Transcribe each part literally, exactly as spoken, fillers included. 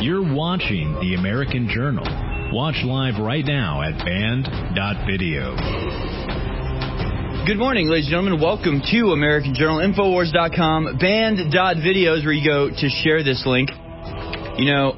You're watching The American Journal. Watch live right now at band dot video. Good morning, ladies and gentlemen. Welcome to American Journal, Infowars dot com, band dot video is where you go to share this link. You know,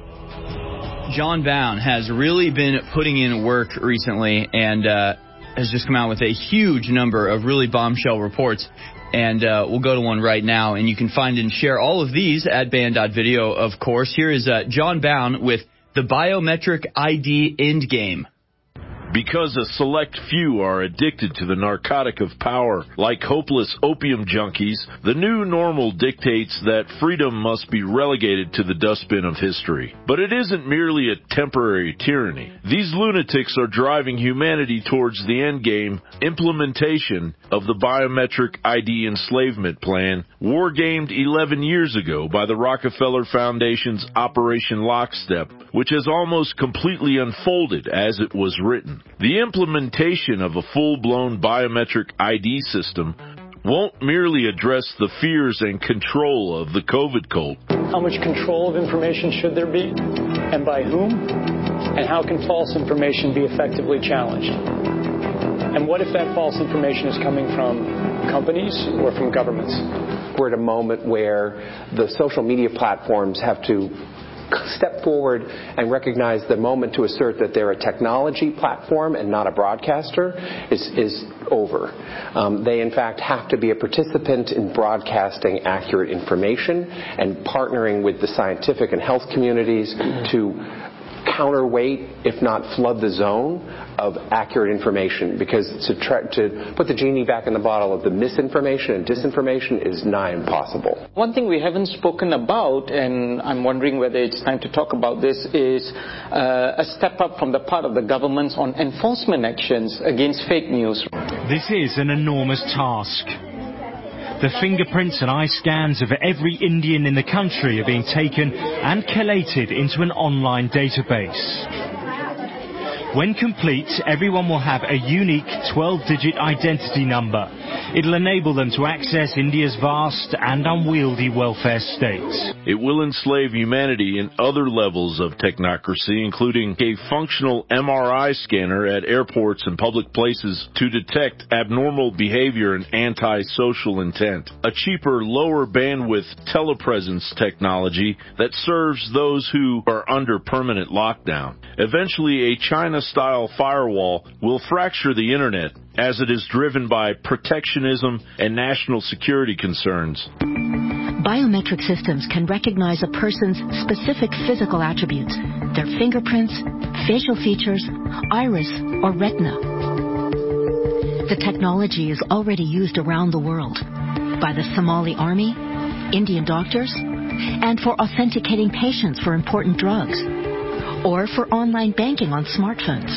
John Bowne has really been putting in work recently and uh, has just come out with a huge number of really bombshell reports. And uh, we'll go to one right now, and you can find and share all of these at band dot video, of course. Here is uh, John Bowne with the biometric I D endgame. Because a select few are addicted to the narcotic of power, like hopeless opium junkies, the new normal dictates that freedom must be relegated to the dustbin of history. But it isn't merely a temporary tyranny. These lunatics are driving humanity towards the endgame implementation of the biometric I D enslavement plan, wargamed eleven years ago by the Rockefeller Foundation's Operation Lockstep, which has almost completely unfolded as it was written. The implementation of a full-blown biometric I D system won't merely address the fears and control of the COVID cult. How much control of information should there be, and by whom? And how can false information be effectively challenged? And what if that false information is coming from companies or from governments? We're at a moment where the social media platforms have to step forward and recognize the moment to assert that they're a technology platform and not a broadcaster is, is over. Um, they, in fact, have to be a participant in broadcasting accurate information and partnering with the scientific and health communities to counterweight, if not flood the zone of accurate information, because to try to put the genie back in the bottle of the misinformation and disinformation is nigh impossible. One thing we haven't spoken about, and I'm wondering whether it's time to talk about this, is uh, a step up from the part of the governments on enforcement actions against fake news. This is an enormous task. The fingerprints and eye scans of every Indian in the country are being taken and collated into an online database. When complete, everyone will have a unique twelve-digit identity number. It'll enable them to access India's vast and unwieldy welfare state. It will enslave humanity in other levels of technocracy, including a functional M R I scanner at airports and public places to detect abnormal behavior and antisocial intent, a cheaper, lower bandwidth telepresence technology that serves those who are under permanent lockdown. Eventually, a China-style firewall will fracture the internet as it is driven by protectionism and national security concerns. Biometric systems can recognize a person's specific physical attributes, their fingerprints, facial features, iris, or retina. The technology is already used around the world by the Somali army, Indian doctors, and for authenticating patients for important drugs, or for online banking on smartphones.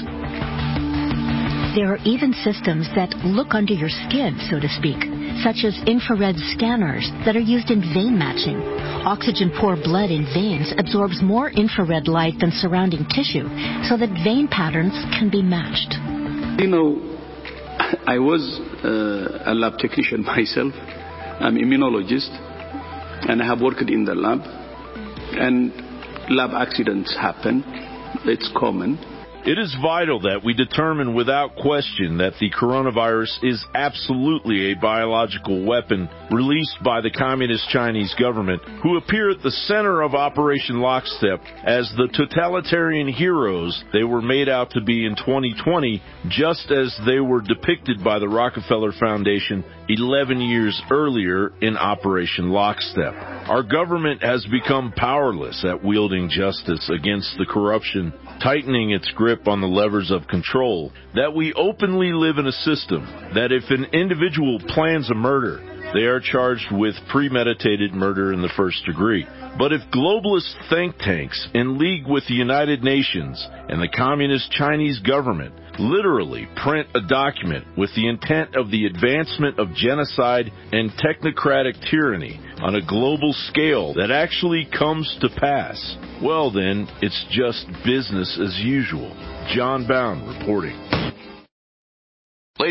There are even systems that look under your skin, so to speak, such as infrared scanners that are used in vein matching. Oxygen-poor blood in veins absorbs more infrared light than surrounding tissue, so that vein patterns can be matched. You know, I was uh, a lab technician myself. I'm an immunologist, and I have worked in the lab. And lab accidents happen. It's common. It is vital that we determine without question that the coronavirus is absolutely a biological weapon released by the Communist Chinese government, who appear at the center of Operation Lockstep as the totalitarian heroes they were made out to be in twenty twenty, just as they were depicted by the Rockefeller Foundation eleven years earlier in Operation Lockstep. Our government has become powerless at wielding justice against the corruption, tightening its grip on the levers of control, that we openly live in a system that if an individual plans a murder, they are charged with premeditated murder in the first degree. But if globalist think tanks in league with the United Nations and the Communist Chinese government literally print a document with the intent of the advancement of genocide and technocratic tyranny on a global scale that actually comes to pass, well then, it's just business as usual. John Bowne reporting. Ladies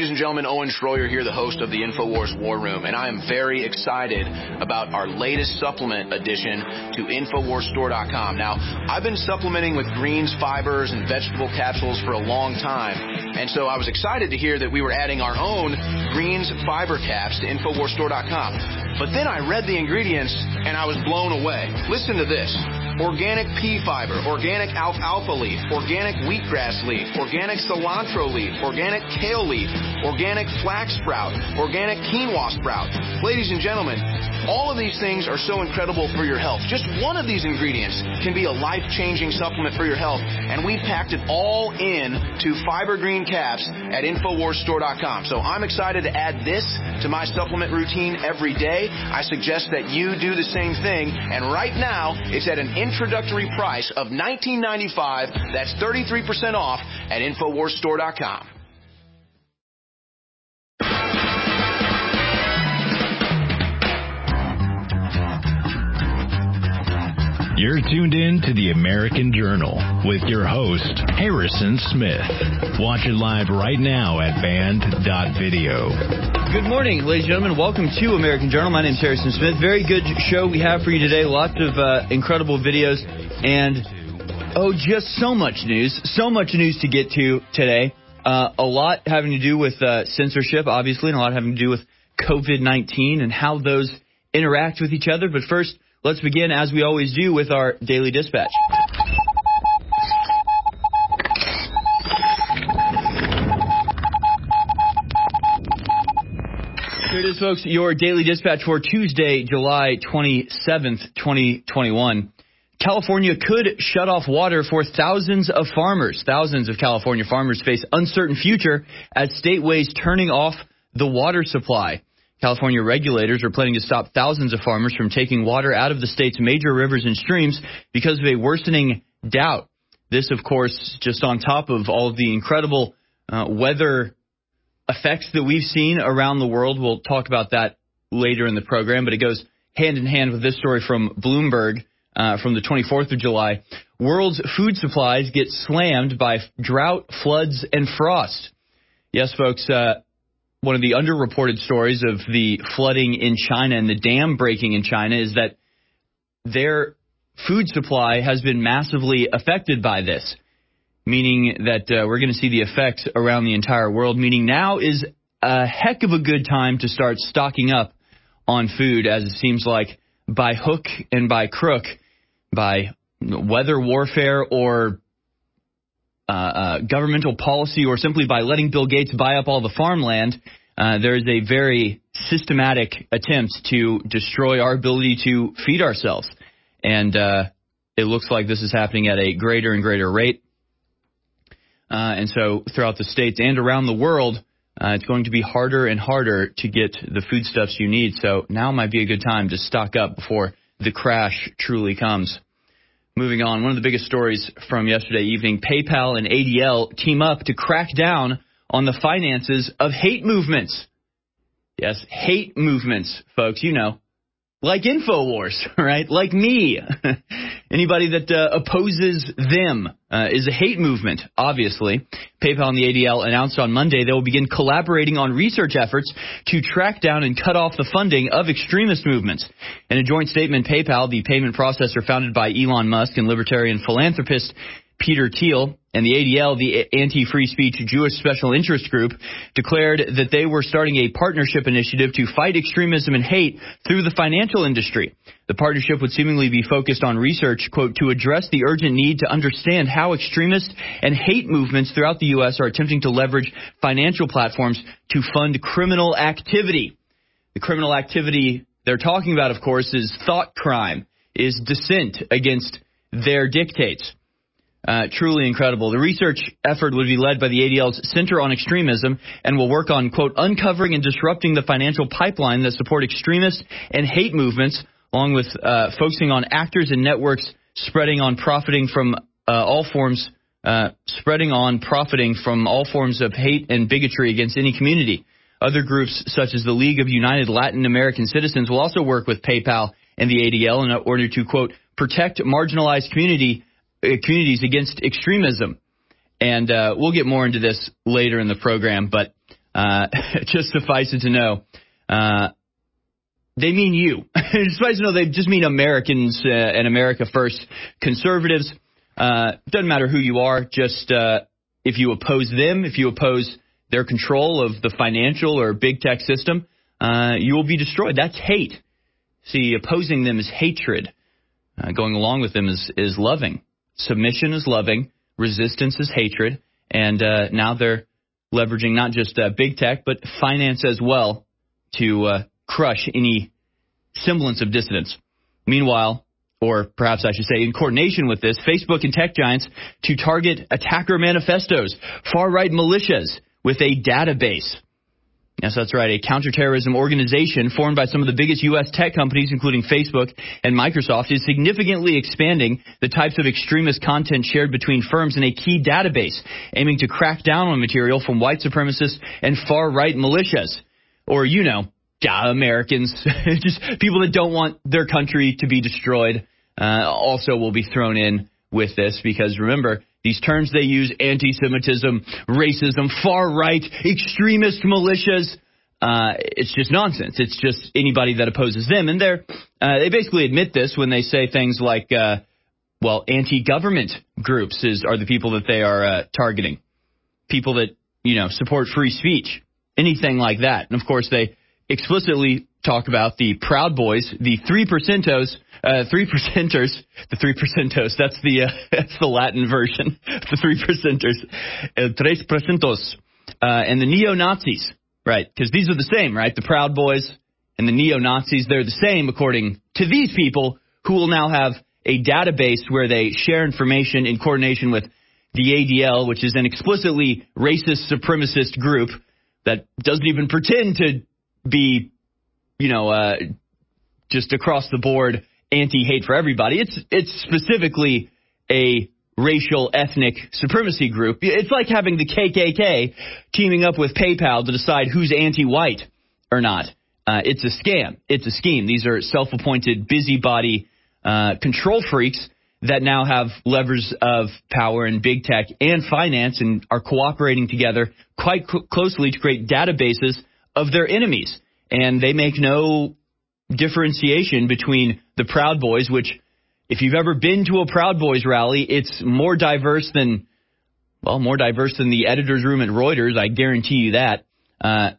Ladies and gentlemen, Owen Schroyer here, the host of the InfoWars War Room, and I am very excited about our latest supplement addition to Infowars Store dot com. Now, I've been supplementing with greens, fibers, and vegetable capsules for a long time, and so I was excited to hear that we were adding our own greens fiber caps to Infowars Store dot com. But then I read the ingredients, and I was blown away. Listen to this. Organic pea fiber, organic alfalfa leaf, organic wheatgrass leaf, organic cilantro leaf, organic kale leaf, organic flax sprout, organic quinoa sprout. Ladies and gentlemen, all of these things are so incredible for your health. Just one of these ingredients can be a life-changing supplement for your health, and we've packed it all in to Fiber Green Caps at Infowars Store dot com. So I'm excited to add this to my supplement routine every day. I suggest that you do the same thing, and right now it's at an introductory price of nineteen ninety-five dollars. That's thirty-three percent off at Infowars Store dot com. You're tuned in to the American Journal with your host, Harrison Smith. Watch it live right now at band dot video. Good morning, ladies and gentlemen. Welcome to American Journal. My name is Harrison Smith. Very good show we have for you today. Lots of uh, incredible videos and, oh, just so much news. So much news to get to today. Uh, a lot having to do with uh, censorship, obviously, and a lot having to do with COVID nineteen and how those interact with each other. But first, let's begin, as we always do, with our Daily Dispatch. Here it is, folks, your Daily Dispatch for Tuesday, July twenty-seventh, twenty twenty-one. California could shut off water for thousands of farmers. Thousands of California farmers face uncertain future as state weighs turning off the water supply. California regulators are planning to stop thousands of farmers from taking water out of the state's major rivers and streams because of a worsening drought. This, of course, just on top of all of the incredible uh, weather effects that we've seen around the world. We'll talk about that later in the program, but it goes hand in hand with this story from Bloomberg uh, from the twenty-fourth of July. World's food supplies get slammed by drought, floods, and frost. Yes, folks, uh, one of the underreported stories of the flooding in China and the dam breaking in China is that their food supply has been massively affected by this, meaning that uh, we're going to see the effects around the entire world, meaning now is a heck of a good time to start stocking up on food, as it seems like by hook and by crook, by weather warfare or Uh, uh, governmental policy, or simply by letting Bill Gates buy up all the farmland, uh, there is a very systematic attempt to destroy our ability to feed ourselves. And uh, it looks like this is happening at a greater and greater rate. Uh, and so throughout the states and around the world, uh, it's going to be harder and harder to get the foodstuffs you need. So now might be a good time to stock up before the crash truly comes. Moving on, one of the biggest stories from yesterday evening, PayPal and A D L team up to crack down on the finances of hate movements. Yes, hate movements, folks, you know, like InfoWars, right? Like me. Anybody that uh, opposes them uh, is a hate movement, obviously. PayPal and the A D L announced on Monday they will begin collaborating on research efforts to track down and cut off the funding of extremist movements. In a joint statement, PayPal, the payment processor founded by Elon Musk and libertarian philanthropist Peter Thiel, and the A D L, the anti-free speech Jewish special interest group, declared that they were starting a partnership initiative to fight extremism and hate through the financial industry. The partnership would seemingly be focused on research, quote, to address the urgent need to understand how extremist and hate movements throughout the U S are attempting to leverage financial platforms to fund criminal activity. The criminal activity they're talking about, of course, is thought crime, is dissent against their dictates. Uh, truly incredible. The research effort would be led by the A D L's Center on Extremism and will work on, quote, uncovering and disrupting the financial pipeline that support extremist and hate movements, along with uh, focusing on actors and networks spreading on profiting from uh, all forms, uh, spreading on profiting from all forms of hate and bigotry against any community. Other groups, such as the League of United Latin American Citizens, will also work with PayPal and the A D L in order to, quote, protect marginalized community communities against extremism. And uh, we'll get more into this later in the program, but Uh, just suffice it to know, uh, they mean you. Suffice it to know, they just mean Americans uh, and America First conservatives. Uh, doesn't matter who you are, just uh, if you oppose them, if you oppose their control of the financial or big tech system, uh, you will be destroyed. That's hate. See, opposing them is hatred. Uh, going along with them is, is loving. Submission is loving. Resistance is hatred. And uh, now they're leveraging not just uh, big tech, but finance as well to uh, crush any semblance of dissidence. Meanwhile, or perhaps I should say in coordination with this, Facebook and tech giants to target attacker manifestos, far-right militias with a database. Yes, that's right. A counterterrorism organization formed by some of the biggest U S tech companies, including Facebook and Microsoft, is significantly expanding the types of extremist content shared between firms in a key database, aiming to crack down on material from white supremacists and far-right militias. Or, you know, yeah, Americans, just people that don't want their country to be destroyed, uh, also will be thrown in with this because, remember, these terms they use, anti-Semitism, racism, far-right, extremist militias, uh, it's just nonsense. It's just anybody that opposes them. And they're, uh, they basically admit this when they say things like, uh, well, anti-government groups is, are the people that they are uh, targeting. People that, you know, support free speech, anything like that. And, of course, they explicitly talk about the Proud Boys, the three percentos, uh, three percenters, the three percentos. That's the uh, that's the Latin version. The three percenters, el tres percentos, uh, and the neo-Nazis, right? Because these are the same, right? The Proud Boys and the neo-Nazis, they're the same according to these people who will now have a database where they share information in coordination with the A D L, which is an explicitly racist supremacist group that doesn't even pretend to be, you know, uh, just across the board anti-hate for everybody. It's it's specifically a racial ethnic supremacy group. It's like having the K K K teaming up with PayPal to decide who's anti-white or not. Uh, it's a scam. It's a scheme. These are self-appointed busybody uh, control freaks that now have levers of power in big tech and finance and are cooperating together quite cl- closely to create databases of their enemies. And they make no differentiation between the Proud Boys, which, if you've ever been to a Proud Boys rally, it's more diverse than, well, more diverse than the editor's room at Reuters. I guarantee you that. Uh,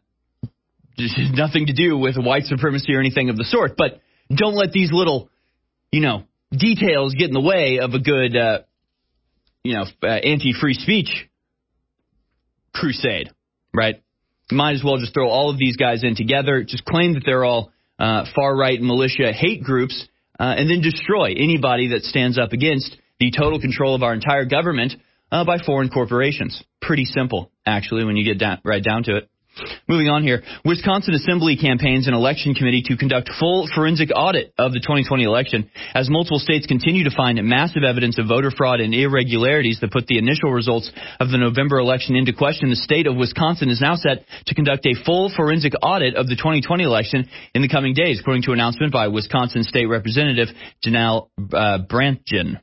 just nothing to do with white supremacy or anything of the sort. But don't let these little, you know, details get in the way of a good, uh, you know, uh, anti-free speech crusade, right? Might as well just throw all of these guys in together, just claim that they're all uh, far-right militia hate groups, uh, and then destroy anybody that stands up against the total control of our entire government uh, by foreign corporations. Pretty simple, actually, when you get down, right down to it. Moving on here, Wisconsin Assembly campaigns an election committee to conduct full forensic audit of the twenty twenty election as multiple states continue to find massive evidence of voter fraud and irregularities that put the initial results of the November election into question. The state of Wisconsin is now set to conduct a full forensic audit of the twenty twenty election in the coming days, according to an announcement by Wisconsin State Representative Janelle uh, Brandtjen.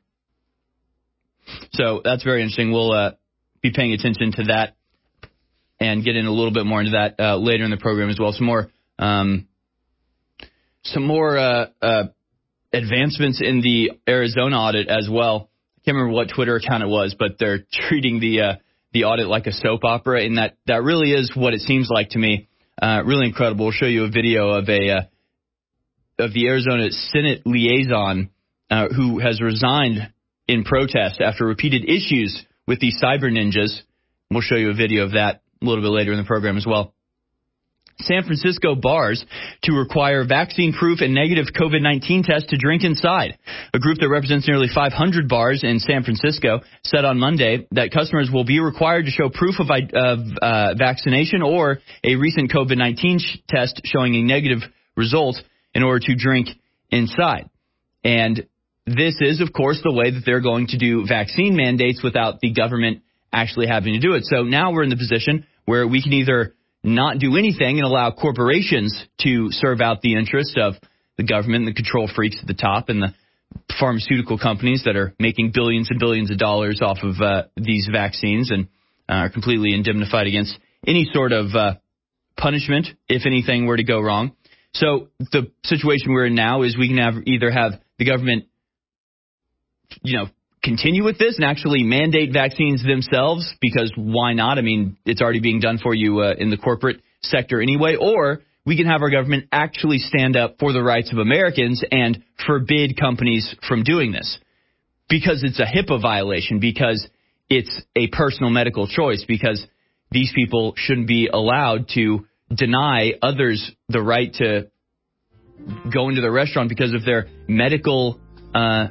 So that's very interesting. We'll uh, be paying attention to that and get in a little bit more into that uh, later in the program as well. Some more, um, some more uh, uh, advancements in the Arizona audit as well. I can't remember what Twitter account it was, but they're treating the uh, the audit like a soap opera, and that that really is what it seems like to me. Uh, really incredible. We'll show you a video of a uh, of the Arizona Senate liaison uh, who has resigned in protest after repeated issues with the cyber ninjas. We'll show you a video of that a little bit later in the program as well. San Francisco bars to require vaccine proof and negative COVID nineteen tests to drink inside. A group that represents nearly five hundred bars in San Francisco said on Monday that customers will be required to show proof of, of uh, vaccination or a recent COVID nineteen sh- test showing a negative result in order to drink inside. And this is, of course, the way that they're going to do vaccine mandates without the government actually having to do it. So now we're in the position where we can either not do anything and allow corporations to serve out the interest of the government and the control freaks at the top and the pharmaceutical companies that are making billions and billions of dollars off of uh, these vaccines and uh, are completely indemnified against any sort of uh, punishment if anything were to go wrong. So the situation we're in now is we can have either have the government, you know, continue with this and actually mandate vaccines themselves, because why not? I mean, it's already being done for you uh, in the corporate sector anyway. Or we can have our government actually stand up for the rights of Americans and forbid companies from doing this, because it's a HIPAA violation, because it's a personal medical choice, because these people shouldn't be allowed to deny others the right to go into the restaurant because of their medical uh,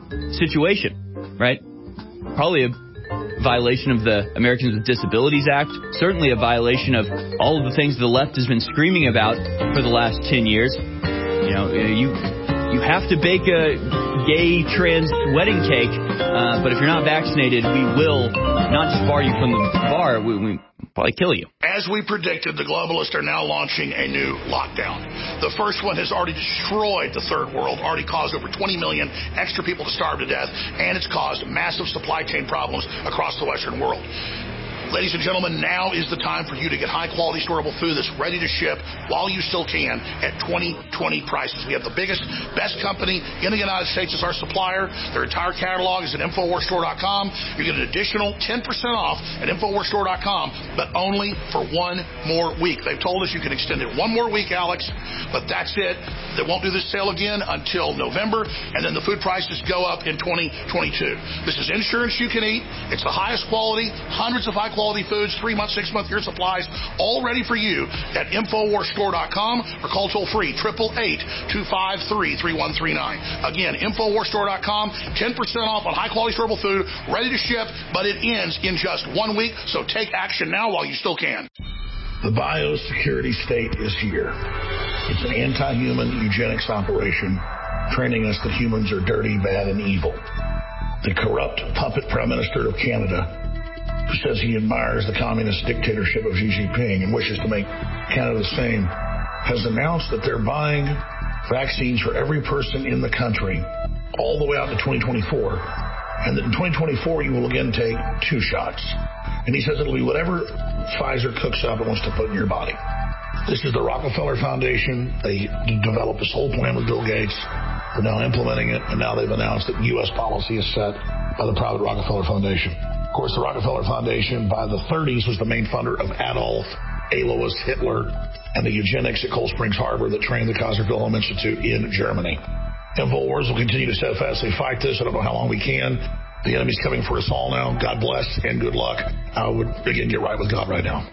situation, right? Probably a violation of the Americans with Disabilities Act, certainly a violation of all of the things the left has been screaming about for the last ten years. You know, you you have to bake a gay trans wedding cake, uh, but if you're not vaccinated, we will not just bar you from the bar, we, we probably kill you. As we predicted, the globalists are now launching a new lockdown. The first one has already destroyed the third world, already caused over twenty million extra people to starve to death, and it's caused massive supply chain problems across the Western world. Ladies and gentlemen, now is the time for you to get high-quality storable food that's ready to ship while you still can at twenty twenty prices. We have the biggest, best company in the United States as our supplier. Their entire catalog is at Infowars Store dot com. You get an additional ten percent off at Infowars Store dot com, but only for one more week. They've told us you can extend it one more week, Alex, but that's it. They won't do this sale again until November, and then the food prices go up in twenty twenty-two. This is insurance you can eat. It's the highest quality, hundreds of high quality foods, three month, six month, year supplies, all ready for you at Infowars Store dot com or call toll free, eight eight eight, two five three, three one three nine. Again, Infowars Store dot com, ten percent off on high quality storable food, ready to ship, but it ends in just one week, so take action now while you still can. The biosecurity state is here. It's an anti-human eugenics operation, training us that humans are dirty, bad, and evil. The corrupt puppet Prime Minister of Canada, who says he admires the communist dictatorship of Xi Jinping and wishes to make Canada the same, has announced that they're buying vaccines for every person in the country all the way out to twenty twenty-four, and that in twenty twenty-four you will again take two shots. And he says it'll be whatever Pfizer cooks up and wants to put in your body. This is the Rockefeller Foundation. They developed this whole plan with Bill Gates. They're now implementing it, and now they've announced that U S policy is set by the private Rockefeller Foundation. Of course, the Rockefeller Foundation by the thirties was the main funder of Adolf, Alois Hitler, and the eugenics at Cold Springs Harbor that trained the Kaiser Wilhelm Institute in Germany. Infowars will continue to steadfastly fight this. I don't know how long we can. The enemy's coming for us all now. God bless and good luck. I would, again, get right with God right now.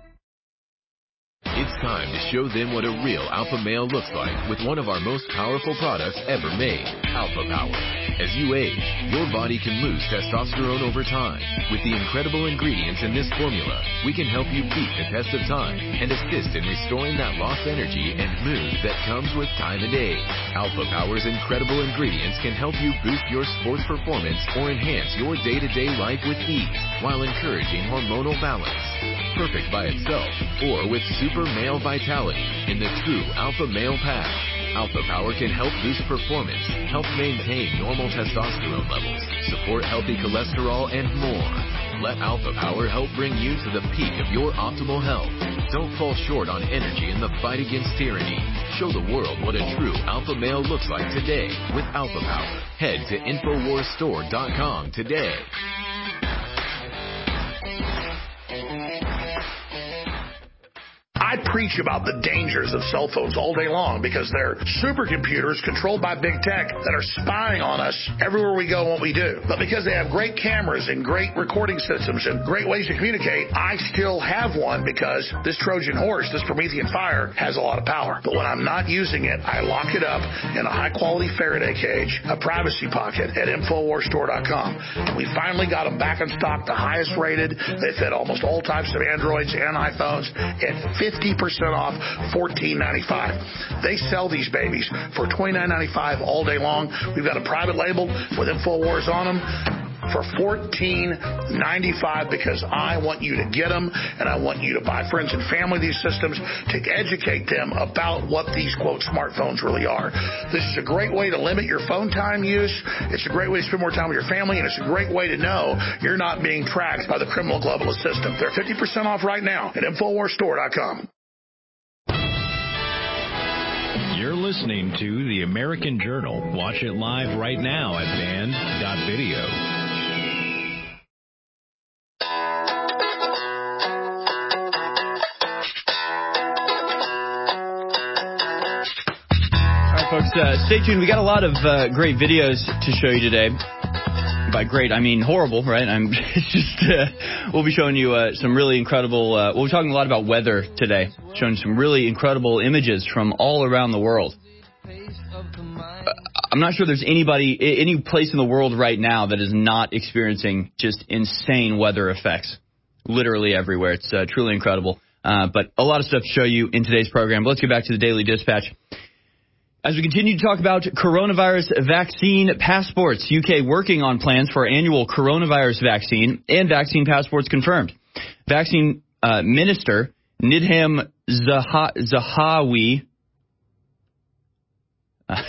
It's time to show them what a real alpha male looks like with one of our most powerful products ever made, Alpha Power. As you age, your body can lose testosterone over time. With the incredible ingredients in this formula, we can help you beat the test of time and assist in restoring that lost energy and mood that comes with time and age. Alpha Power's incredible ingredients can help you boost your sports performance or enhance your day-to-day life with ease while encouraging hormonal balance. Perfect by itself or with super male vitality in the true Alpha Male Pack. Alpha Power can help boost performance, help maintain normal testosterone levels, support healthy cholesterol, and more. Let Alpha Power help bring you to the peak of your optimal health. Don't fall short on energy in the fight against tyranny. Show the world what a true alpha male looks like today with Alpha Power. Head to Infowars Store dot com today. I preach about the dangers of cell phones all day long because they're supercomputers controlled by big tech that are spying on us everywhere we go and what we do. But because they have great cameras and great recording systems and great ways to communicate, I still have one because this Trojan horse, this Promethean fire, has a lot of power. But when I'm not using it, I lock it up in a high-quality Faraday cage, a privacy pocket at Infowars Store dot com. We finally got them back in stock, the highest rated. They fit almost all types of Androids and iPhones at fifty percent off, fourteen ninety-five. They sell these babies for twenty-nine ninety-five all day long. We've got a private label with Infowars on them for fourteen ninety-five because I want you to get them and I want you to buy friends and family these systems to educate them about what these, quote, smartphones really are. This is a great way to limit your phone time use. It's a great way to spend more time with your family, and it's a great way to know you're not being tracked by the criminal globalist system. They're fifty percent off right now at Infowars Store dot com. You're listening to The American Journal. Watch it live right now at band dot video. Folks, uh, stay tuned. We got a lot of uh, great videos to show you today. By great, I mean horrible, right? I'm just. Uh, we'll be showing you uh, some really incredible. Uh, we'll be talking a lot about weather today, showing some really incredible images from all around the world. Uh, I'm not sure there's anybody, any place in the world right now that is not experiencing just insane weather effects, literally everywhere. It's uh, truly incredible. Uh, but a lot of stuff to show you in today's program. But let's get back to the Daily Dispatch. As we continue to talk about coronavirus vaccine passports, U K working on plans for annual coronavirus vaccine and vaccine passports confirmed. Vaccine uh, Minister Nidham Zaha- Zahawi, uh,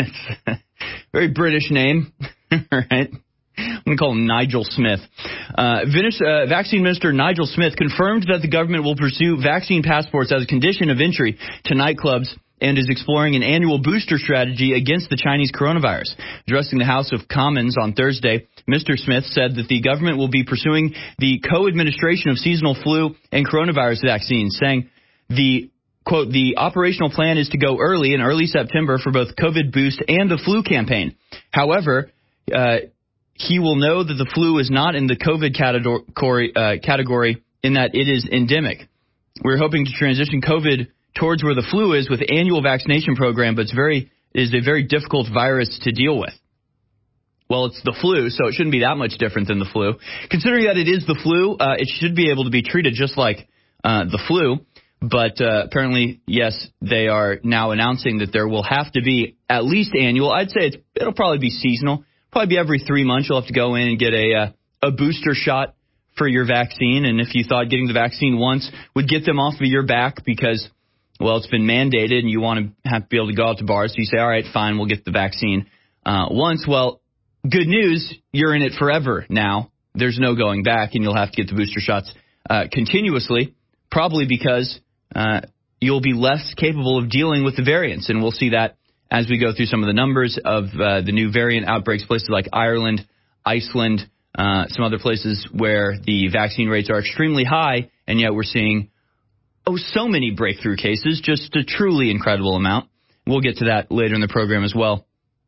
very British name, right? I'm going to call him Nigel Smith. Uh, uh, Vaccine Minister Nigel Smith confirmed that the government will pursue vaccine passports as a condition of entry to nightclubs and is exploring an annual booster strategy against the Chinese coronavirus. Addressing the House of Commons on Thursday, Mister Smith said that the government will be pursuing the co-administration of seasonal flu and coronavirus vaccines, saying the, quote, the operational plan is to go early in early September for both COVID boost and the flu campaign. However, uh, he will know that the flu is not in the COVID category, uh, category in that it is endemic. We're hoping to transition COVID towards where the flu is with annual vaccination program, but it's very it is a very difficult virus to deal with. Well, it's the flu, so it shouldn't be that much different than the flu. Considering that it is the flu, uh, it should be able to be treated just like uh, the flu. But uh, apparently, yes, they are now announcing that there will have to be at least annual. I'd say it's, it'll probably be seasonal. Probably be every three months you'll have to go in and get a uh, a booster shot for your vaccine. And if you thought getting the vaccine once would get them off of your back because, well, it's been mandated and you want to have to be able to go out to bars, so you say, all right, fine, we'll get the vaccine uh, once. Well, good news, you're in it forever now. There's no going back, and you'll have to get the booster shots uh, continuously, probably because uh, you'll be less capable of dealing with the variants. And we'll see that as we go through some of the numbers of uh, the new variant outbreaks, places like Ireland, Iceland, uh, some other places where the vaccine rates are extremely high, and yet we're seeing Oh, so many breakthrough cases, just a truly incredible amount. We'll get to that later in the program as well.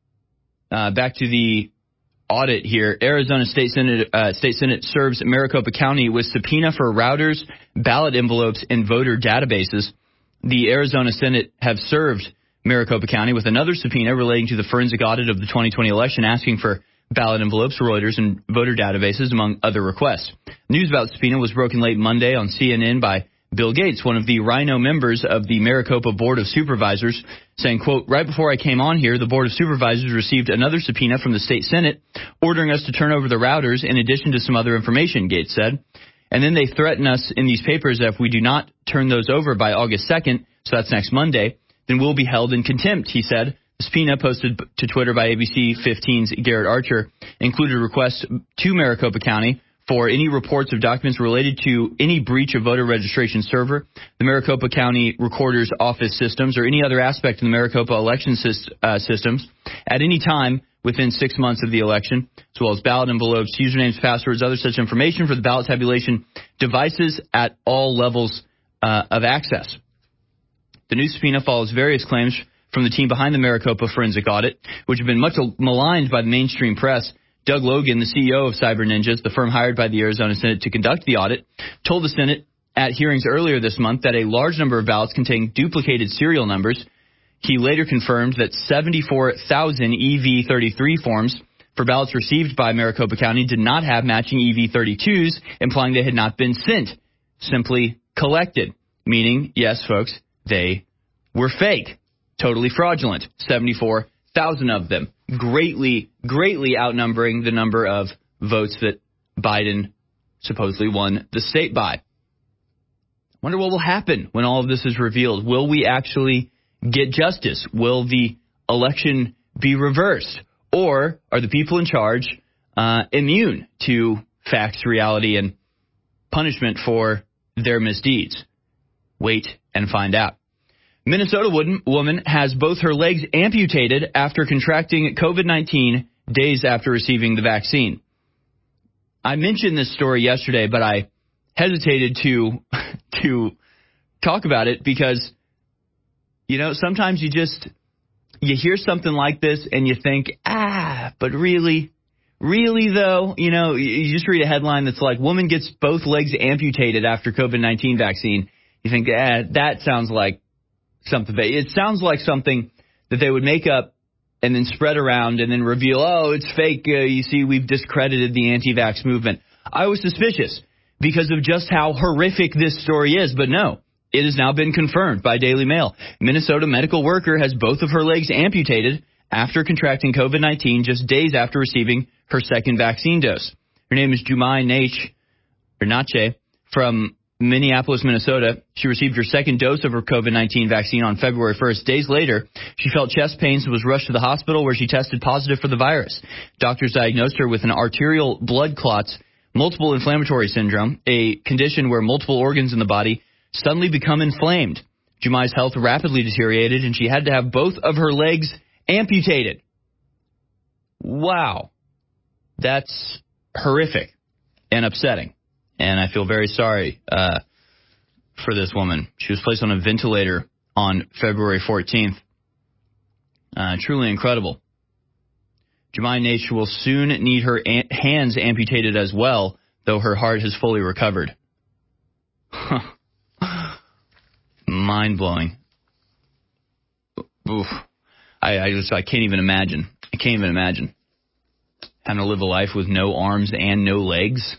Uh, back to the audit here. Arizona State Senate, uh, State Senate serves Maricopa County with subpoena for routers, ballot envelopes, and voter databases. The Arizona Senate have served Maricopa County with another subpoena relating to the forensic audit of the twenty twenty election, asking for ballot envelopes, Reuters, and voter databases, among other requests. News about the subpoena was broken late Monday on C N N by Bill Gates, one of the Rhino members of the Maricopa Board of Supervisors, saying, quote, right before I came on here, the Board of Supervisors received another subpoena from the state Senate ordering us to turn over the routers in addition to some other information, Gates said. And then they threaten us in these papers that if we do not turn those over by August second, so that's next Monday, then we'll be held in contempt, he said. The subpoena posted to Twitter by A B C fifteen's Garrett Archer included requests to Maricopa County for any reports of documents related to any breach of voter registration server, the Maricopa County Recorder's Office systems, or any other aspect of the Maricopa election syst- uh, systems at any time within six months of the election, as well as ballot envelopes, usernames, passwords, other such information for the ballot tabulation devices at all levels uh, of access. The new subpoena follows various claims from the team behind the Maricopa forensic audit, which have been much maligned by the mainstream press. Doug Logan, the C E O of Cyber Ninjas, the firm hired by the Arizona Senate to conduct the audit, told the Senate at hearings earlier this month that a large number of ballots contain duplicated serial numbers. He later confirmed that seventy-four thousand E V thirty-three forms for ballots received by Maricopa County did not have matching E V thirty-twos, implying they had not been sent, simply collected, meaning, yes, folks, they were fake, totally fraudulent, seventy-four thousand of them, greatly, greatly outnumbering the number of votes that Biden supposedly won the state by. Wonder what will happen when all of this is revealed. Will we actually get justice? Will the election be reversed? Or are the people in charge uh, immune to facts, reality, and punishment for their misdeeds? Wait and find out. Minnesota woman has both her legs amputated after contracting COVID nineteen days after receiving the vaccine. I mentioned this story yesterday, but I hesitated to to talk about it because, you know, sometimes you just, you hear something like this and you think, ah, but really, really though, you know, you just read a headline that's like, woman gets both legs amputated after COVID nineteen vaccine. You think, ah, that sounds like something. It sounds like something that they would make up and then spread around and then reveal, oh, it's fake. Uh, you see, we've discredited the anti-vax movement. I was suspicious because of just how horrific this story is. But no, it has now been confirmed by Daily Mail. Minnesota medical worker has both of her legs amputated after contracting COVID nineteen just days after receiving her second vaccine dose. Her name is Jumai Nache, or Nache, from Minneapolis, Minnesota. She received her second dose of her COVID nineteen vaccine on February first. Days later, she felt chest pains and was rushed to the hospital where she tested positive for the virus. Doctors diagnosed her with an arterial blood clots, multiple inflammatory syndrome, a condition where multiple organs in the body suddenly become inflamed. Jumai's health rapidly deteriorated, and she had to have both of her legs amputated. Wow. That's horrific and upsetting. And I feel very sorry uh, for this woman. She was placed on a ventilator on February fourteenth. Uh, truly incredible. Jumai Nache will soon need her an- hands amputated as well, though her heart has fully recovered. Mind-blowing. Oof. I, I just I can't even imagine. I can't even imagine having to live a life with no arms and no legs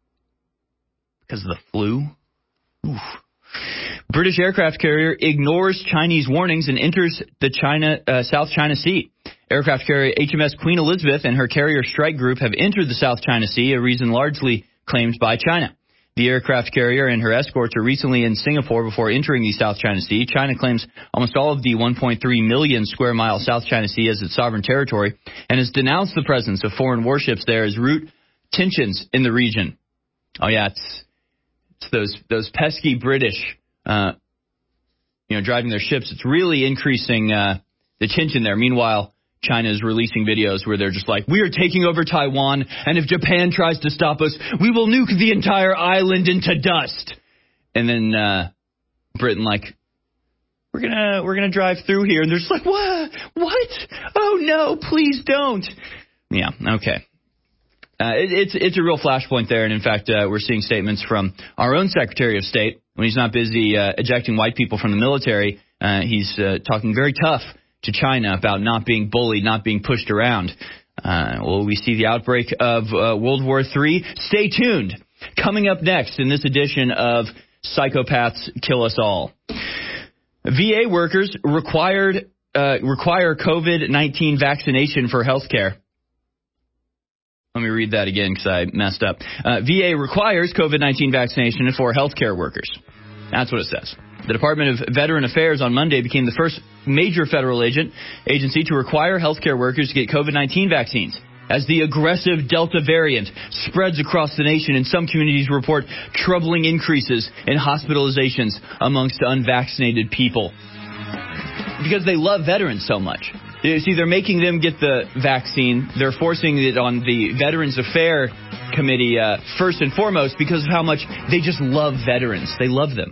because of the flu. Oof. British aircraft carrier ignores Chinese warnings and enters the China uh, South China Sea. Aircraft carrier H M S Queen Elizabeth and her carrier strike group have entered the South China Sea, a reason largely claimed by China. The aircraft carrier and her escorts were recently in Singapore before entering the South China Sea. China claims almost all of the one point three million square mile South China Sea as its sovereign territory and has denounced the presence of foreign warships there as root tensions in the region. Oh, yeah, it's, it's those those pesky British, uh, you know, driving their ships. It's really increasing uh, the tension there. Meanwhile, China is releasing videos where they're just like, we are taking over Taiwan, and if Japan tries to stop us, we will nuke the entire island into dust. And then uh, Britain like, we're gonna we're gonna drive through here, and they're just like, what? What? Oh no, please don't. Yeah, okay. Uh, it, it's it's a real flashpoint there, and in fact, uh, we're seeing statements from our own Secretary of State when he's not busy uh, ejecting white people from the military. Uh, he's uh, talking very tough to China about not being bullied, not being pushed around. Uh, will we see the outbreak of uh, World War Three? Stay tuned. Coming up next in this edition of Psychopaths Kill Us All. V A workers required uh, require COVID nineteen vaccination for health care. Let me read that again because I messed up. Uh, V A requires COVID nineteen vaccination for healthcare workers. That's what it says. The Department of Veteran Affairs on Monday became the first major federal agent, agency to require healthcare workers to get COVID nineteen vaccines as the aggressive Delta variant spreads across the nation, and some communities report troubling increases in hospitalizations amongst unvaccinated people because they love veterans so much. You see, they're making them get the vaccine. They're forcing it on the Veterans Affairs Committee uh, first and foremost because of how much they just love veterans. They love them.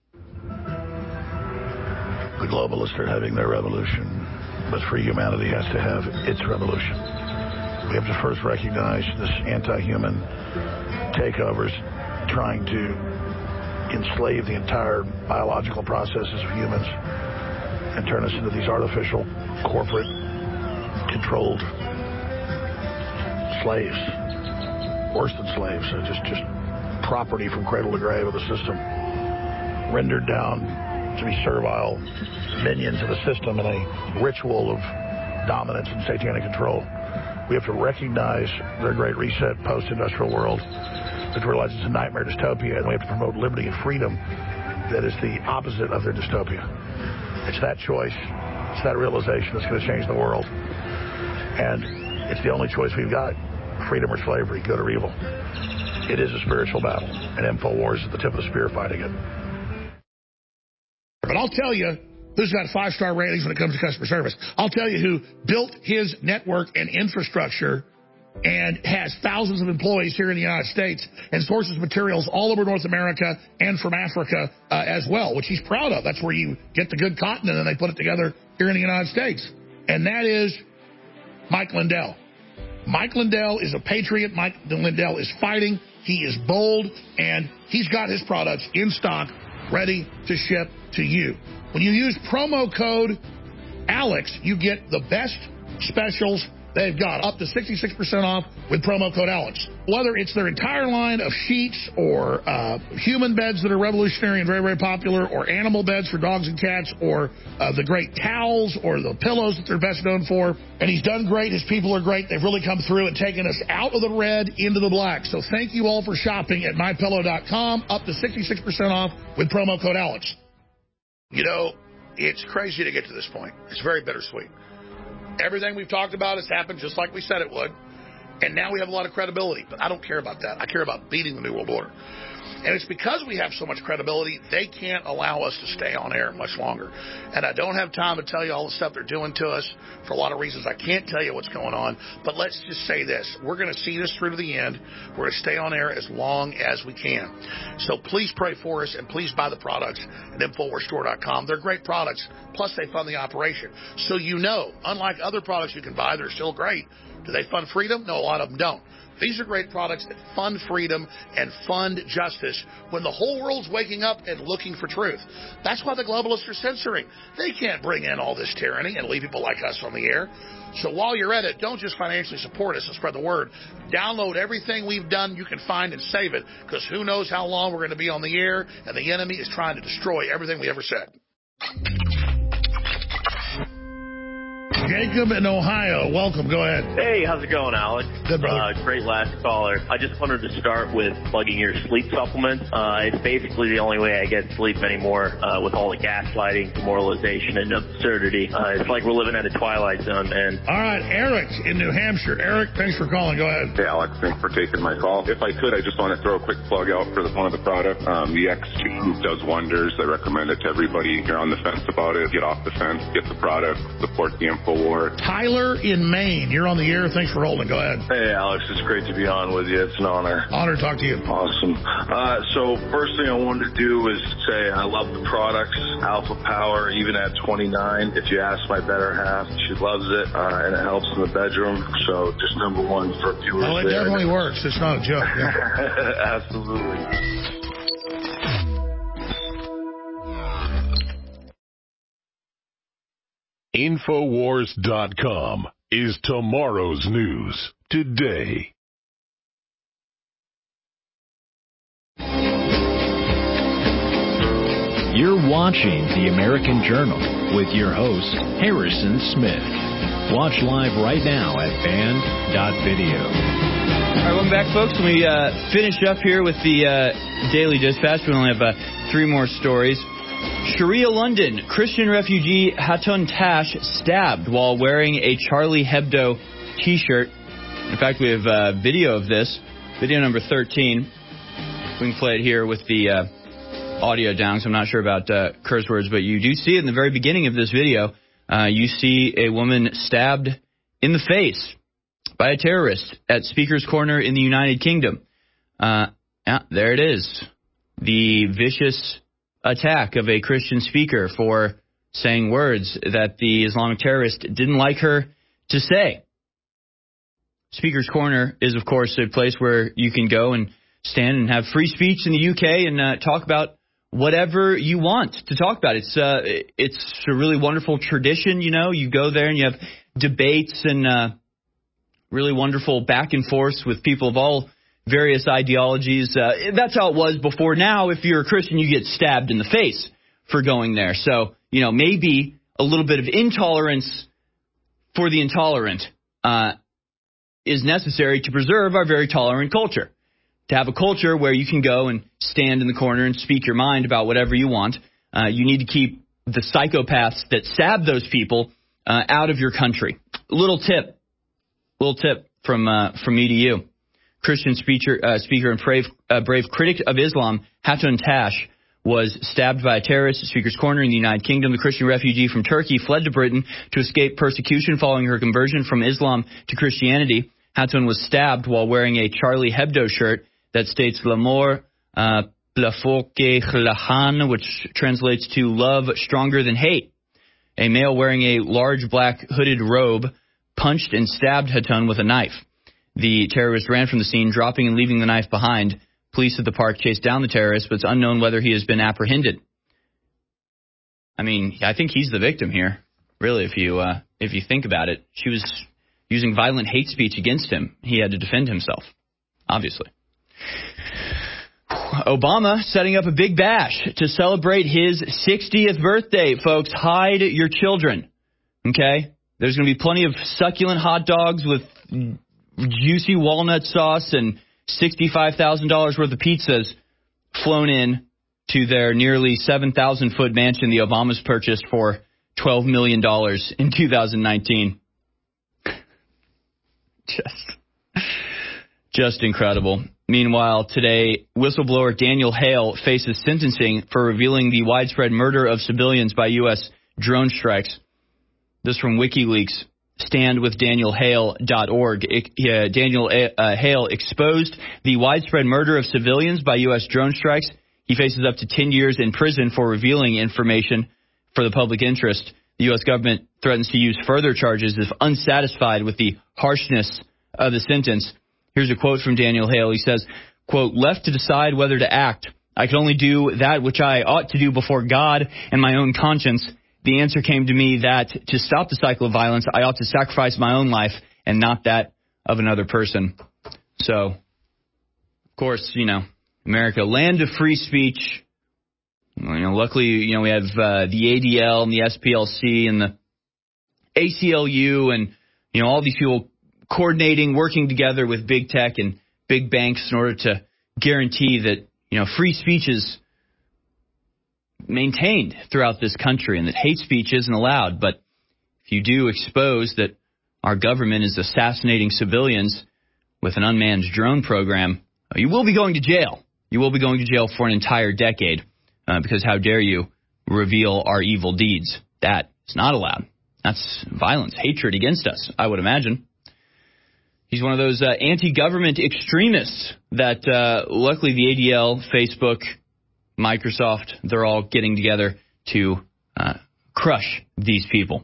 The globalists are having their revolution, but free humanity has to have its revolution. We have to first recognize this anti-human takeovers trying to enslave the entire biological processes of humans and turn us into these artificial, corporate, controlled slaves. Worse than slaves, just, just property from cradle to grave of the system, rendered down to be servile minions of the system in a ritual of dominance and satanic control. We have to recognize their great reset post-industrial world. We have to realize it's a nightmare dystopia, and we have to promote liberty and freedom that is the opposite of their dystopia. It's that choice, it's that realization that's going to change the world. And it's the only choice we've got, freedom or slavery, good or evil. It is a spiritual battle, and InfoWars is at the tip of the spear fighting it. But I'll tell you, who's got five-star ratings when it comes to customer service. I'll tell you who built his network and infrastructure and has thousands of employees here in the United States and sources materials all over North America and from Africa uh, as well, which he's proud of. That's where you get the good cotton and then they put it together here in the United States. And that is Mike Lindell. Mike Lindell is a patriot. Mike Lindell is fighting. He is bold, and he's got his products in stock, ready to ship to you. When you use promo code Alex, you get the best specials they've got, up to sixty-six percent off with promo code Alex. Whether it's their entire line of sheets or uh, human beds that are revolutionary and very, very popular, or animal beds for dogs and cats, or uh, the great towels or the pillows that they're best known for. And he's done great. His people are great. They've really come through and taken us out of the red into the black. So thank you all for shopping at my pillow dot com, up to sixty-six percent off with promo code Alex. You know, it's crazy to get to this point. It's very bittersweet. Everything we've talked about has happened just like we said it would. And now we have a lot of credibility. But I don't care about that. I care about beating the New World Order. And it's because we have so much credibility, they can't allow us to stay on air much longer. And I don't have time to tell you all the stuff they're doing to us for a lot of reasons. I can't tell you what's going on. But let's just say this. We're going to see this through to the end. We're going to stay on air as long as we can. So please pray for us, and please buy the products at Infowars Store dot com. They're great products. Plus, they fund the operation. So you know, unlike other products you can buy, they're still great. Do they fund freedom? No, a lot of them don't. These are great products that fund freedom and fund justice when the whole world's waking up and looking for truth. That's why the globalists are censoring. They can't bring in all this tyranny and leave people like us on the air. So while you're at it, don't just financially support us and spread the word. Download everything we've done you can find and save it, because who knows how long we're going to be on the air, and the enemy is trying to destroy everything we ever said. Jacob in Ohio, welcome. Go ahead. Hey, how's it going, Alex? Good, brother. Uh, great last caller. I just wanted to start with plugging your sleep supplements. Uh, it's basically the only way I get sleep anymore uh, with all the gaslighting, demoralization, and absurdity. Uh, it's like we're living in a twilight zone, man. All right, Eric in New Hampshire. Eric, thanks for calling. Go ahead. Hey, Alex, thanks for taking my call. If I could, I just want to throw a quick plug out for the, one of the products. Um, the X two does wonders. I recommend it to everybody. If you're on the fence about it, get off the fence, get the product, support the InfoWars. Tyler in Maine, you're on the air. Thanks for holding. Go ahead. Hey, Alex, it's great to be on with you. It's an honor. Honor to talk to you. Awesome. Uh, so first thing I wanted to do is say I love the products, Alpha Power, even at twenty-nine. If you ask my better half, she loves it, uh, and it helps in the bedroom. So just number one for viewers. Oh, it there. definitely works. It's not a joke. Yeah. Absolutely. Infowars dot com is tomorrow's news today. You're watching The American Journal with your host, Harrison Smith. Watch live right now at band dot video. All right, welcome back, folks. We uh, finish up here with the uh, Daily Dispatch. We only have uh, three more stories. Sharia, London. Christian refugee Hatun Tash stabbed while wearing a Charlie Hebdo T-shirt. In fact, we have uh, video of this, video number thirteen. We can play it here with the uh, audio down, so I'm not sure about uh, curse words, but you do see it in the very beginning of this video. Uh, you see a woman stabbed in the face by a terrorist at Speaker's Corner in the United Kingdom. Uh, yeah, there it is. The vicious attack of a Christian speaker for saying words that the Islamic terrorist didn't like her to say. Speaker's Corner is, of course, a place where you can go and stand and have free speech in the U K and uh, talk about whatever you want to talk about. It's uh, it's a really wonderful tradition, you know. You go there and you have debates and uh, really wonderful back and forths with people of all various ideologies. Uh, that's how it was before. Now, if you're a Christian, you get stabbed in the face for going there. So, you know, maybe a little bit of intolerance for the intolerant uh, is necessary to preserve our very tolerant culture. To have a culture where you can go and stand in the corner and speak your mind about whatever you want, uh, you need to keep the psychopaths that stab those people uh, out of your country. Little tip, little tip from uh, from me to you. Christian speaker, uh, speaker and brave, uh, brave critic of Islam, Hatun Tash, was stabbed by a terrorist at Speaker's Corner in the United Kingdom. The Christian refugee from Turkey fled to Britain to escape persecution following her conversion from Islam to Christianity. Hatun was stabbed while wearing a Charlie Hebdo shirt that states L'amour uh, plus que la haine, which translates to love stronger than hate. A male wearing a large black hooded robe punched and stabbed Hatun with a knife. The terrorist ran from the scene, dropping and leaving the knife behind. Police at the park chased down the terrorist, but it's unknown whether he has been apprehended. I mean, I think he's the victim here, really, if you uh, if you think about it. She was using violent hate speech against him. He had to defend himself, obviously. Obama setting up a big bash to celebrate his sixtieth birthday, folks. Hide your children, okay? There's going to be plenty of succulent hot dogs with juicy walnut sauce and sixty-five thousand dollars worth of pizzas flown in to their nearly seven thousand foot mansion the Obamas purchased for twelve million dollars in two thousand nineteen. Just, just incredible. Meanwhile, today, whistleblower Daniel Hale faces sentencing for revealing the widespread murder of civilians by U S drone strikes. This from WikiLeaks. stand with daniel hale dot org. Uh, Daniel uh, Hale exposed the widespread murder of civilians by U S drone strikes. He faces up to ten years in prison for revealing information for the public interest. The U S government threatens to use further charges if unsatisfied with the harshness of the sentence. Here's a quote from Daniel Hale. He says, quote, left to decide whether to act. I can only do that which I ought to do before God and my own conscience. The answer came to me that to stop the cycle of violence, I ought to sacrifice my own life and not that of another person. So, of course, you know, America, land of free speech. You know, luckily, you know, we have uh, the A D L and the S P L C and the A C L U and, you know, all these people coordinating, working together with big tech and big banks in order to guarantee that, you know, free speech is maintained throughout this country and that hate speech isn't allowed. But if you do expose that our government is assassinating civilians with an unmanned drone program, you will be going to jail. You will be going to jail for an entire decade uh, because how dare you reveal our evil deeds? That is not allowed. That's violence, hatred against us, I would imagine. He's one of those uh, anti-government extremists that uh, luckily the A D L, Facebook, Microsoft, they're all getting together to uh, crush these people.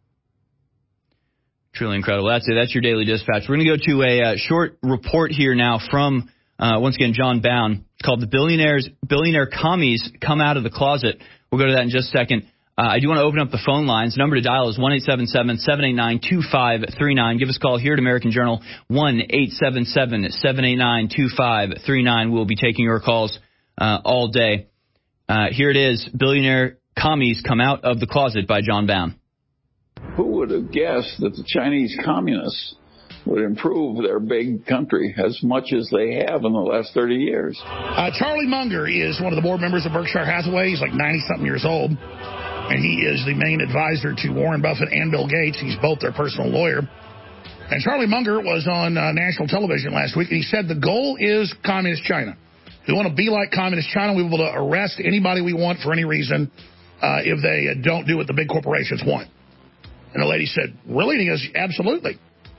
Truly incredible. That's it. That's your Daily Dispatch. We're going to go to a uh, short report here now from, uh, once again, John Bown. It's called The Billionaires, Billionaire Commies Come Out of the Closet. We'll go to that in just a second. Uh, I do want to open up the phone lines. The number to dial is one eight seven seven, seven eight nine, two five three nine. Give us a call here at American Journal, one eight seven seven, seven eight nine, two five three nine. We'll be taking your calls uh, all day. Uh, here it is, Billionaire Commies Come Out of the Closet by John Bown. Who would have guessed that the Chinese communists would improve their big country as much as they have in the last thirty years? Uh, Charlie Munger is one of the board members of Berkshire Hathaway. He's like ninety-something years old. And he is the main advisor to Warren Buffett and Bill Gates. He's both their personal lawyer. And Charlie Munger was on uh, national television last week, and he said the goal is communist China. We want to be like communist China. We will be able to arrest anybody we want for any reason uh, if they uh, don't do what the big corporations want. And the lady said, really? And he goes, absolutely.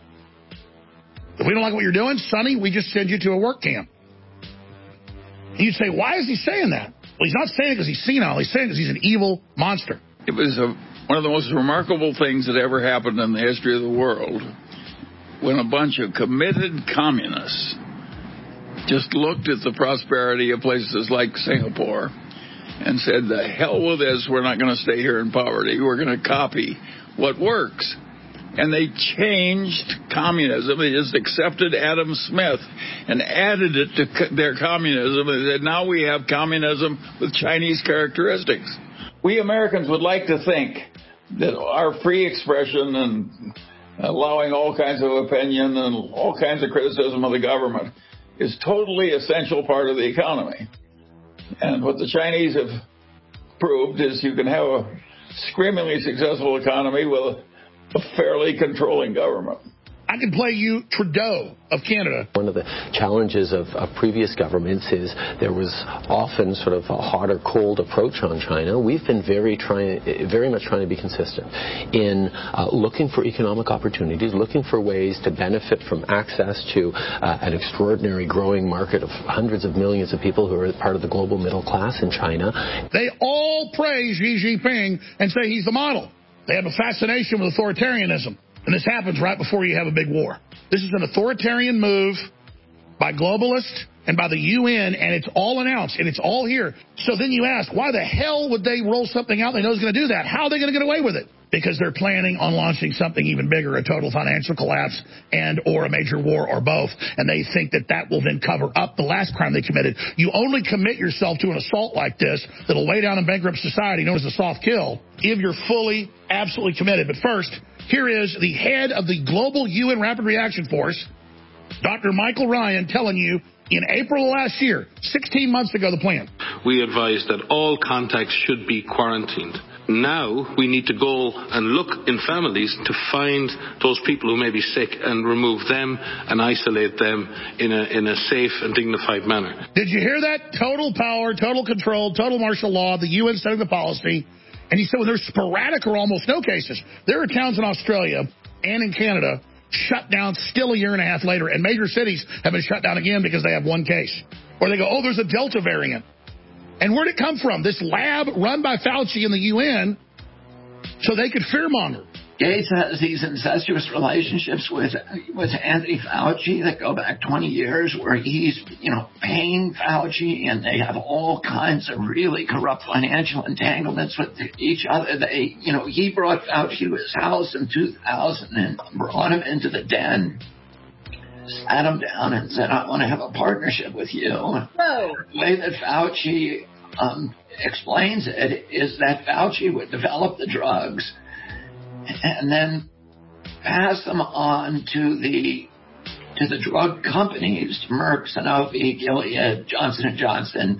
If we don't like what you're doing, Sonny, we just send you to a work camp. And you'd say, why is he saying that? Well, he's not saying it because he's senile. He's saying it because he's an evil monster. It was a, one of the most remarkable things that ever happened in the history of the world when a bunch of committed communists just looked at the prosperity of places like Singapore and said, the hell with this, we're not going to stay here in poverty. We're going to copy what works. And they changed communism. They just accepted Adam Smith and added it to co- their communism. And said, now we have communism with Chinese characteristics. We Americans would like to think that our free expression and allowing all kinds of opinion and all kinds of criticism of the government is totally essential part of the economy. And what the Chinese have proved is you can have a screamingly successful economy with a a fairly controlling government. I can play you Trudeau of Canada. One of the challenges of, of previous governments is there was often sort of a hot or cold approach on China. We've been very trying, very much trying to be consistent in uh, looking for economic opportunities, looking for ways to benefit from access to uh, an extraordinary growing market of hundreds of millions of people who are part of the global middle class in China. They all praise Xi Jinping and say he's the model. They have a fascination with authoritarianism. And this happens right before you have a big war. This is an authoritarian move by globalists and by the U N, and it's all announced, and it's all here. So then you ask, why the hell would they roll something out they know is going to do that? How are they going to get away with it? Because they're planning on launching something even bigger, a total financial collapse and or a major war or both. And they think that that will then cover up the last crime they committed. You only commit yourself to an assault like this that'll lay down and bankrupt society, known as a soft kill, if you're fully, absolutely committed. But first, here is the head of the Global U N Rapid Reaction Force, Doctor Michael Ryan, telling you in April of last year, sixteen months ago, the plan. We advised that all contacts should be quarantined. Now we need to go and look in families to find those people who may be sick and remove them and isolate them in a, in a safe and dignified manner. Did you hear that? Total power, total control, total martial law, the U N setting the policy. And he said when there's sporadic or almost no cases, there are towns in Australia and in Canada shut down still a year and a half later, and major cities have been shut down again because they have one case. Or they go, oh, there's a Delta variant. And where'd it come from? This lab run by Fauci in the U N so they could fearmonger. Gates has these incestuous relationships with with Anthony Fauci that go back twenty years, where he's, you know, paying Fauci, and they have all kinds of really corrupt financial entanglements with each other. They, you know, he brought Fauci to his house in two thousand and brought him into the den, sat him down and said, I want to have a partnership with you. No. The way that Fauci um, explains it is that Fauci would develop the drugs and then pass them on to the to the drug companies, to Merck, Sanofi, Gilead, Johnson and Johnson.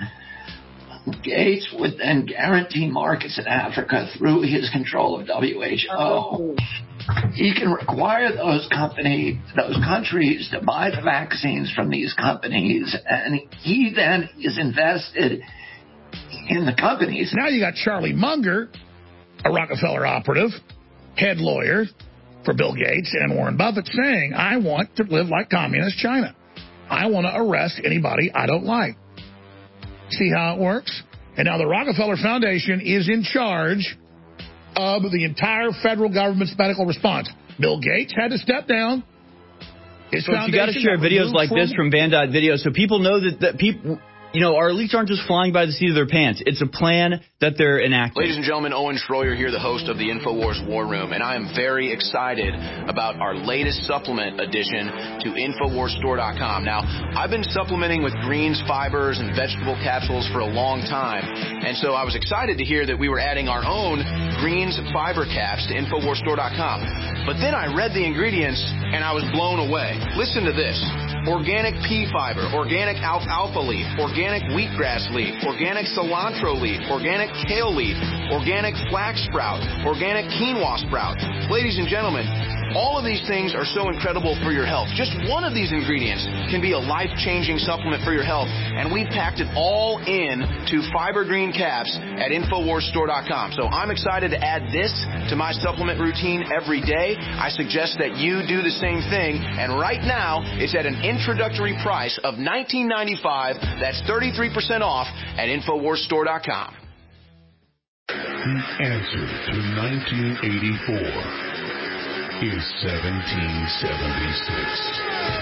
Gates would then guarantee markets in Africa through his control of W H O. He can require those company, those countries to buy the vaccines from these companies, and he then is invested in the companies. Now you got Charlie Munger, a Rockefeller operative, head lawyer for Bill Gates and Warren Buffett, saying, I want to live like communist China. I want to arrest anybody I don't like. See how it works? And now the Rockefeller Foundation is in charge of the entire federal government's medical response. Bill Gates had to step down. His Folks, you got to share videos like this from Band dot video so people know that, that people... You know, our elites aren't just flying by the seat of their pants. It's a plan that they're enacting. Ladies and gentlemen, Owen Schroyer here, the host of the InfoWars War Room, and I am very excited about our latest supplement addition to Infowars Store dot com. Now, I've been supplementing with greens, fibers, and vegetable capsules for a long time, and so I was excited to hear that we were adding our own greens fiber caps to Infowars Store dot com. But then I read the ingredients, and I was blown away. Listen to this. Organic pea fiber, organic alfalfa leaf, organic wheatgrass leaf, organic cilantro leaf, organic kale leaf, organic flax sprout, organic quinoa sprout. Ladies and gentlemen, all of these things are so incredible for your health. Just one of these ingredients can be a life-changing supplement for your health, and we've packed it all in to Fiber Green Caps at Infowars Store dot com. So I'm excited to add this to my supplement routine every day. I suggest that you do the same thing, and right now it's at an introductory price of nineteen ninety-five dollars. That's thirty-three percent off at Infowars Store dot com. The answer to nineteen eighty-four is seventeen seventy-six.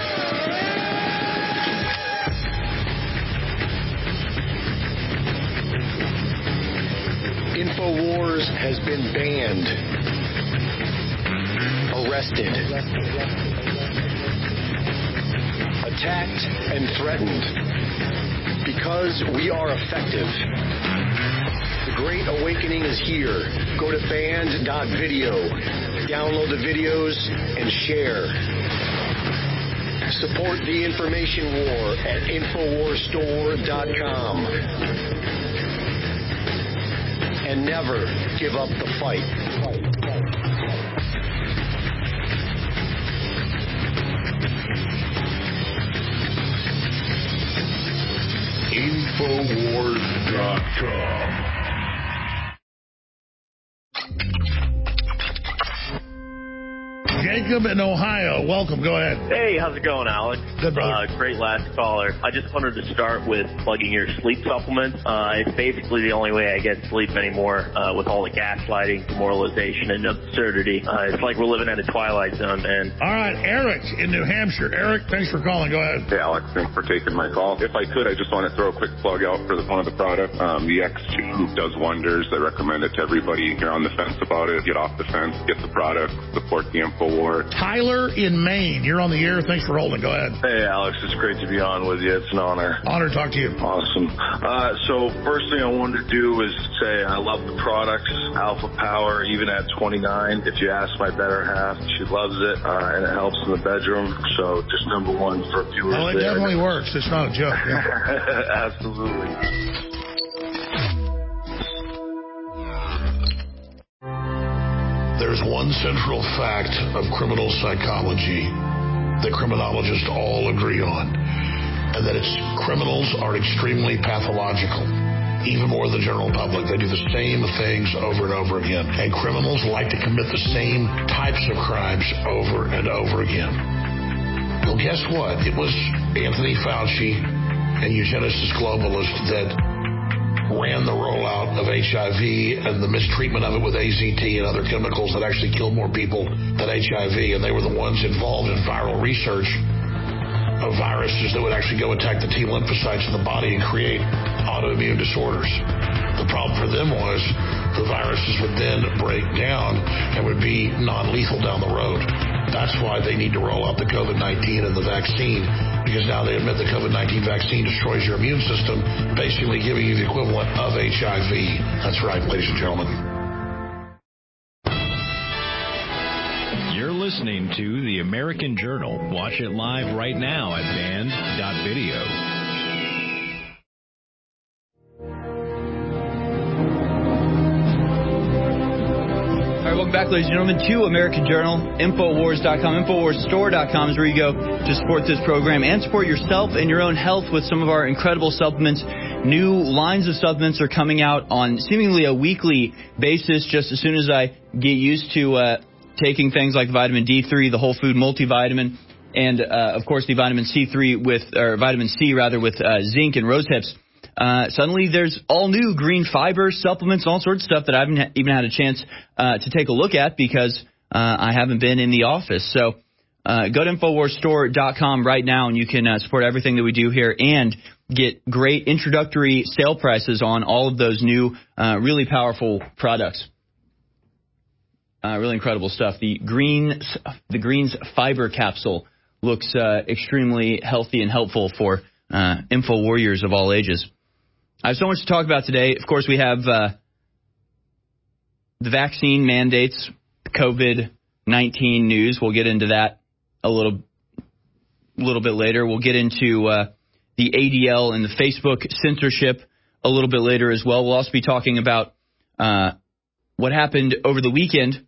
InfoWars has been banned, arrested, attacked, and threatened because we are effective. The Great Awakening is here. Go to band dot video, download the videos, and share. Support the information war at Infowars Store dot com. And never give up the fight. Infowars dot com. Jacob in Ohio, welcome. Go ahead. Hey, how's it going, Alex? Good, brother. Uh, great last caller. I just wanted to start with plugging your sleep supplements. Uh, it's basically the only way I get sleep anymore uh, with all the gaslighting, demoralization, and absurdity. Uh, it's like we're living in a twilight zone, man. All right, Eric in New Hampshire. Eric, thanks for calling. Go ahead. Hey, Alex, thanks for taking my call. If I could, I just want to throw a quick plug out for the, one of the products. Um, the X two does wonders. I recommend it to everybody. If you're on the fence about it, get off the fence, get the product, support the InfoWars. Tyler in Maine, you're on the air. Thanks for holding. Go ahead. Hey, Alex, it's great to be on with you. It's an honor. Honor to talk to you. Awesome. Uh, so first thing I wanted to do was say I love the products, Alpha Power, even at twenty-nine. If you ask my better half, she loves it, uh, and it helps in the bedroom. So just number one for viewers. Well, it there. definitely works. It's not a joke. Yeah. Absolutely. There's one central fact of criminal psychology that criminologists all agree on, and that it's criminals are extremely pathological, even more than the general public. They do the same things over and over again, and criminals like to commit the same types of crimes over and over again. Well, guess what? It was Anthony Fauci and eugenicist globalists that ran the rollout of H I V and the mistreatment of it with A Z T and other chemicals that actually killed more people than H I V. And they were the ones involved in viral research of viruses that would actually go attack the T lymphocytes in the body and create autoimmune disorders. The problem for them was the viruses would then break down and would be non-lethal down the road. That's why they need to roll out the COVID nineteen and the vaccine, because now they admit the COVID nineteen vaccine destroys your immune system, basically giving you the equivalent of H I V. That's right, ladies and gentlemen. You're listening to The American Journal. Watch it live right now at band dot video. Welcome back, ladies and gentlemen, to American Journal, Infowars dot com. Infowars Store dot com is where you go to support this program and support yourself and your own health with some of our incredible supplements. New lines of supplements are coming out on seemingly a weekly basis, just as soon as I get used to uh, taking things like vitamin D three, the whole food multivitamin, and, uh, of course, the vitamin C three with, or vitamin C, rather, with uh, zinc and rose hips. Uh, suddenly there's all new green fiber supplements, all sorts of stuff that I haven't even had a chance uh, to take a look at because uh, I haven't been in the office. So uh, go to Infowars Store dot com right now, and you can uh, support everything that we do here and get great introductory sale prices on all of those new, uh, really powerful products. Uh, really incredible stuff. The greens, the greens fiber capsule looks uh, extremely healthy and helpful for uh, info warriors of all ages. I have so much to talk about today. Of course, we have uh, the vaccine mandates, COVID nineteen news. We'll get into that a little, little bit later. We'll get into uh, the A D L and the Facebook censorship a little bit later as well. We'll also be talking about uh, what happened over the weekend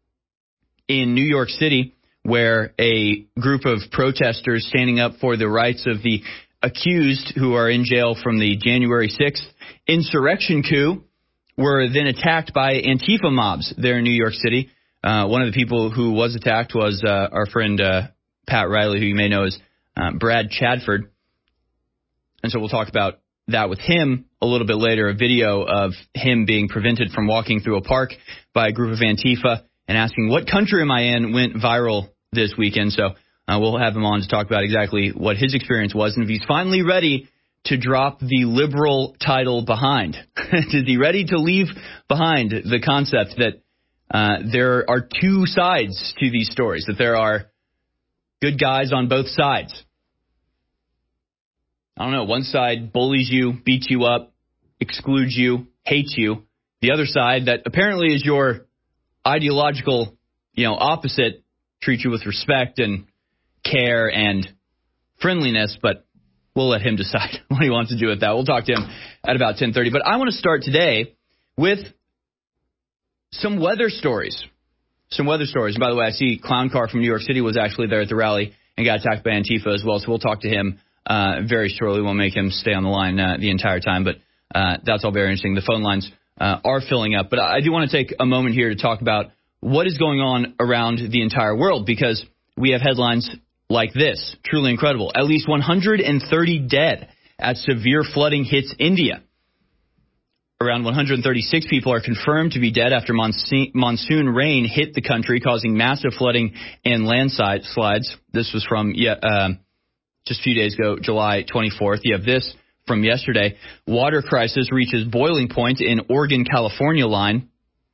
in New York City, where a group of protesters standing up for the rights of the accused who are in jail from the January sixth insurrection coup were then attacked by Antifa mobs there in New York City. Uh, one of the people who was attacked was uh, our friend uh, Pat Riley, who you may know as uh, Brad Chadford. And so we'll talk about that with him a little bit later, a video of him being prevented from walking through a park by a group of Antifa and asking, what country am I in, went viral this weekend. So uh, we'll have him on to talk about exactly what his experience was and if he's finally ready to drop the liberal title behind. Is he ready to leave behind the concept that uh, there are two sides to these stories, that there are good guys on both sides? I don't know. One side bullies you, beats you up, excludes you, hates you. The other side that apparently is your ideological, you know, opposite, treat you with respect and care and friendliness, but we'll let him decide what he wants to do with that. We'll talk to him at about ten thirty. But I want to start today with some weather stories. Some weather stories. And by the way, I see Clown Car from New York City was actually there at the rally and got attacked by Antifa as well, so we'll talk to him uh, very shortly. Won't make him stay on the line uh, the entire time, but uh, that's all very interesting. The phone lines uh, are filling up. But I do want to take a moment here to talk about what is going on around the entire world, because we have headlines like this. Truly incredible. At least one hundred thirty dead as severe flooding hits India. Around one hundred thirty-six people are confirmed to be dead after monsoon, monsoon rain hit the country, causing massive flooding and landslides. This was from yeah, uh, just a few days ago, July twenty-fourth. You have this from yesterday. Water crisis reaches boiling point in Oregon, California line.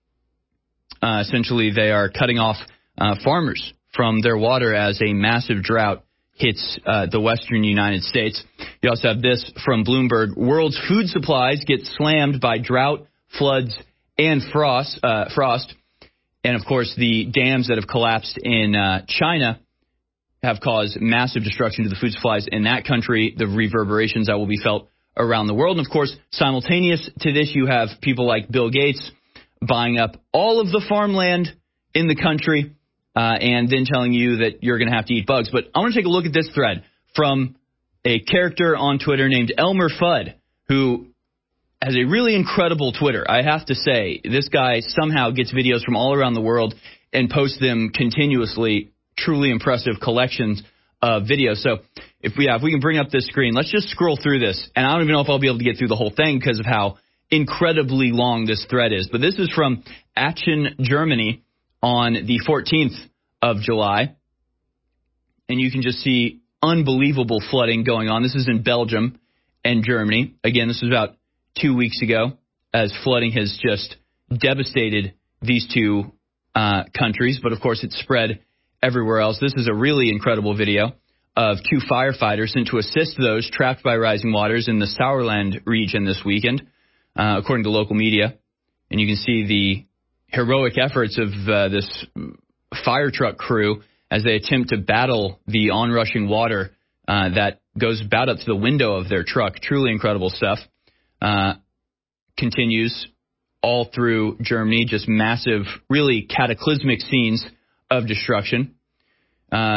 Uh, essentially, they are cutting off uh, farmers from their water as a massive drought hits uh, the western United States. You also have this from Bloomberg. World's food supplies get slammed by drought, floods, and frost. Uh, frost. And, of course, the dams that have collapsed in uh, China have caused massive destruction to the food supplies in that country, the reverberations that will be felt around the world. And, of course, simultaneous to this, you have people like Bill Gates buying up all of the farmland in the country uh, and then telling you that you're going to have to eat bugs. But I want to take a look at this thread from a character on Twitter named Elmer Fudd, who has a really incredible Twitter. I have to say, this guy somehow gets videos from all around the world and posts them continuously. Truly impressive collections of videos. So if we have, if we can bring up this screen, let's just scroll through this. And I don't even know if I'll be able to get through the whole thing because of how incredibly long this thread is. But this is from Aachen, Germany on the fourteenth of July. And you can just see unbelievable flooding going on. This is in Belgium and Germany. Again, this was about two weeks ago as flooding has just devastated these two uh, countries. But, of course, it spread everywhere else. This is a really incredible video of two firefighters sent to assist those trapped by rising waters in the Sauerland region this weekend, uh, according to local media. And you can see the heroic efforts of uh, this fire truck crew as they attempt to battle the onrushing water uh, that goes about up to the window of their truck. Truly incredible stuff. Uh, continues all through Germany, just massive, really cataclysmic scenes of destruction. Uh,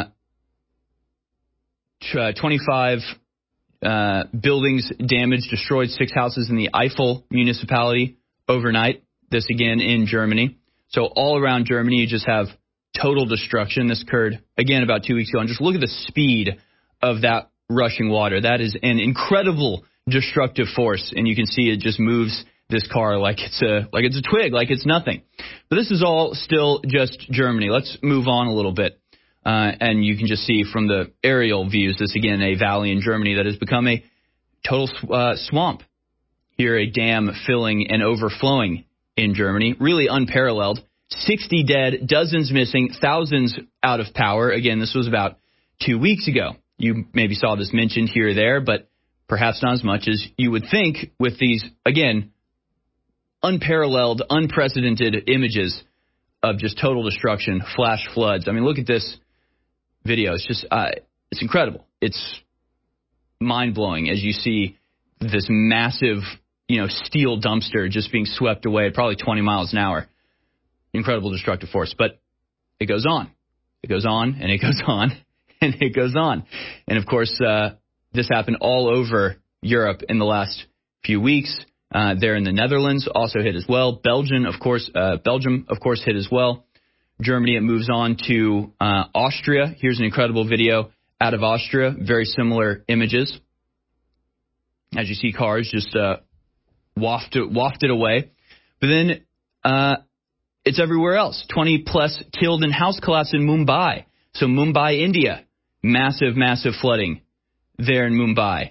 twenty-five uh, buildings damaged, destroyed, six houses in the Eifel municipality overnight. This again in Germany. So all around Germany, you just have total destruction. This occurred again about two weeks ago. And just look at the speed of that rushing water. That is an incredible destructive force. And you can see it just moves this car like it's a like it's a twig, like it's nothing. But this is all still just Germany. Let's move on a little bit. Uh, and you can just see from the aerial views, this again, a valley in Germany that has become a total uh, swamp. Here, a dam filling and overflowing in Germany. Really unparalleled. sixty dead, dozens missing, thousands out of power. Again, this was about two weeks ago. You maybe saw this mentioned here or there, but perhaps not as much as you would think with these, again, unparalleled, unprecedented images of just total destruction, flash floods. I mean, look at this video. It's just, uh, it's incredible. It's mind-blowing as you see this massive, you know, steel dumpster just being swept away at probably twenty miles an hour. Incredible destructive force. But it goes on. It goes on, and it goes on, and it goes on. And, of course, uh, this happened all over Europe in the last few weeks. Uh, there in the Netherlands also hit as well. Belgium, of course, uh, Belgium, of course, hit as well. Germany, it moves on to uh, Austria. Here's an incredible video out of Austria. Very similar images. As you see cars just uh, wafted, wafted away. But then uh, it's everywhere else. twenty plus killed in house collapse in Mumbai. So Mumbai, India. Massive, massive flooding there in Mumbai.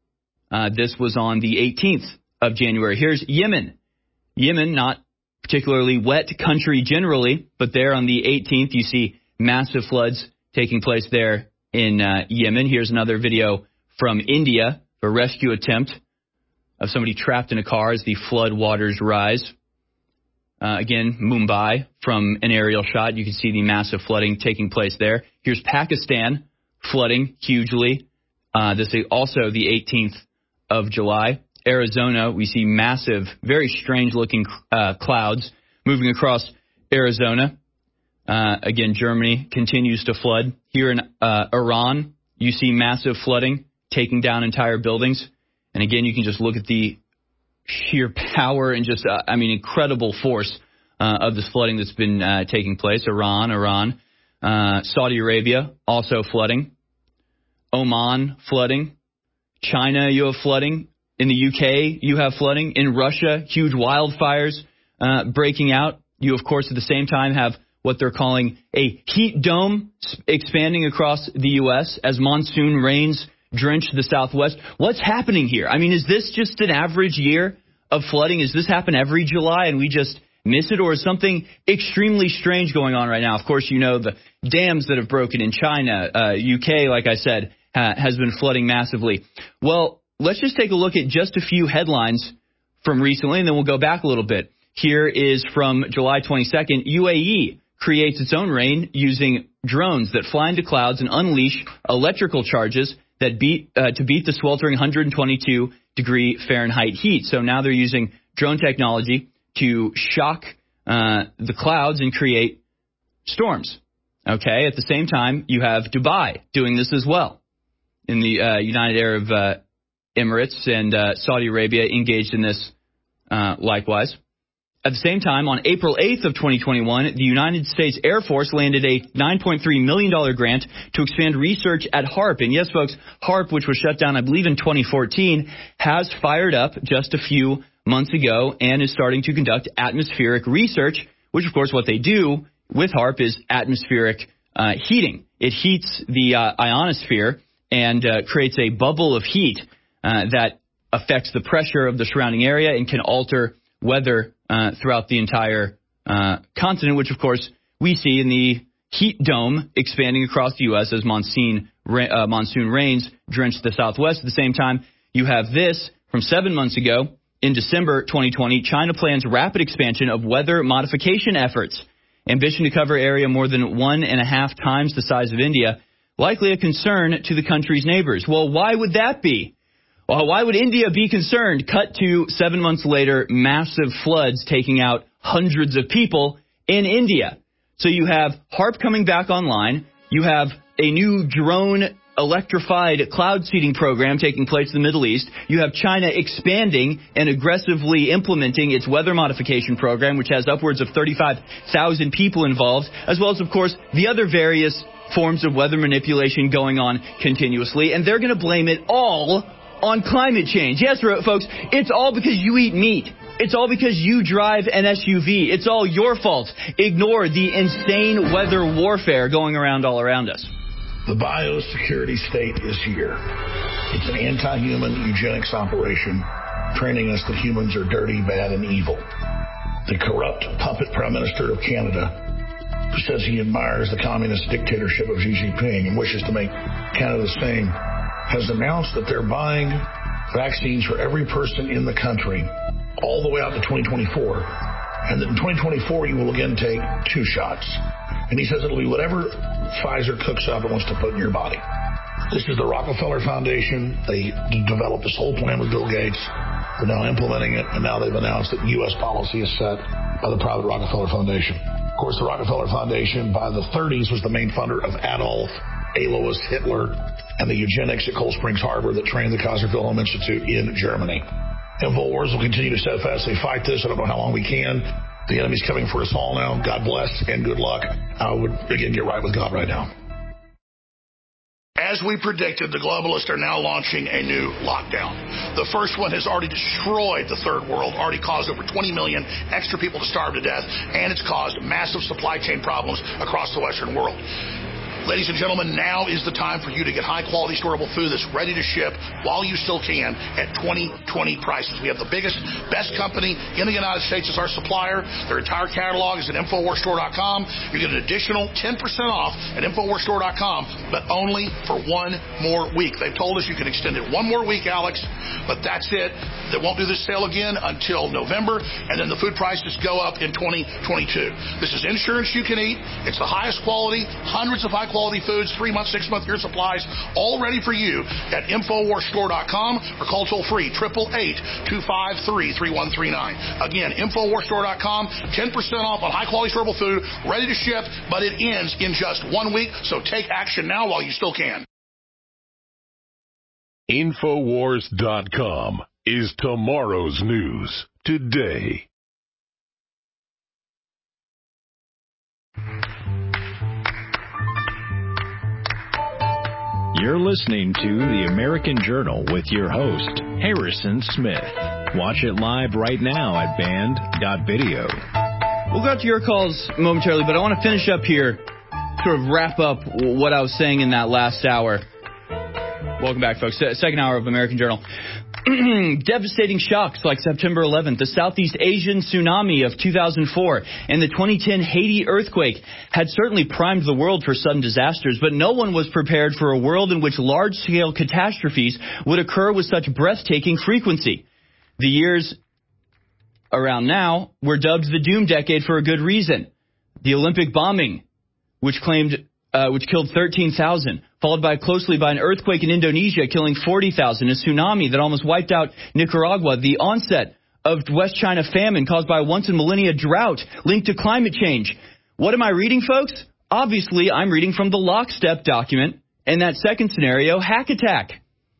Uh, this was on the eighteenth of January. Here's Yemen. Yemen, not particularly wet country generally, but there on the eighteenth, you see massive floods taking place there in uh, Yemen. Here's another video from India, a rescue attempt of somebody trapped in a car as the flood waters rise. Uh, again, Mumbai, from an aerial shot, you can see the massive flooding taking place there. Here's Pakistan, flooding hugely. Uh, this is also the eighteenth of July. Arizona, we see massive, very strange-looking uh, clouds moving across Arizona. Uh, again, Germany continues to flood. Here in uh, Iran, you see massive flooding taking down entire buildings. And again, you can just look at the sheer power and just, uh, I mean, incredible force uh, of this flooding that's been uh, taking place. Iran, Iran, uh, Saudi Arabia also flooding. Oman flooding. China, you have flooding. In the U K, you have flooding. In Russia, huge wildfires uh, breaking out. You, of course, at the same time have what they're calling a heat dome expanding across the U S as monsoon rains drench the Southwest. What's happening here? I mean, is this just an average year of flooding? Does this happen every July and we just miss it? Or is something extremely strange going on right now? Of course, you know the dams that have broken in China. Uh, U K, like I said, ha- has been flooding massively. Well, let's just take a look at just a few headlines from recently, and then we'll go back a little bit. Here is from July twenty-second. U A E creates its own rain using drones that fly into clouds and unleash electrical charges that beat uh, to beat the sweltering one hundred twenty-two degree Fahrenheit heat. So now they're using drone technology to shock uh, the clouds and create storms. Okay. At the same time, you have Dubai doing this as well. In the uh, United Arab uh, Emirates and uh, Saudi Arabia engaged in this uh, likewise. At the same time, on April eighth of twenty twenty-one, the United States Air Force landed a nine point three million dollars grant to expand research at HAARP. And yes, folks, HAARP, which was shut down, I believe, in twenty fourteen, has fired up just a few months ago and is starting to conduct atmospheric research, which, of course, what they do with HAARP is atmospheric uh, heating. It heats the uh, ionosphere and uh, creates a bubble of heat uh, that affects the pressure of the surrounding area and can alter weather uh, throughout the entire uh, continent, which, of course, we see in the heat dome expanding across the U S as monsoon, uh, monsoon rains drench the Southwest. At the same time, you have this from seven months ago. In December twenty twenty, China plans rapid expansion of weather modification efforts. Ambition to cover area more than one and a half times the size of India, likely a concern to the country's neighbors. Well, why would that be? Well, why would India be concerned? Cut to seven months later, massive floods taking out hundreds of people in India. So you have HAARP coming back online. You have a new drone electrified cloud seeding program taking place in the Middle East. You have China expanding and aggressively implementing its weather modification program, which has upwards of thirty-five thousand people involved, as well as, of course, the other various forms of weather manipulation going on continuously. And they're going to blame it all on climate change. Yes, folks, it's all because you eat meat. It's all because you drive an S U V. It's all your fault. Ignore the insane weather warfare going around all around us. The biosecurity state is here. It's an anti-human eugenics operation training us that humans are dirty, bad, and evil. The corrupt puppet Prime Minister of Canada, who says he admires the communist dictatorship of Xi Jinping and wishes to make Canada the same, has announced that they're buying vaccines for every person in the country all the way out to twenty twenty-four. And that in twenty twenty-four, you will again take two shots. And he says it'll be whatever Pfizer cooks up and wants to put in your body. This is the Rockefeller Foundation. They d- developed this whole plan with Bill Gates. They're now implementing it, and now they've announced that U S policy is set by the private Rockefeller Foundation. Of course, the Rockefeller Foundation, by the thirties, was the main funder of Adolf, Alois, Hitler, and the eugenics at Cold Springs Harbor that trained the Kaiser Wilhelm Institute in Germany. InfoWars will continue to steadfastly fight this. I don't know how long we can. The enemy's coming for us all now. God bless and good luck. I would, again, get right with God right now. As we predicted, the globalists are now launching a new lockdown. The first one has already destroyed the third world, already caused over twenty million extra people to starve to death, and it's caused massive supply chain problems across the Western world. Ladies and gentlemen, now is the time for you to get high-quality, storable food that's ready to ship while you still can at twenty twenty prices. We have the biggest, best company in the United States as our supplier. Their entire catalog is at Infowars Store dot com. You get an additional ten percent off at Infowars Store dot com, but only for one more week. They've told us you can extend it one more week, Alex, but that's it. They won't do this sale again until November, and then the food prices go up in twenty twenty-two. This is insurance you can eat. It's the highest quality, hundreds of high quality foods, three month, six month, year supplies, all ready for you at Infowars Store dot com or call toll free, eight eight eight, two five three, three one three nine. Again, Infowars Store dot com, ten percent off on high quality storable food, ready to ship, but it ends in just one week, so take action now while you still can. Infowars dot com is tomorrow's news today. You're listening to The American Journal with your host, Harrison Smith. Watch it live right now at band dot video. We'll go to your calls momentarily, but I want to finish up here, sort of wrap up what I was saying in that last hour. Welcome back, folks. Second hour of American Journal. Devastating shocks like September eleventh, the Southeast Asian tsunami of two thousand four, and the twenty ten Haiti earthquake had certainly primed the world for sudden disasters, but no one was prepared for a world in which large-scale catastrophes would occur with such breathtaking frequency. The years around now were dubbed the Doom Decade for a good reason. The Olympic bombing, which claimed uh, which killed thirteen thousand, followed by closely by an earthquake in Indonesia killing forty thousand, a tsunami that almost wiped out Nicaragua, the onset of West China famine caused by a once-in-millennia drought linked to climate change. What am I reading, folks? Obviously, I'm reading from the Lockstep document, and that second scenario, Hack Attack.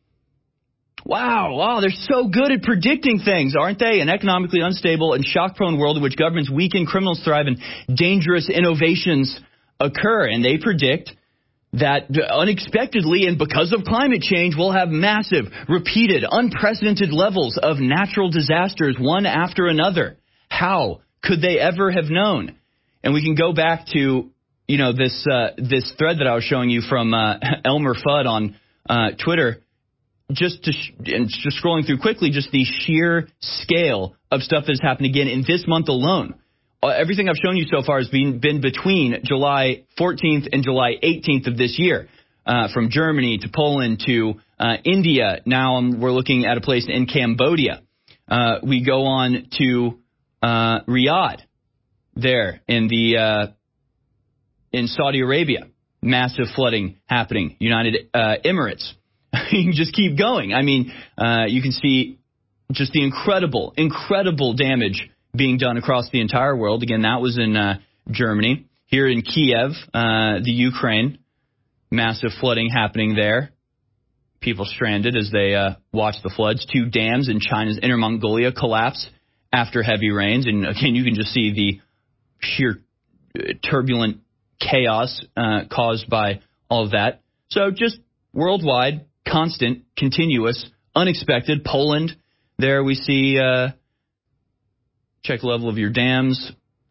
Wow, wow, they're so good at predicting things, aren't they? An economically unstable and shock-prone world in which governments weaken, criminals thrive, and dangerous innovations occur. And they predict that unexpectedly and because of climate change, we'll have massive, repeated, unprecedented levels of natural disasters, one after another. How could they ever have known? And we can go back to, you know, this uh, this thread that I was showing you from uh, Elmer Fudd on uh, Twitter. Just to sh- and just scrolling through quickly, just the sheer scale of stuff that has happened again in this month alone. Uh, everything I've shown you so far has been, been between July fourteenth and July eighteenth of this year, uh, from Germany to Poland to uh, India. Now um, we're looking at a place in Cambodia. Uh, we go on to uh, Riyadh, there in the uh, in Saudi Arabia, massive flooding happening. United uh, Emirates. You can just keep going. I mean, uh, you can see just the incredible, incredible damage being done across the entire world. Again, that was in uh, Germany. Here in Kiev, uh, the Ukraine, massive flooding happening there. People stranded as they uh, watch the floods. Two dams in China's Inner Mongolia collapse after heavy rains. And again, you can just see the sheer uh, turbulent chaos uh, caused by all of that. So just worldwide, constant, continuous, unexpected. Poland, there we see, uh, check the level of your dams,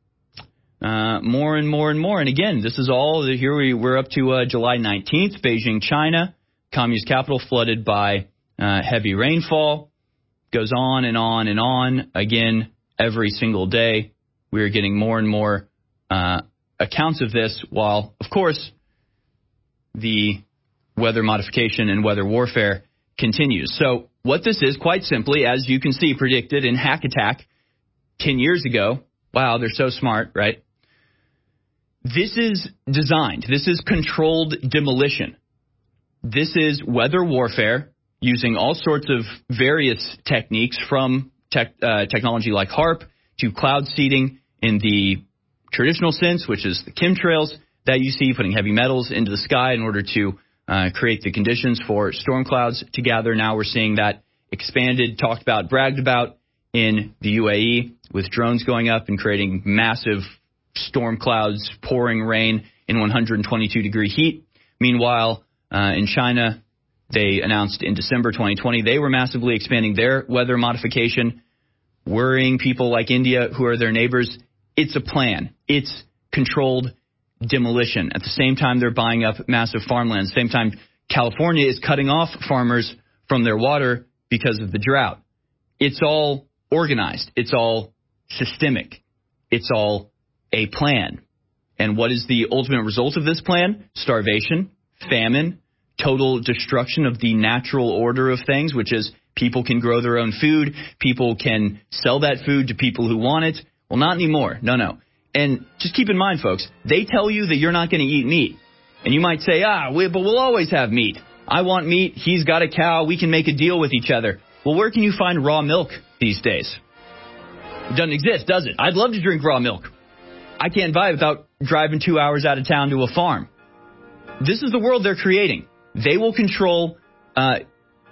uh, more and more and more. And again, this is all, here we, we're up to uh, July nineteenth, Beijing, China, communist capital flooded by uh, heavy rainfall. Goes on and on and on. Again, every single day, we are getting more and more uh, accounts of this, while, of course, the weather modification and weather warfare continues. So what this is, quite simply, as you can see, predicted in Hack Attack ten years ago. Wow, they're so smart, right? This is designed. This is controlled demolition. This is weather warfare using all sorts of various techniques, from tech, uh, technology like HARP to cloud seeding in the traditional sense, which is the chemtrails that you see, putting heavy metals into the sky in order to Uh, create the conditions for storm clouds to gather. Now we're seeing that expanded, talked about, bragged about in the U A E, with drones going up and creating massive storm clouds, pouring rain in one hundred twenty-two degree heat. Meanwhile, uh, in China, they announced in December twenty twenty they were massively expanding their weather modification, worrying people like India, who are their neighbors. It's a plan. It's controlled demolition. At the same time, they're buying up massive farmland. At the same time, California is cutting off farmers from their water because of the drought. It's all organized. It's all systemic. It's all a plan. And what is the ultimate result of this plan? Starvation, famine, total destruction of the natural order of things, which is people can grow their own food. People can sell that food to people who want it. Well, not anymore. No, no. And just keep in mind, folks, they tell you that you're not going to eat meat. And you might say, ah, we, but we'll always have meat. I want meat. He's got a cow. We can make a deal with each other. Well, where can you find raw milk these days? It doesn't exist, does it? I'd love to drink raw milk. I can't buy it without driving two hours out of town to a farm. This is the world they're creating. They will control uh,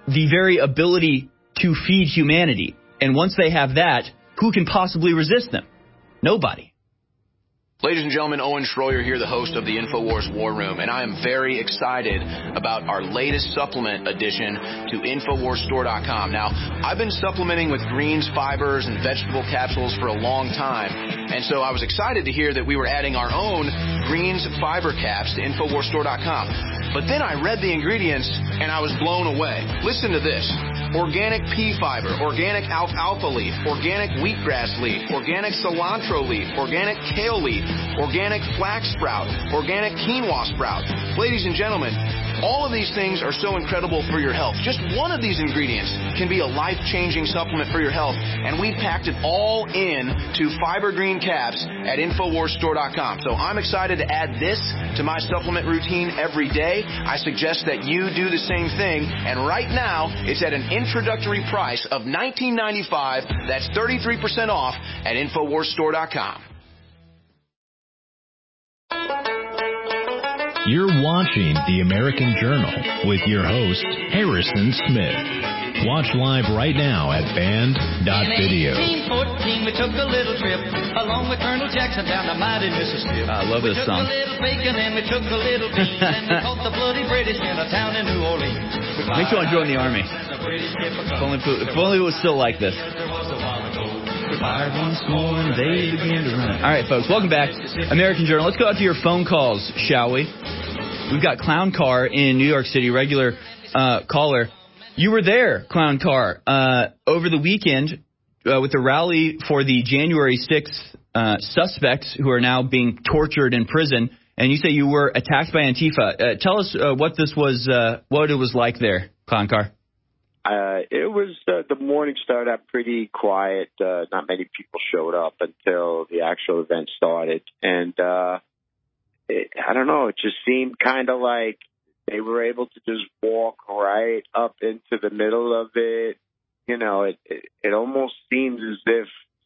the very ability to feed humanity. And once they have that, who can possibly resist them? Nobody. Ladies and gentlemen, Owen Schroyer here, the host of the InfoWars War Room, and I am very excited about our latest supplement addition to Infowars Store dot com. Now, I've been supplementing with greens, fibers, and vegetable capsules for a long time, and so I was excited to hear that we were adding our own greens fiber caps to Infowars Store dot com. But then I read the ingredients, and I was blown away. Listen to this. Organic pea fiber, organic alfalfa leaf, organic wheatgrass leaf, organic cilantro leaf, organic kale leaf, organic flax sprout, organic quinoa sprout. Ladies and gentlemen, all of these things are so incredible for your health. Just one of these ingredients can be a life-changing supplement for your health, and we packed it all in to Fiber Green Caps at Infowars Store dot com. So I'm excited to add this to my supplement routine every day. I suggest that you do the same thing, and right now it's at an introductory price of nineteen ninety-five dollars. That's thirty-three percent off at Infowars Store dot com. You're watching The American Journal with your host, Harrison Smith. Watch live right now at band dot video. In eighteen fourteen, we took a little trip along with Colonel Jackson down the mighty Mississippi. I love this song. We took a little bacon and we took a little beans and we caught the bloody British in a town in New Orleans. Makes you want to join the army. If only, if only it was still like this. Fired once more and they began to run. All right, folks, welcome back. American Journal. Let's go out to your phone calls, shall we? We've got Clown Car in New York City, regular uh, caller. You were there, Clown Car, uh, over the weekend uh, with the rally for the January sixth uh, suspects who are now being tortured in prison. And you say you were attacked by Antifa. Uh, tell us uh, what this was, uh, what it was like there, Clown Car. Uh, it was uh, the morning started out pretty quiet. Uh, not many people showed up until the actual event started, and uh, it, I don't know. It just seemed kind of like they were able to just walk right up into the middle of it. You know, it it, it almost seems as if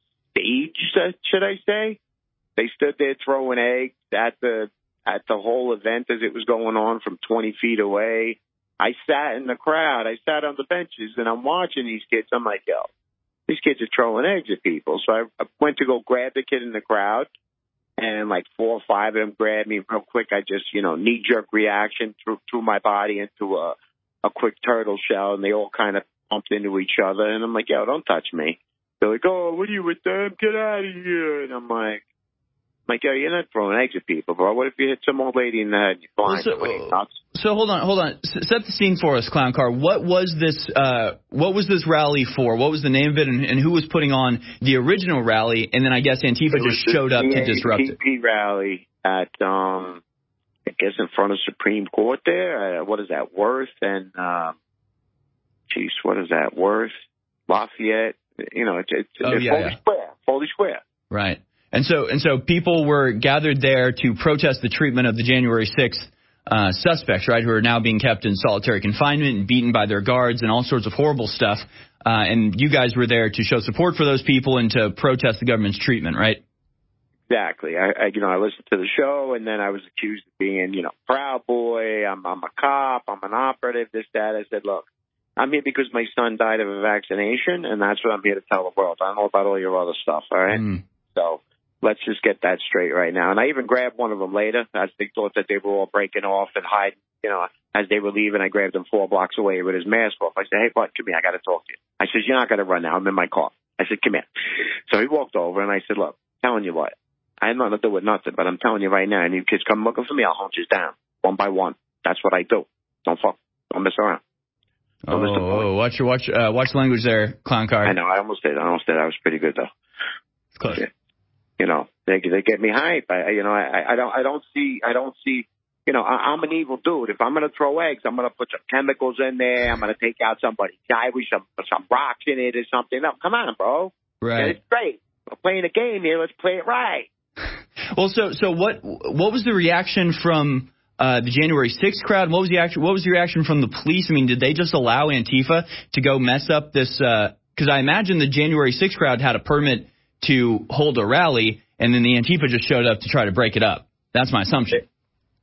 staged, should I say? They stood there throwing eggs at the at the whole event as it was going on from twenty feet away. I sat in the crowd. I sat on the benches, and I'm watching these kids. I'm like, yo, these kids are throwing eggs at people. So I, I went to go grab the kid in the crowd, and like four or five of them grabbed me real quick. I just, you know, knee-jerk reaction, threw, threw my body into a, a quick turtle shell, and they all kind of bumped into each other. And I'm like, yo, don't touch me. They're like, oh, what are you with them? Get out of here. And I'm like, I'm like, yo, you're not throwing eggs at people, bro. What if you hit some old lady in the head and you're blind? Well, so, so hold on, hold on. S- set the scene for us, Clown Car. What was this? Uh, what was this rally for? What was the name of it, and, and who was putting on the original rally? And then I guess Antifa just showed up to disrupt it. A T P rally at, um, I guess, in front of Supreme Court there. Uh, what is that? Worth and, um, geez, what is that? Worth, Lafayette. You know, it's it's, oh, it's yeah, Foley yeah. Square. Foley Square. Right. And so and so people were gathered there to protest the treatment of the January sixth uh, suspects, right, who are now being kept in solitary confinement and beaten by their guards and all sorts of horrible stuff. Uh, and you guys were there to show support for those people and to protest the government's treatment, right? Exactly. I, I you know, I listened to the show, and then I was accused of being, you know, Proud Boy. I'm, I'm a cop. I'm an operative. This, that. I said, look, I'm here because my son died of a vaccination, and that's what I'm here to tell the world. I don't know about all your other stuff, all right? Mm. So let's just get that straight right now. And I even grabbed one of them later as they thought that they were all breaking off and hiding. You know, as they were leaving, I grabbed him four blocks away with his mask off. I said, hey, bud, come here. I got to talk to you. I said, you're not going to run now. I'm in my car. I said, come here. So he walked over, and I said, look, I'm telling you what. I had nothing to do with nothing, but I'm telling you right now, and you kids come looking for me, I'll hunt you down one by one. That's what I do. Don't fuck. Don't mess around. Don't oh, miss the point. oh, watch your watch, uh, watch the language there, Clown Car. I know. I almost did. I almost did. I was pretty good though. It's close. Yeah. You know, they they get me hype. I, you know, I, I don't, I don't see, I don't see. You know, I, I'm an evil dude. If I'm gonna throw eggs, I'm gonna put some chemicals in there. I'm gonna take out somebody's eye with some some rocks in it or something. No, come on, bro. Right. And it's great. We're playing a game here. Let's play it right. Well, so so what what was the reaction from uh, the January sixth crowd? What was the action? What was the reaction from the police? I mean, did they just allow Antifa to go mess up this? Because uh, I imagine the January sixth crowd had a permit to hold a rally, and then the Antifa just showed up to try to break it up. That's my assumption. They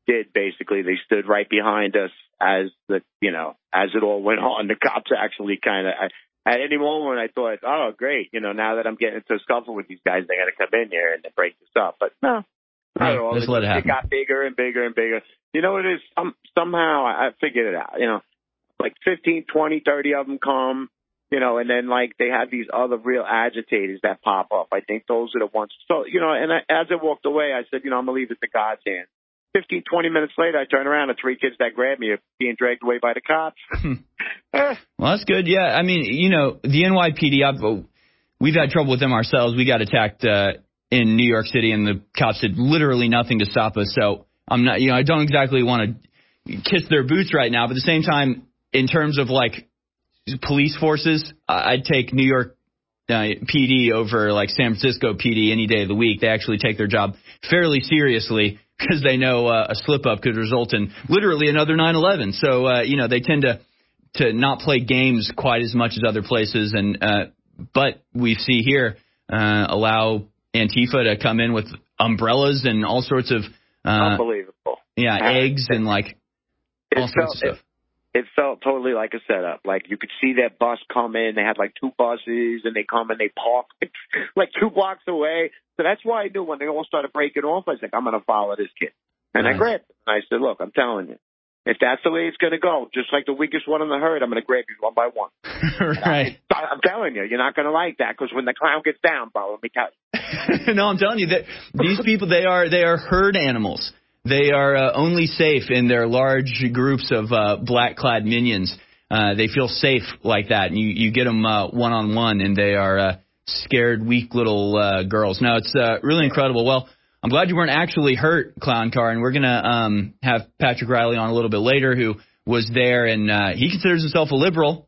did, basically. They stood right behind us as the, you know, as it all went on. The cops actually kind of, at any moment I thought, oh, great, you know, now that I'm getting into a scuffle with these guys, they got to come in here and break this up. But no, not at all. Just let it happen. It got bigger and bigger and bigger. You know what it is? Um, somehow I, I figured it out, you know, like fifteen, twenty, thirty of them come, you know, and then like they have these other real agitators that pop up. I think those are the ones. So, you know, and I, as I walked away, I said, you know, I'm going to leave it to God's hands. fifteen, twenty minutes later, I turn around and three kids that grabbed me are being dragged away by the cops. Well, that's good. Yeah, I mean, you know, the N Y P D, I've, we've had trouble with them ourselves. We got attacked uh, in New York City, and the cops did literally nothing to stop us. So I'm not, you know, I don't exactly want to kiss their boots right now. But at the same time, in terms of like police forces, I'd take New York uh, P D over like San Francisco P D any day of the week. They actually take their job fairly seriously, because they know uh, a slip-up could result in literally another nine eleven. So, uh, you know, they tend to to not play games quite as much as other places. And uh, but we see here uh, allow Antifa to come in with umbrellas and all sorts of uh, unbelievable. Yeah, uh, eggs and like all it sorts felt, of stuff. It, it felt totally like a setup. Like you could see that bus come in. They had like two buses, and they come and they park like two blocks away. So that's why I knew when they all started breaking off, I was like, I'm going to follow this kid. And nice. I grabbed him. And I said, look, I'm telling you, if that's the way it's going to go, just like the weakest one in the herd, I'm going to grab you one by one. Right. I, I'm telling you, you're not going to like that, because when the clown gets down, bro, let me tell you. No, I'm telling you that these people, they are they are herd animals. They are uh, only safe in their large groups of uh, black-clad minions. Uh, they feel safe like that. And you, you get them uh, one-on-one, and they are uh, scared, weak little uh, girls. No, it's uh, really incredible. Well, I'm glad you weren't actually hurt, Clown Car, and we're going to um, have Patrick Riley on a little bit later, who was there, and uh, he considers himself a liberal.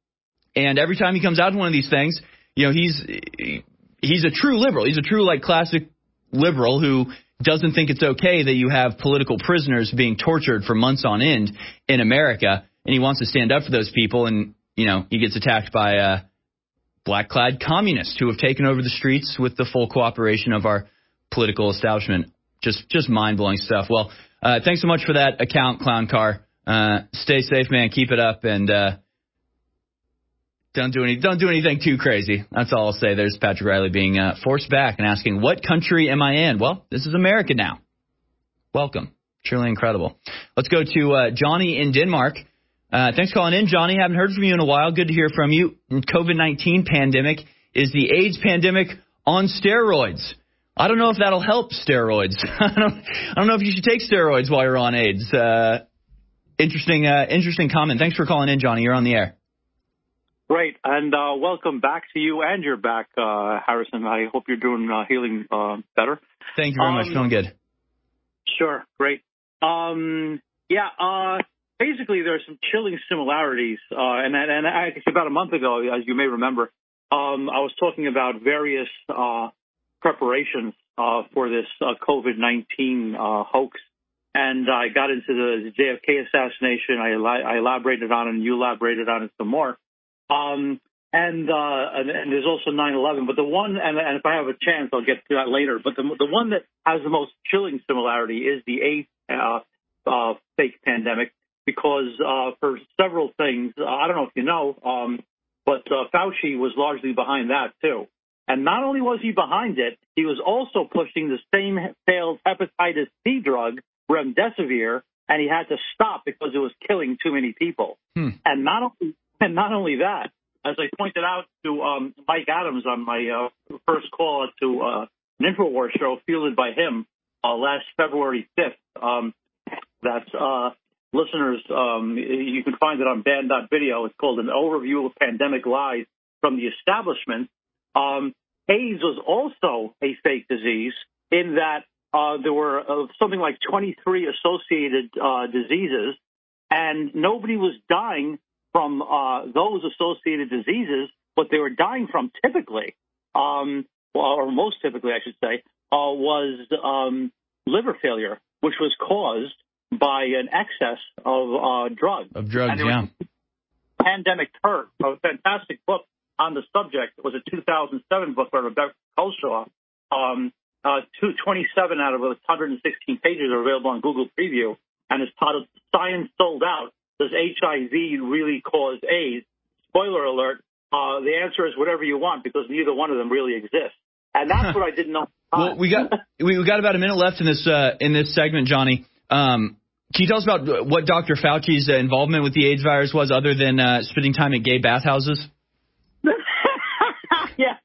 And every time he comes out to one of these things, you know, he's he's a true liberal. He's a true, like, classic liberal who doesn't think it's okay that you have political prisoners being tortured for months on end in America, and he wants to stand up for those people, and, you know, he gets attacked by uh, black-clad communists who have taken over the streets with the full cooperation of our political establishment. Just just mind-blowing stuff. Well, uh, thanks so much for that account, Clown Car. Uh, stay safe, man. Keep it up, and uh, don't do any don't do anything too crazy. That's all I'll say. There's Patrick Riley being uh, forced back and asking, what country am I in? Well, this is America now. Welcome. Truly incredible. Let's go to uh, Johnny in Denmark. Uh, thanks for calling in, Johnny. Haven't heard from you in a while. Good to hear from you. COVID nineteen pandemic is the AIDS pandemic on steroids. I don't know if that'll help steroids. I don't, I don't know if you should take steroids while you're on AIDS. Uh, interesting, uh, interesting comment. Thanks for calling in, Johnny. You're on the air. Great, and uh, welcome back to you and you're back, uh, Harrison. I hope you're doing uh, healing uh, better. Thank you very um, much. Feeling good. Sure, great. Um, yeah, uh, basically there's some chilling similarities, uh, and and I, about a month ago, as you may remember, um, I was talking about various uh, preparations uh, for this uh, COVID nineteen uh, hoax, and I got into the J F K assassination. I, I elaborated on it, and you elaborated on it some more. Um, and, uh, and and there's also nine eleven, but the one, and, and if I have a chance, I'll get to that later. But the the one that has the most chilling similarity is the AIDS uh, uh, fake pandemic, because uh, for several things, uh, I don't know if you know, um, but uh, Fauci was largely behind that too. And not only was he behind it, he was also pushing the same failed hepatitis C drug, remdesivir, and he had to stop because it was killing too many people. Hmm. And not only and not only that, as I pointed out to um, Mike Adams on my uh, first call to uh, an InfoWars show fielded by him uh, last February fifth, um, that uh, listeners, um, you can find it on band dot video. It's called An Overview of Pandemic Lies from the Establishment. Um, AIDS was also a fake disease in that uh, there were uh, something like twenty-three associated uh, diseases, and nobody was dying from uh, those associated diseases. What they were dying from typically, um, or most typically, I should say, uh, was um, liver failure, which was caused by an excess of uh, drugs. Of drugs, yeah. Pandemic Turk, a fantastic book on the subject. It was a two thousand seven book by Rebecca Kossoff, um, uh, two twenty-seven out of its one hundred sixteen pages are available on Google Preview, and it's titled "Science Sold Out: Does H I V Really Cause AIDS?" Spoiler alert: uh, the answer is whatever you want, because neither one of them really exists, and that's what I didn't know. Well, we got we got about a minute left in this uh, in this segment, Johnny. Um, can you tell us about what Doctor Fauci's uh, involvement with the AIDS virus was, other than uh, spending time at gay bathhouses? yeah,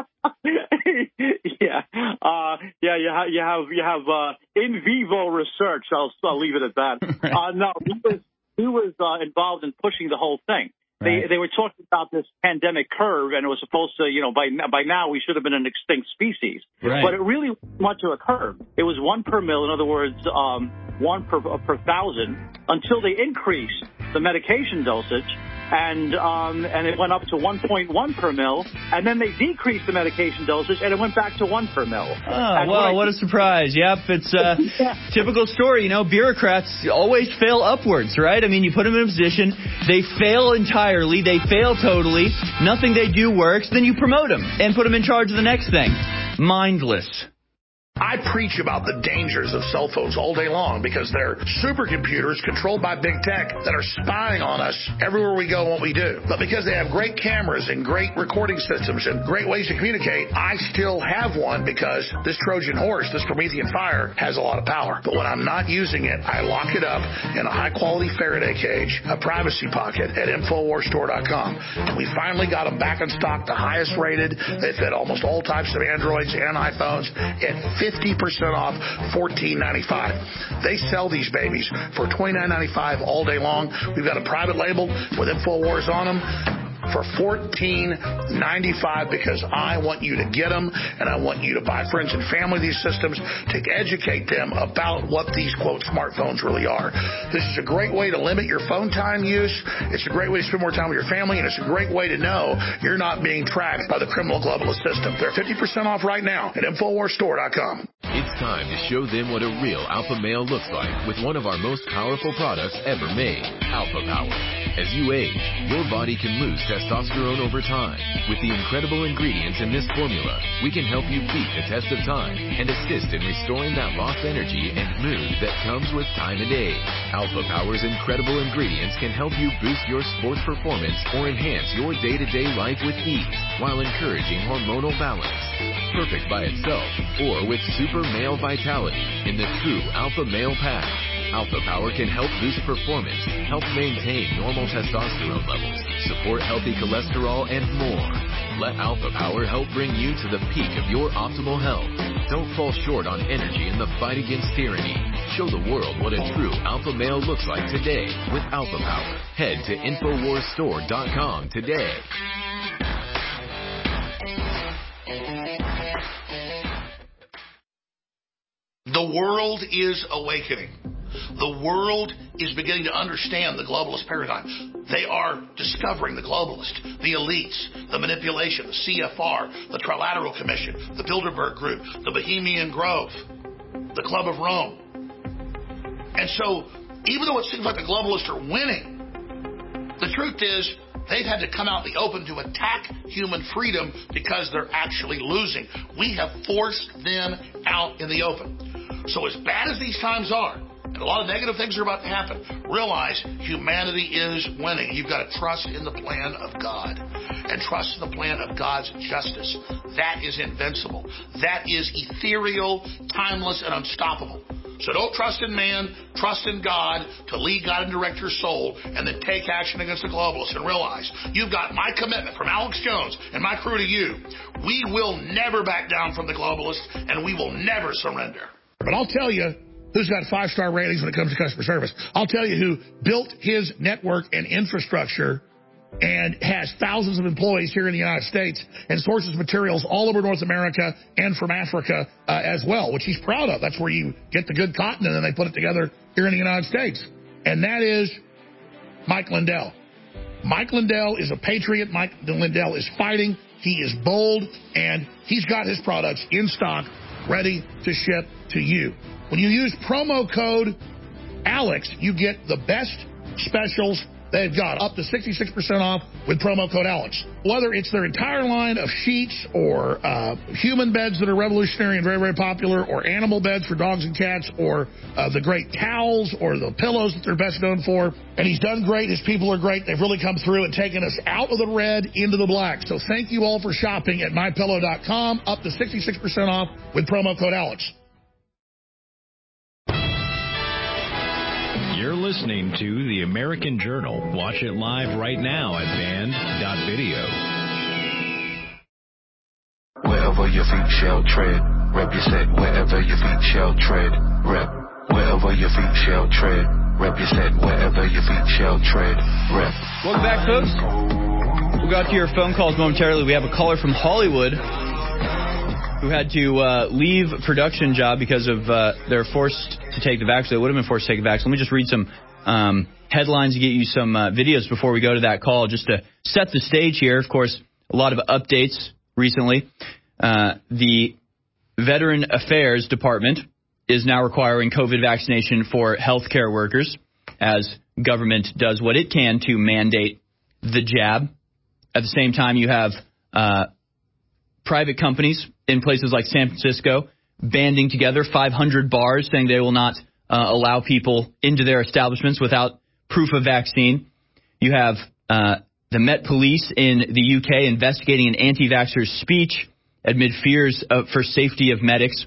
yeah, uh, yeah. You have you have you have uh, in vivo research. I'll, I'll leave it at that. Right. Uh, no, he was he was uh, involved in pushing the whole thing. Right. They they were talking about this pandemic curve, and it was supposed to, you know, by by now we should have been an extinct species. Right. But it really wasn't much of a curve. It was one per mil, in other words, um, one per per thousand, until they increased the medication dosage. And um, and it went up to one point one per mil, and then they decreased the medication dosage, and it went back to one per mil. Oh, and well, what, I, what a surprise. Yep, it's a yeah. typical story. You know, bureaucrats always fail upwards, right? I mean, you put them in a position, they fail entirely, they fail totally, nothing they do works, then you promote them and put them in charge of the next thing. Mindless. I preach about the dangers of cell phones all day long because they're supercomputers controlled by big tech that are spying on us everywhere we go and what we do. But because they have great cameras and great recording systems and great ways to communicate, I still have one because this Trojan horse, this Promethean fire, has a lot of power. But when I'm not using it, I lock it up in a high-quality Faraday cage, a privacy pocket at Infowars Store dot com. And we finally got them back in stock, the highest rated. They fit almost all types of Androids and iPhones at fifty percent off, fourteen ninety-five. They sell these babies for twenty-nine ninety-five all day long. We've got a private label with InfoWars on them for fourteen ninety-five because I want you to get them, and I want you to buy friends and family these systems to educate them about what these, quote, smartphones really are. This is a great way to limit your phone time use. It's a great way to spend more time with your family, and it's a great way to know you're not being tracked by the criminal globalist system. They're fifty percent off right now at Infowars Store dot com. It's time to show them what a real alpha male looks like with one of our most powerful products ever made, Alpha Power. As you age, your body can lose testosterone over time. With the incredible ingredients in this formula, we can help you beat the test of time and assist in restoring that lost energy and mood that comes with time and age. Alpha Power's incredible ingredients can help you boost your sports performance or enhance your day-to-day life with ease while encouraging hormonal balance. Perfect by itself or with super male vitality in the true Alpha Male Pack. Alpha Power can help boost performance, help maintain normal testosterone levels, support healthy cholesterol, and more. Let Alpha Power help bring you to the peak of your optimal health. Don't fall short on energy in the fight against tyranny. Show the world what a true alpha male looks like today with Alpha Power. Head to Infowars Store dot com today. The world is awakening. The world is beginning to understand the globalist paradigm. They are discovering the globalist, the elites, the manipulation, the C F R, the Trilateral Commission, the Bilderberg Group, the Bohemian Grove, the Club of Rome. And so, even though it seems like the globalists are winning, the truth is they've had to come out in the open to attack human freedom because they're actually losing. We have forced them out in the open. So as bad as these times are, and a lot of negative things are about to happen, realize humanity is winning. You've got to trust in the plan of God and trust in the plan of God's justice. That is invincible. That is ethereal, timeless, and unstoppable. So don't trust in man, trust in God to lead, God, and direct your soul, and then take action against the globalists. And realize you've got my commitment from Alex Jones and my crew to you. We will never back down from the globalists, and we will never surrender. But I'll tell you who's got five-star ratings when it comes to customer service. I'll tell you who built his network and infrastructure and has thousands of employees here in the United States and sources materials all over North America and from Africa uh, as well, which he's proud of. That's where you get the good cotton and then they put it together here in the United States. And that is Mike Lindell. Mike Lindell is a patriot. Mike Lindell is fighting. He is bold, and he's got his products in stock, ready to ship to you. When you use promo code ALEX, you get the best specials they've got up to sixty-six percent off with promo code Alex. Whether it's their entire line of sheets or uh, human beds that are revolutionary and very, very popular, or animal beds for dogs and cats, or uh, the great towels or the pillows that they're best known for. And he's done great. His people are great. They've really come through and taken us out of the red into the black. So thank you all for shopping at my pillow dot com. Up to sixty-six percent off with promo code Alex. You're listening to The American Journal. Watch it live right now at band dot video. Wherever your feet shall tread, rep your set. Wherever your feet shall tread, rep. Wherever your feet shall tread, rep your set. Wherever your feet shall tread, rep. Welcome back, folks. We'll go out to your phone calls momentarily. We have a caller from Hollywood who had to uh, leave production job because of uh, they're forced to take the vaccine. They would have been forced to take the vaccine. Let me just read some um, headlines and get you some uh, videos before we go to that call, just to set the stage here. Of course, a lot of updates recently. Uh, the Veteran Affairs Department is now requiring COVID vaccination for healthcare workers as government does what it can to mandate the jab. At the same time, you have uh, private companies in places like San Francisco banding together five hundred bars saying they will not uh, allow people into their establishments without proof of vaccine. You have uh, the Met Police in the U K investigating an anti-vaxxer's speech amid fears of, for safety of medics.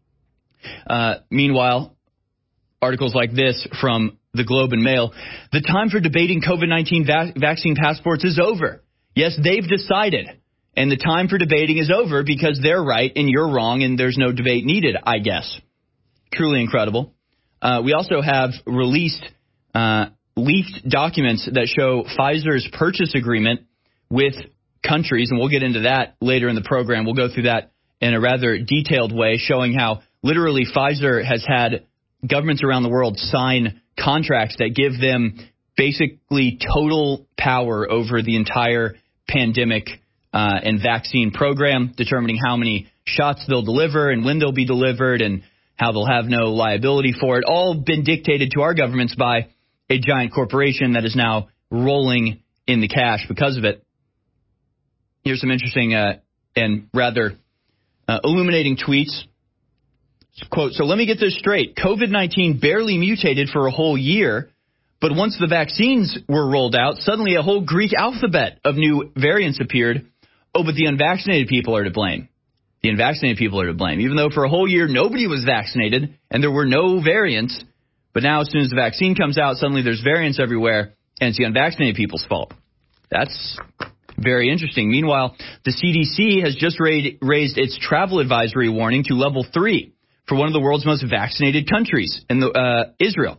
Uh, meanwhile, articles like this from the Globe and Mail: the time for debating COVID nineteen va- vaccine passports is over. Yes, they've decided. And the time for debating is over because they're right and you're wrong and there's no debate needed, I guess. Truly incredible. Uh, we also have released uh, leaked documents that show Pfizer's purchase agreement with countries, and we'll get into that later in the program. We'll go through that in a rather detailed way, showing how literally Pfizer has had governments around the world sign contracts that give them basically total power over the entire pandemic Uh, and vaccine program, determining how many shots they'll deliver and when they'll be delivered and how they'll have no liability for it. All been dictated to our governments by a giant corporation that is now rolling in the cash because of it. Here's some interesting uh, and rather uh, illuminating tweets. Quote, so let me get this straight. COVID nineteen barely mutated for a whole year, but once the vaccines were rolled out, suddenly a whole Greek alphabet of new variants appeared. Oh, but the unvaccinated people are to blame. The unvaccinated people are to blame. Even though for a whole year nobody was vaccinated and there were no variants, but now as soon as the vaccine comes out, suddenly there's variants everywhere and it's the unvaccinated people's fault. That's very interesting. Meanwhile, the C D C has just ra- raised its travel advisory warning to level three for one of the world's most vaccinated countries, in the, uh, Israel.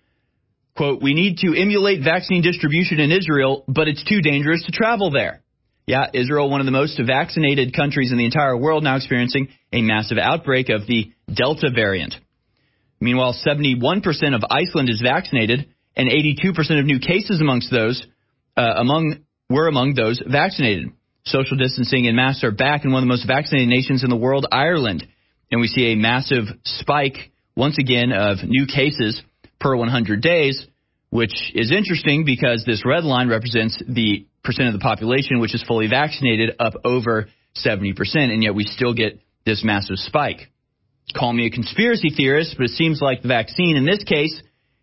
Quote, we need to emulate vaccine distribution in Israel, but it's too dangerous to travel there. Yeah, Israel, one of the most vaccinated countries in the entire world, now experiencing a massive outbreak of the Delta variant. Meanwhile, seventy-one percent of Iceland is vaccinated, and eighty-two percent of new cases amongst those uh, among were among those vaccinated. Social distancing and masks are back in one of the most vaccinated nations in the world, Ireland. And we see a massive spike, once again, of new cases per one hundred days, which is interesting because this red line represents the percent of the population which is fully vaccinated, up over seventy percent, and yet we still get this massive spike. Call me a conspiracy theorist, but it seems like the vaccine in this case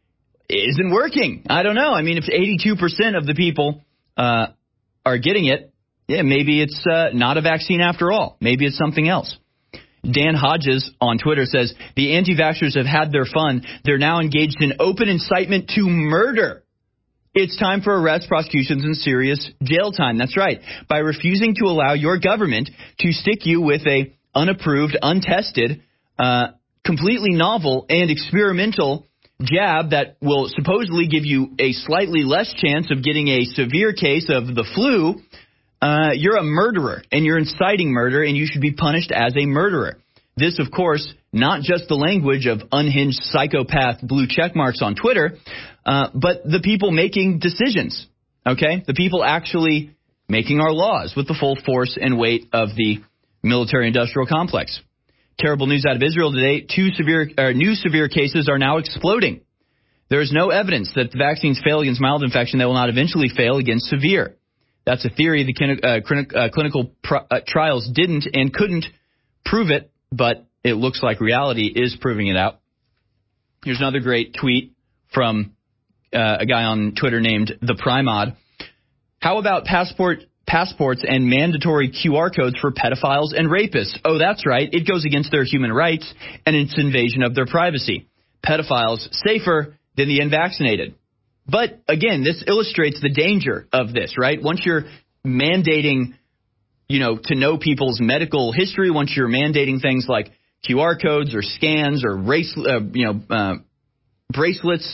isn't working. I don't know. I mean, if eighty-two percent of the people uh, are getting it, yeah, maybe it's uh, not a vaccine after all. Maybe it's something else. Dan Hodges on Twitter says, the anti-vaxxers have had their fun. They're now engaged in open incitement to murder. It's time for arrests, prosecutions, and serious jail time. That's right. By refusing to allow your government to stick you with a unapproved, untested, uh, completely novel and experimental jab that will supposedly give you a slightly less chance of getting a severe case of the flu, uh, you're a murderer and you're inciting murder and you should be punished as a murderer. This, of course, not just the language of unhinged psychopath blue check marks on Twitter, uh, but the people making decisions, okay? The people actually making our laws with the full force and weight of the military-industrial complex. Terrible news out of Israel today. Two severe, uh, new severe cases are now exploding. There is no evidence that the vaccines fail against mild infection. They will not eventually fail against severe. That's a theory. The clin- uh, clin- uh, clinical pr- uh, trials didn't and couldn't prove it, but it looks like reality is proving it out. Here's another great tweet from uh, a guy on Twitter named The Primod. How about passport passports and mandatory Q R codes for pedophiles and rapists? Oh, that's right. It goes against their human rights and its invasion of their privacy. Pedophiles safer than the unvaccinated. But again, this illustrates the danger of this, right? Once you're mandating, you know, to know people's medical history, once you're mandating things like Q R codes or scans or race, uh, you know, uh, bracelets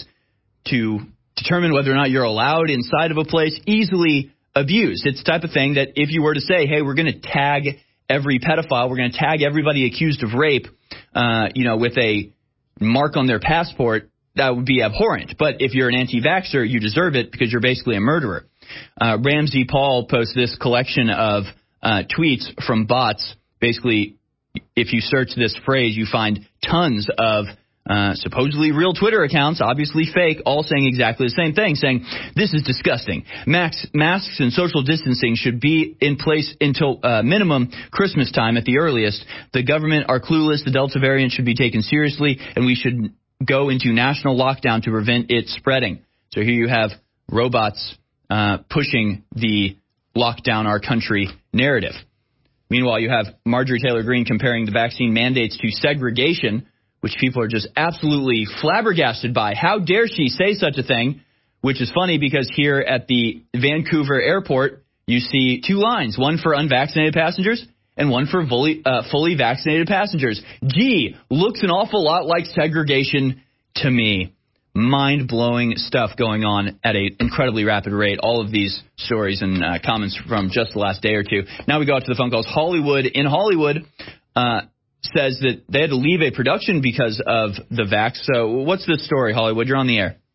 to determine whether or not you're allowed inside of a place, easily abused. It's the type of thing that if you were to say, hey, we're going to tag every pedophile, we're going to tag everybody accused of rape, uh, you know, with a mark on their passport, that would be abhorrent. But if you're an anti-vaxxer, you deserve it because you're basically a murderer. Uh, Ramsey Paul posts this collection of uh, tweets from bots. Basically, if you search this phrase, you find tons of uh, supposedly real Twitter accounts, obviously fake, all saying exactly the same thing, saying, this is disgusting. Max, masks and social distancing should be in place until uh, minimum Christmas time at the earliest. The government are clueless. The Delta variant should be taken seriously, and we should go into national lockdown to prevent it spreading. So here you have robots uh, pushing the lockdown our country narrative. Meanwhile, you have Marjorie Taylor Greene comparing the vaccine mandates to segregation, which people are just absolutely flabbergasted by. How dare she say such a thing? Which is funny because here at the Vancouver airport, you see two lines, one for unvaccinated passengers and one for fully, uh, fully vaccinated passengers. Gee, looks an awful lot like segregation to me. Mind-blowing stuff going on at an incredibly rapid rate. All of these stories and uh, comments from just the last day or two. Now we go out to the phone calls. Hollywood, in Hollywood, uh, says that they had to leave a production because of the vax. So what's the story, Hollywood? You're on the air.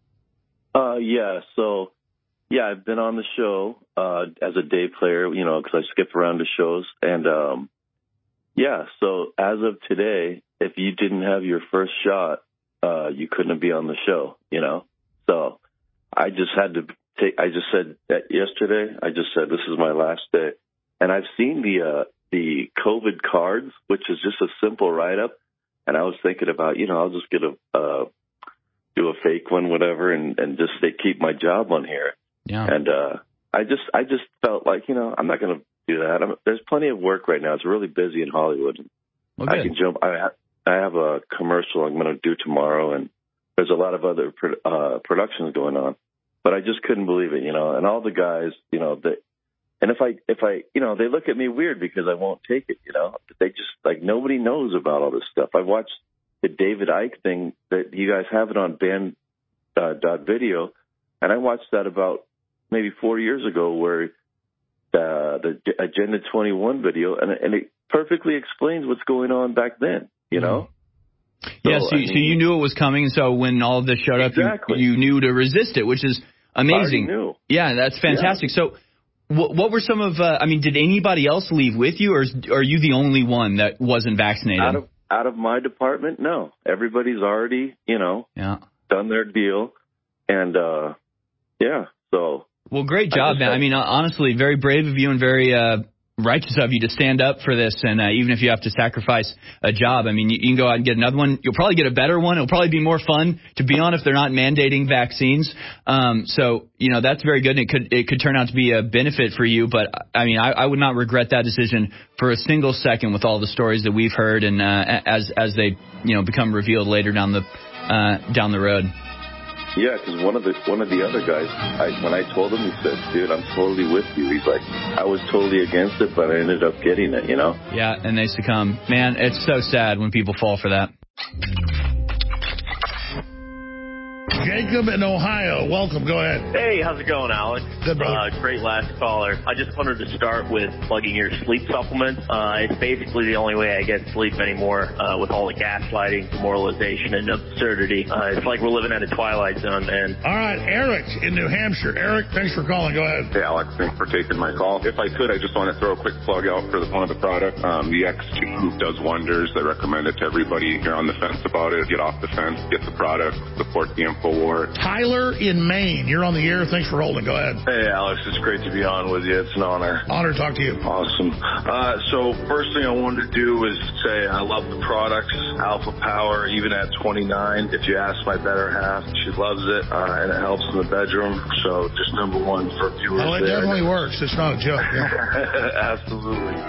Uh, yeah, so, yeah, I've been on the show uh, as a day player, you know, because I skip around to shows. And, um, yeah, so as of today, if you didn't have your first shot, uh, you couldn't be on the show, you know. So I just had to take, I just said that yesterday, I just said this is my last day. And I've seen the uh, the COVID cards, which is just a simple write-up. And I was thinking about, you know, I'll just get a, uh, do a fake one, whatever, and, and just they keep my job on here. Yeah. And uh, I just I just felt like, you know, I'm not going to do that. I'm, there's plenty of work right now. It's really busy in Hollywood. Well, I can jump. I have, I have a commercial I'm going to do tomorrow, and there's a lot of other pro, uh, productions going on. But I just couldn't believe it, you know. And all the guys, you know, that. And if I, if I, you know, they look at me weird because I won't take it, you know. They just, like, nobody knows about all this stuff. I watched the David Icke thing that you guys have it on band uh, dot video, and I watched that about maybe four years ago where uh, the Agenda twenty-one video, and, and it perfectly explains what's going on back then, you know. So, yeah, so, I mean, so you knew it was coming, so when all of this showed exactly. up, you, you knew to resist it, which is amazing. I knew. Yeah, that's fantastic. Yeah. So what, what were some of, uh, I mean, did anybody else leave with you, or is, are you the only one that wasn't vaccinated? Out of, out of my department, no. Everybody's already, you know, yeah. done their deal. And, uh, yeah, so. Well, great job, I man. I mean, honestly, very brave of you and very uh, righteous of you to stand up for this. And uh, even if you have to sacrifice a job, I mean, you, you can go out and get another one. You'll probably get a better one. It'll probably be more fun to be on if they're not mandating vaccines. Um, so, you know, that's very good. And it could it could turn out to be a benefit for you. But, I mean, I, I would not regret that decision for a single second with all the stories that we've heard and uh, as as they, you know, become revealed later down the uh, down the road. Yeah, because one of the one of the other guys, I, when I told him, he said, dude, I'm totally with you. He's like, I was totally against it, but I ended up getting it, you know? Yeah, and they succumb. Man, it's so sad when people fall for that. Jacob in Ohio. Welcome. Go ahead. Hey, how's it going, Alex? Good, brother. Uh, great last caller. I just wanted to start with plugging your sleep supplements. Uh, it's basically the only way I get sleep anymore uh, with all the gaslighting, demoralization, and absurdity. Uh, it's like we're living at a twilight zone, man. All right, Eric in New Hampshire. Eric, thanks for calling. Go ahead. Hey, Alex, thanks for taking my call. If I could, I just want to throw a quick plug out for the, one of the products. Um, the X two does wonders. I recommend it to everybody. If you're on the fence about it, get off the fence, get the product, support the InfoWars. Tyler in Maine. You're on the air. Thanks for holding. Go ahead. Hey, Alex. It's great to be on with you. It's an honor. Honor to talk to you. Awesome. Uh, so first thing I wanted to do is say I love the products, Alpha Power, even at twenty-nine. If you ask my better half, she loves it, uh, and it helps in the bedroom. So just number one for viewers. Oh, it there. definitely works. It's not a joke. Yeah. Absolutely.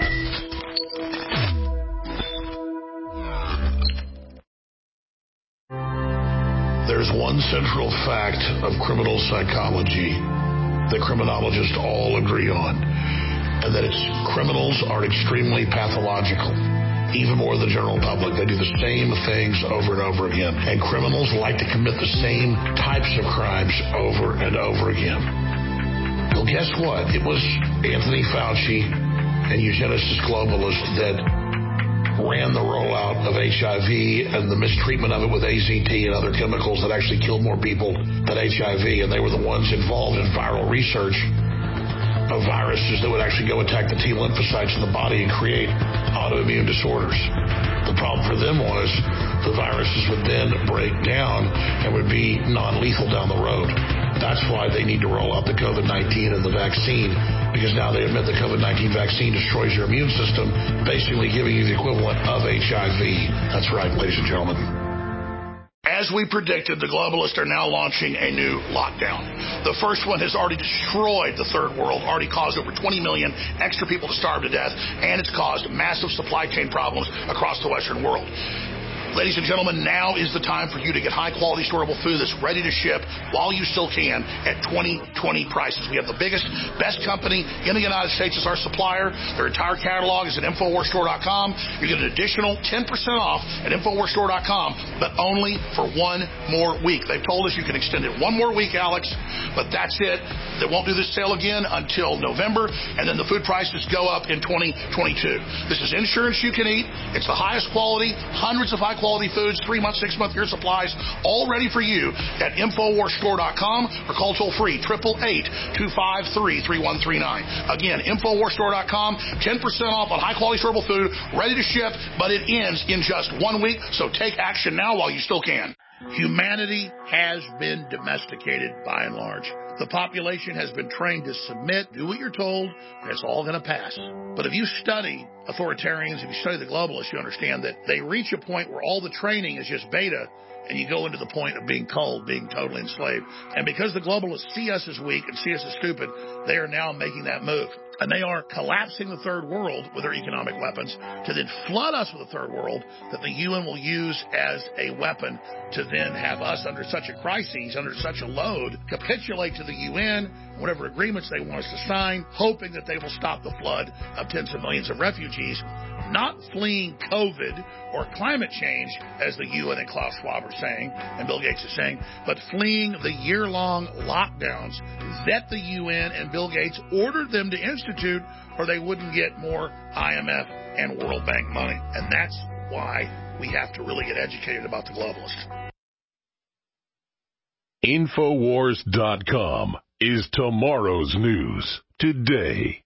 There's one central fact of criminal psychology that criminologists all agree on, and that it's criminals are extremely pathological, even more than the general public. They do the same things over and over again, and criminals like to commit the same types of crimes over and over again. Well, guess what? It was Anthony Fauci and eugenicist globalists that ran the rollout of H I V and the mistreatment of it with A Z T and other chemicals that actually killed more people than H I V, and they were the ones involved in viral research of viruses that would actually go attack the T lymphocytes in the body and create autoimmune disorders. The problem for them was the viruses would then break down and would be non-lethal down the road. That's why they need to roll out the COVID nineteen and the vaccine, because now they admit the COVID nineteen vaccine destroys your immune system, basically giving you the equivalent of H I V. That's right, ladies and gentlemen. As we predicted, the globalists are now launching a new lockdown. The first one has already destroyed the third world, already caused over twenty million extra people to starve to death, and it's caused massive supply chain problems across the Western world. Ladies and gentlemen, now is the time for you to get high-quality storable food that's ready to ship while you still can at twenty twenty prices. We have the biggest, best company in the United States as our supplier. Their entire catalog is at Infowars Store dot com. You get an additional ten percent off at Infowars Store dot com, but only for one more week. They've told us you can extend it one more week, Alex, but that's it. They won't do this sale again until November, and then the food prices go up in twenty twenty-two. This is insurance you can eat. It's the highest quality, hundreds of high quality foods, three month, six month, year supplies, all ready for you at Infowars Store dot com or call toll free, eight eight eight, two five three, three one three nine. Again, Infowars Store dot com, ten percent off on high quality storable food, ready to ship, but it ends in just one week, so take action now while you still can. Humanity has been domesticated by and large. The population has been trained to submit, do what you're told, and it's all going to pass. But if you study authoritarians, if you study the globalists, you understand that they reach a point where all the training is just beta, and you go into the point of being cold, being totally enslaved. And because the globalists see us as weak and see us as stupid, they are now making that move. And they are collapsing the third world with their economic weapons to then flood us with a third world that the U N will use as a weapon to then have us under such a crisis, under such a load, capitulate to the U N, whatever agreements they want us to sign, hoping that they will stop the flood of tens of millions of refugees, not fleeing COVID or climate change, as the U N and Klaus Schwab are saying, and Bill Gates is saying, but fleeing the year-long lockdowns that the U N and Bill Gates ordered them to institute, or they wouldn't get more I M F and World Bank money. And that's why we have to really get educated about the globalists. Infowars dot com is tomorrow's news today.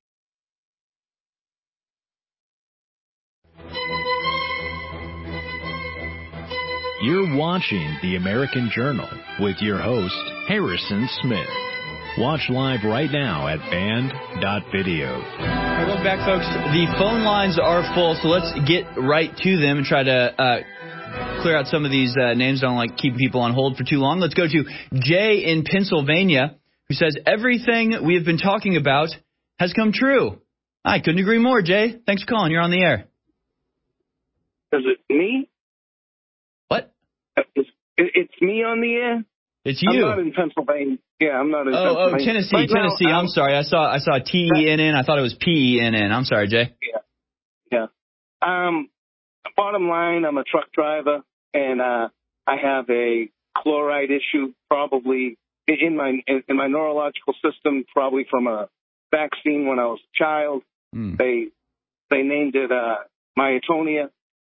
You're watching The American Journal with your host, Harrison Smith. Watch live right now at band dot video. All right, welcome back, folks. The phone lines are full, so let's get right to them and try to uh, clear out some of these uh, names. I don't like keeping people on hold for too long. Let's go to Jay in Pennsylvania, who says, everything we have been talking about has come true. I couldn't agree more, Jay. Thanks for calling. You're on the air. Is it me? What? It's, it's me on the air? It's you. I'm not in Pennsylvania. Yeah, I'm not in oh, Pennsylvania. Oh, Tennessee, right Tennessee. Now, I'm sorry. I saw I saw T E N N. I thought it was P E N N. I'm sorry, Jay. Yeah. Yeah. Um, bottom line, I'm a truck driver, and uh, I have a chloride issue, probably in my in, in my neurological system, probably from a vaccine when I was a child. Mm. They they named it uh, myotonia,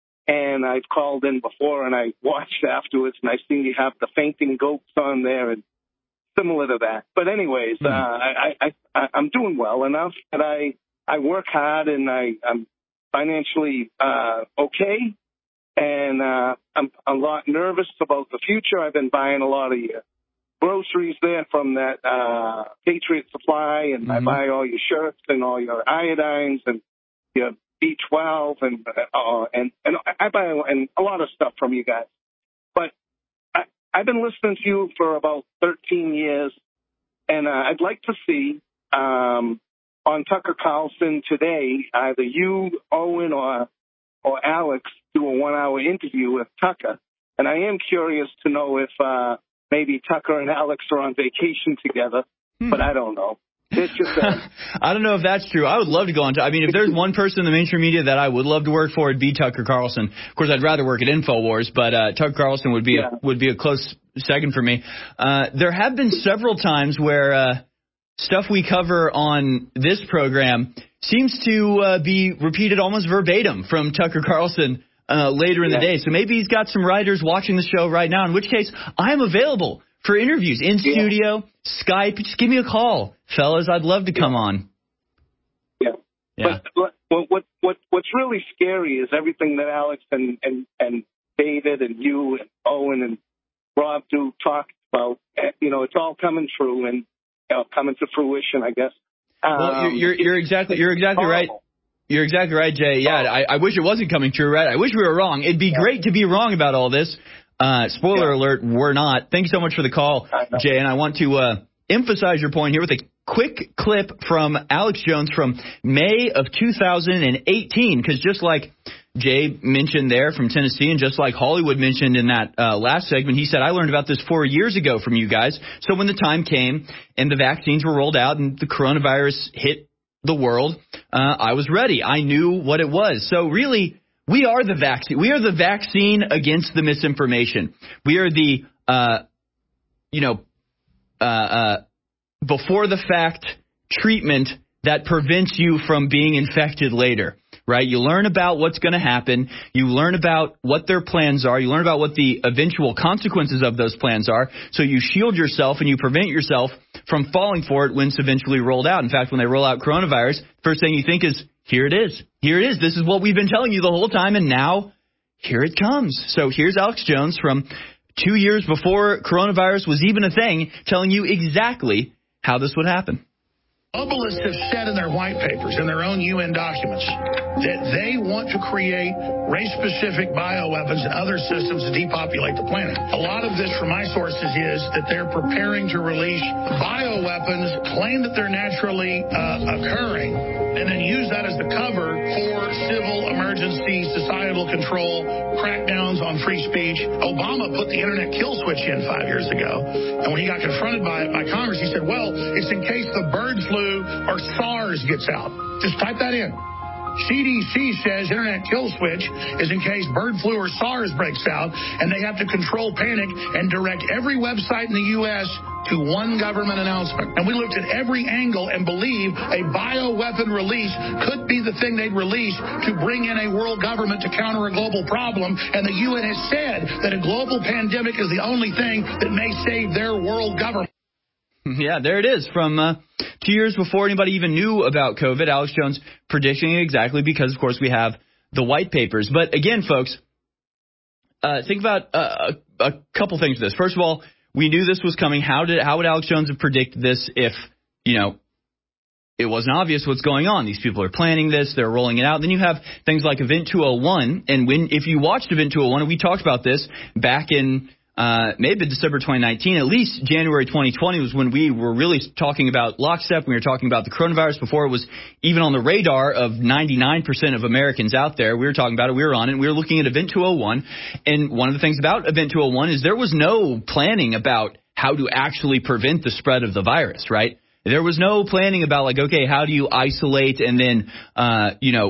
and I've called in before and I watched afterwards, and I've seen you have the fainting goats on there and similar to that. But anyways, mm. uh, I, I, I I'm doing well enough that I I work hard and I I'm financially uh, okay. And uh, I'm a lot nervous about the future. I've been buying a lot of your groceries there from that uh, Patriot Supply, and mm-hmm. I buy all your shirts and all your iodines and your B twelve, and uh, and and I buy and a lot of stuff from you guys. But I, I've been listening to you for about thirteen years, and uh, I'd like to see um, on Tucker Carlson today either you, Owen, or or Alex do a one-hour interview with Tucker. And I am curious to know if uh, maybe Tucker and Alex are on vacation together, hmm. but I don't know. It's just uh, I don't know if that's true. I would love to go on. To, I mean, if there's one person in the mainstream media that I would love to work for, it'd be Tucker Carlson. Of course, I'd rather work at InfoWars, but uh, Tucker Carlson would be yeah. a, would be a close second for me. Uh, there have been several times where uh, stuff we cover on this program seems to uh, be repeated almost verbatim from Tucker Carlson uh, later in yeah. the day. So maybe he's got some writers watching the show right now, in which case I am available for interviews in yeah. studio, Skype. Just give me a call, fellas. I'd love to come yeah. on. Yeah. yeah. But what, what, what, what's really scary is everything that Alex and, and, and David and you and Owen and Rob do talk about. You know, it's all coming true and you know, coming to fruition, I guess. Well, um, you're, you're exactly you're exactly right. You're exactly right, Jay. Yeah, I, I wish it wasn't coming true, right? I wish we were wrong. It'd be yeah. great to be wrong about all this. Uh, spoiler yeah. alert, we're not. Thanks so much for the call, Jay. And I want to uh, emphasize your point here with a quick clip from Alex Jones from May of two thousand eighteen, because just like Jay mentioned there from Tennessee, and just like Hollywood mentioned in that uh, last segment, he said, I learned about this four years ago from you guys. So when the time came and the vaccines were rolled out and the coronavirus hit the world, uh, I was ready. I knew what it was. So really, we are the vaccine. We are the vaccine against the misinformation. We are the, uh, you know, uh, uh, before the fact treatment that prevents you from being infected later. Right? You learn about what's going to happen. You learn about what their plans are. You learn about what the eventual consequences of those plans are. So you shield yourself and you prevent yourself from falling for it when it's eventually rolled out. In fact, when they roll out coronavirus, first thing you think is, here it is. Here it is. This is what we've been telling you the whole time, and now here it comes. So here's Alex Jones from two years before coronavirus was even a thing, telling you exactly how this would happen. Globalists have said in their white papers, in their own U N documents, that they want to create race-specific bioweapons and other systems to depopulate the planet. A lot of this, from my sources, is that they're preparing to release bioweapons, claim that they're naturally uh, occurring, and then use that as the cover for civil emergency, societal control, crackdowns on free speech. Obama put the internet kill switch in five years ago, and when he got confronted by, by Congress, he said, well, it's in case the bird flu or SARS gets out. Just type that in. C D C says internet kill switch is in case bird flu or SARS breaks out, and they have to control panic and direct every website in the U S to one government announcement. And we looked at every angle and believe a bioweapon release could be the thing they'd release to bring in a world government to counter a global problem. And the U N has said that a global pandemic is the only thing that may save their world government. Yeah, there it is. From uh, two years before anybody even knew about COVID, Alex Jones predicting it exactly because, of course, we have the white papers. But again, folks, uh, think about uh, a, a couple things with this. First of all, we knew this was coming. How did how would Alex Jones have predicted this if, you know, it wasn't obvious what's going on? These people are planning this. They're rolling it out. Then you have things like Event two oh one. And when if you watched Event two oh one, and we talked about this back in Uh, maybe December twenty nineteen, at least January twenty twenty was when we were really talking about lockstep. We were talking about the coronavirus before it was even on the radar of ninety-nine percent of Americans out there. We were talking about it. We were on it. We were looking at Event two oh one. And one of the things about Event two oh one is there was no planning about how to actually prevent the spread of the virus, right? There was no planning about like, okay, how do you isolate and then, uh, you know,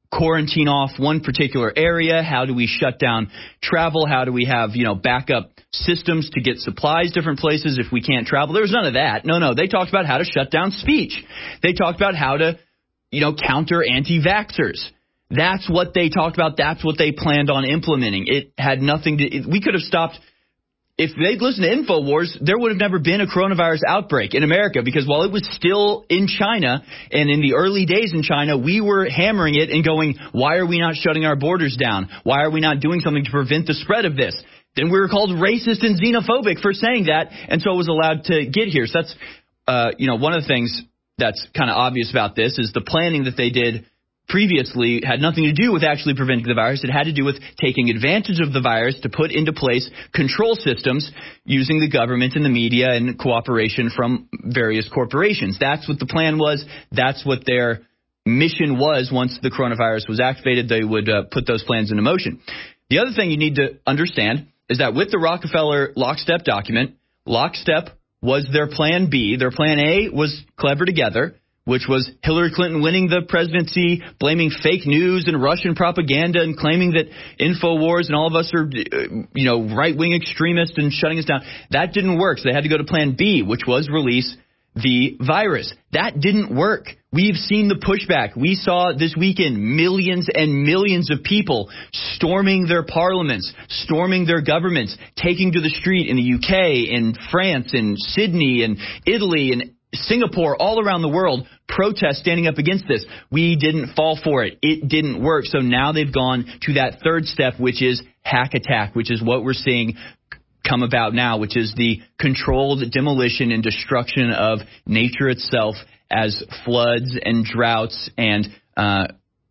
quarantine off one particular area? How do we shut down travel? How do we have, you know, backup systems to get supplies different places if we can't travel? There was none of that. No, no. They talked about how to shut down speech. They talked about how to, you know, counter anti-vaxxers. That's what they talked about. That's what they planned on implementing. It had nothing to it, – we could have stopped – if they'd listened to InfoWars, there would have never been a coronavirus outbreak in America, because while it was still in China and in the early days in China, we were hammering it and going, why are we not shutting our borders down? Why are we not doing something to prevent the spread of this? Then we were called racist and xenophobic for saying that, and so it was allowed to get here. So that's, uh, you know, one of the things that's kind of obvious about this is the planning that they did previously had nothing to do with actually preventing the virus. It had to do with taking advantage of the virus to put into place control systems using the government and the media and cooperation from various corporations. That's what the plan was. That's what their mission was. Once the coronavirus was activated, they would uh, put those plans into motion. The other thing you need to understand is that with the Rockefeller Lockstep document, Lockstep was their plan B. Their plan A was Clever Together, which was Hillary Clinton winning the presidency, blaming fake news and Russian propaganda and claiming that InfoWars and all of us are, you know, right-wing extremists and shutting us down. That didn't work, so they had to go to plan B, which was release the virus. That didn't work. We've seen the pushback. We saw this weekend millions and millions of people storming their parliaments, storming their governments, taking to the street in the U K, in France, in Sydney, and Italy, and Singapore, all around the world, protests standing up against this. We didn't fall for it. It didn't work. So now they've gone to that third step, which is hack attack, which is what we're seeing come about now, which is the controlled demolition and destruction of nature itself as floods and droughts and uh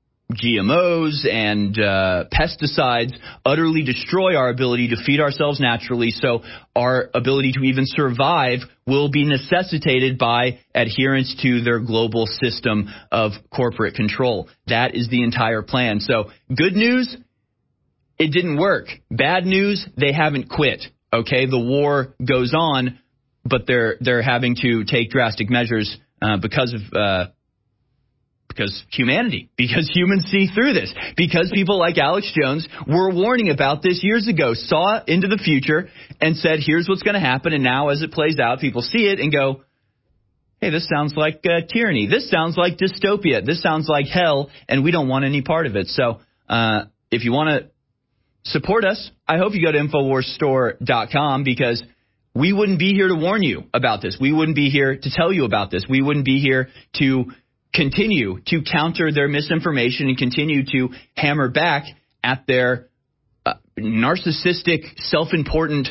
G M Os and uh, pesticides utterly destroy our ability to feed ourselves naturally, so our ability to even survive will be necessitated by adherence to their global system of corporate control. That is the entire plan. So good news, it didn't work. Bad news, they haven't quit. Okay, the war goes on, but they're they're having to take drastic measures uh, because of uh, Because humanity, because humans see through this, because people like Alex Jones were warning about this years ago, saw into the future and said, here's what's going to happen. And now as it plays out, people see it and go, hey, this sounds like uh, tyranny. This sounds like dystopia. This sounds like hell, and we don't want any part of it. So uh, if you want to support us, I hope you go to InfoWars Store dot com, because we wouldn't be here to warn you about this. We wouldn't be here to tell you about this. We wouldn't be here to continue to counter their misinformation and continue to hammer back at their uh, narcissistic, self-important,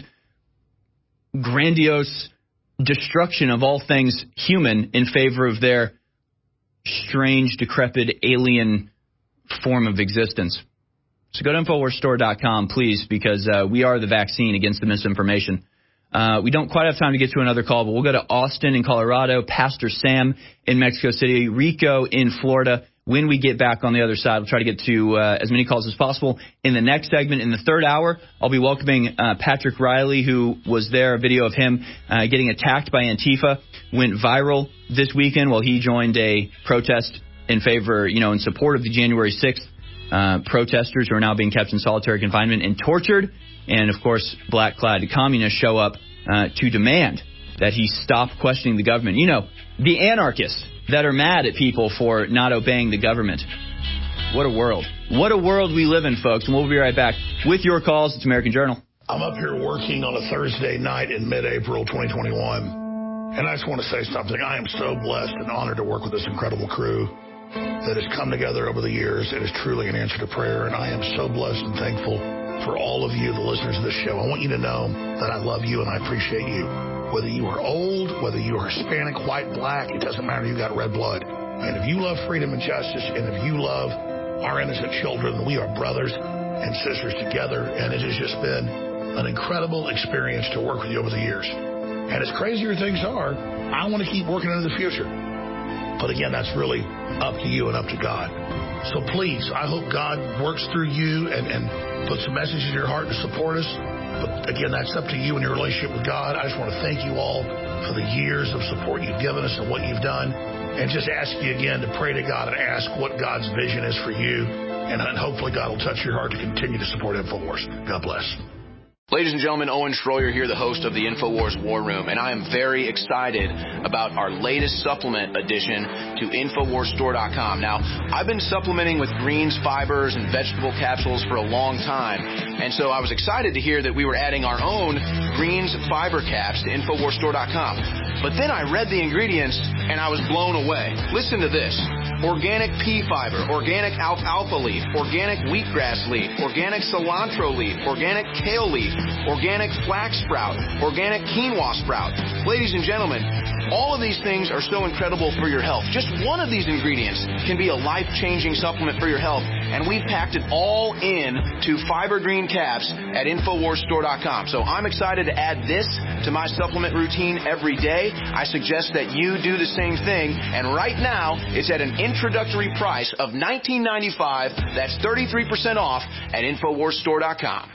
grandiose destruction of all things human in favor of their strange, decrepit, alien form of existence. So go to InfoWars Store dot com, please, because uh, we are the vaccine against the misinformation. Uh, we don't quite have time to get to another call, but we'll go to Austin in Colorado, Pastor Sam in Mexico City, Rico in Florida. When we get back on the other side, we'll try to get to uh, as many calls as possible. In the next segment, in the third hour, I'll be welcoming uh, Patrick Riley, who was there. A video of him uh, getting attacked by Antifa went viral this weekend while he joined a protest in favor, you know, in support of the January sixth uh, protesters who are now being kept in solitary confinement and tortured. And, of course, black-clad communists show up uh, to demand that he stop questioning the government. You know, the anarchists that are mad at people for not obeying the government. What a world. What a world we live in, folks. And we'll be right back with your calls. It's American Journal. I'm up here working on a Thursday night in mid-April twenty twenty-one. And I just want to say something. I am so blessed and honored to work with this incredible crew that has come together over the years. It is truly an answer to prayer. And I am so blessed and thankful for all of you, the listeners of this show. I want you to know that I love you and I appreciate you. Whether you are old, whether you are Hispanic, white, black, it doesn't matter. You got red blood. And if you love freedom and justice, and if you love our innocent children, we are brothers and sisters together. And it has just been an incredible experience to work with you over the years. And as crazier things are, I want to keep working into the future. But again, that's really up to you and up to God. So please, I hope God works through you and, and puts a message in your heart to support us. But again, that's up to you and your relationship with God. I just want to thank you all for the years of support you've given us and what you've done. and just ask you again to pray to God and ask what God's vision is for you. And hopefully God will touch your heart to continue to support InfoWars. God bless. Ladies and gentlemen, Owen Schroyer here, the host of the InfoWars War Room, and I am very excited about our latest supplement addition to Infowars Store dot com. Now, I've been supplementing with greens, fibers, and vegetable capsules for a long time, and so I was excited to hear that we were adding our own greens fiber caps to Infowars Store dot com. But then I read the ingredients, and I was blown away. Listen to this. Organic pea fiber, organic alfalfa leaf, organic wheatgrass leaf, organic cilantro leaf, organic kale leaf, organic flax sprout, organic quinoa sprout. Ladies and gentlemen, all of these things are so incredible for your health. Just one of these ingredients can be a life-changing supplement for your health, and we've packed it all in to Fiber Green Caps at Infowars Store dot com. So I'm excited to add this to my supplement routine every day. I suggest that you do the same thing, and right now it's at an introductory price of nineteen ninety-five dollars. That's thirty-three percent off at Infowars Store dot com.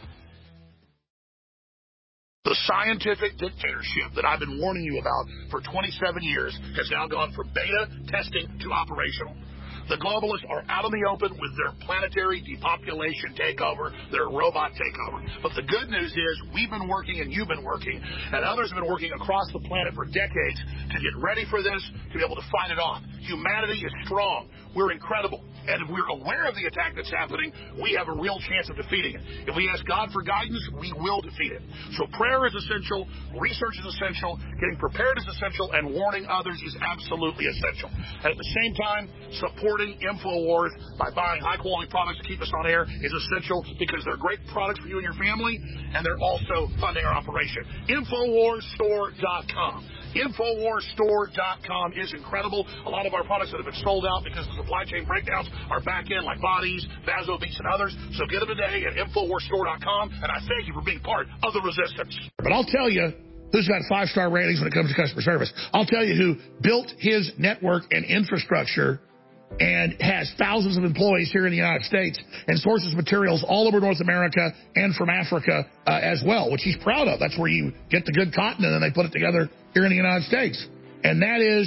The scientific dictatorship that I've been warning you about for twenty-seven years has now gone from beta testing to operational. The globalists are out in the open with their planetary depopulation takeover, their robot takeover. But the good news is we've been working and you've been working, and others have been working across the planet for decades to get ready for this, to be able to fight it off. Humanity is strong. We're incredible. And if we're aware of the attack that's happening, we have a real chance of defeating it. If we ask God for guidance, we will defeat it. So prayer is essential, research is essential, getting prepared is essential, and warning others is absolutely essential. And at the same time, supporting InfoWars by buying high-quality products to keep us on air is essential because they're great products for you and your family, and they're also funding our operation. Infowars Store dot com. Infowars Store dot com is incredible. A lot of our products that have been sold out because of supply chain breakdowns are back in, like Bodies, Vaso Beats, and others. So get them today at Infowars Store dot com, and I thank you for being part of the resistance. But I'll tell you who's got five-star ratings when it comes to customer service. I'll tell you who built his network and infrastructure and has thousands of employees here in the United States and sources materials all over North America and from Africa uh, as well, which he's proud of. That's where you get the good cotton and then they put it together here in the United States. And that is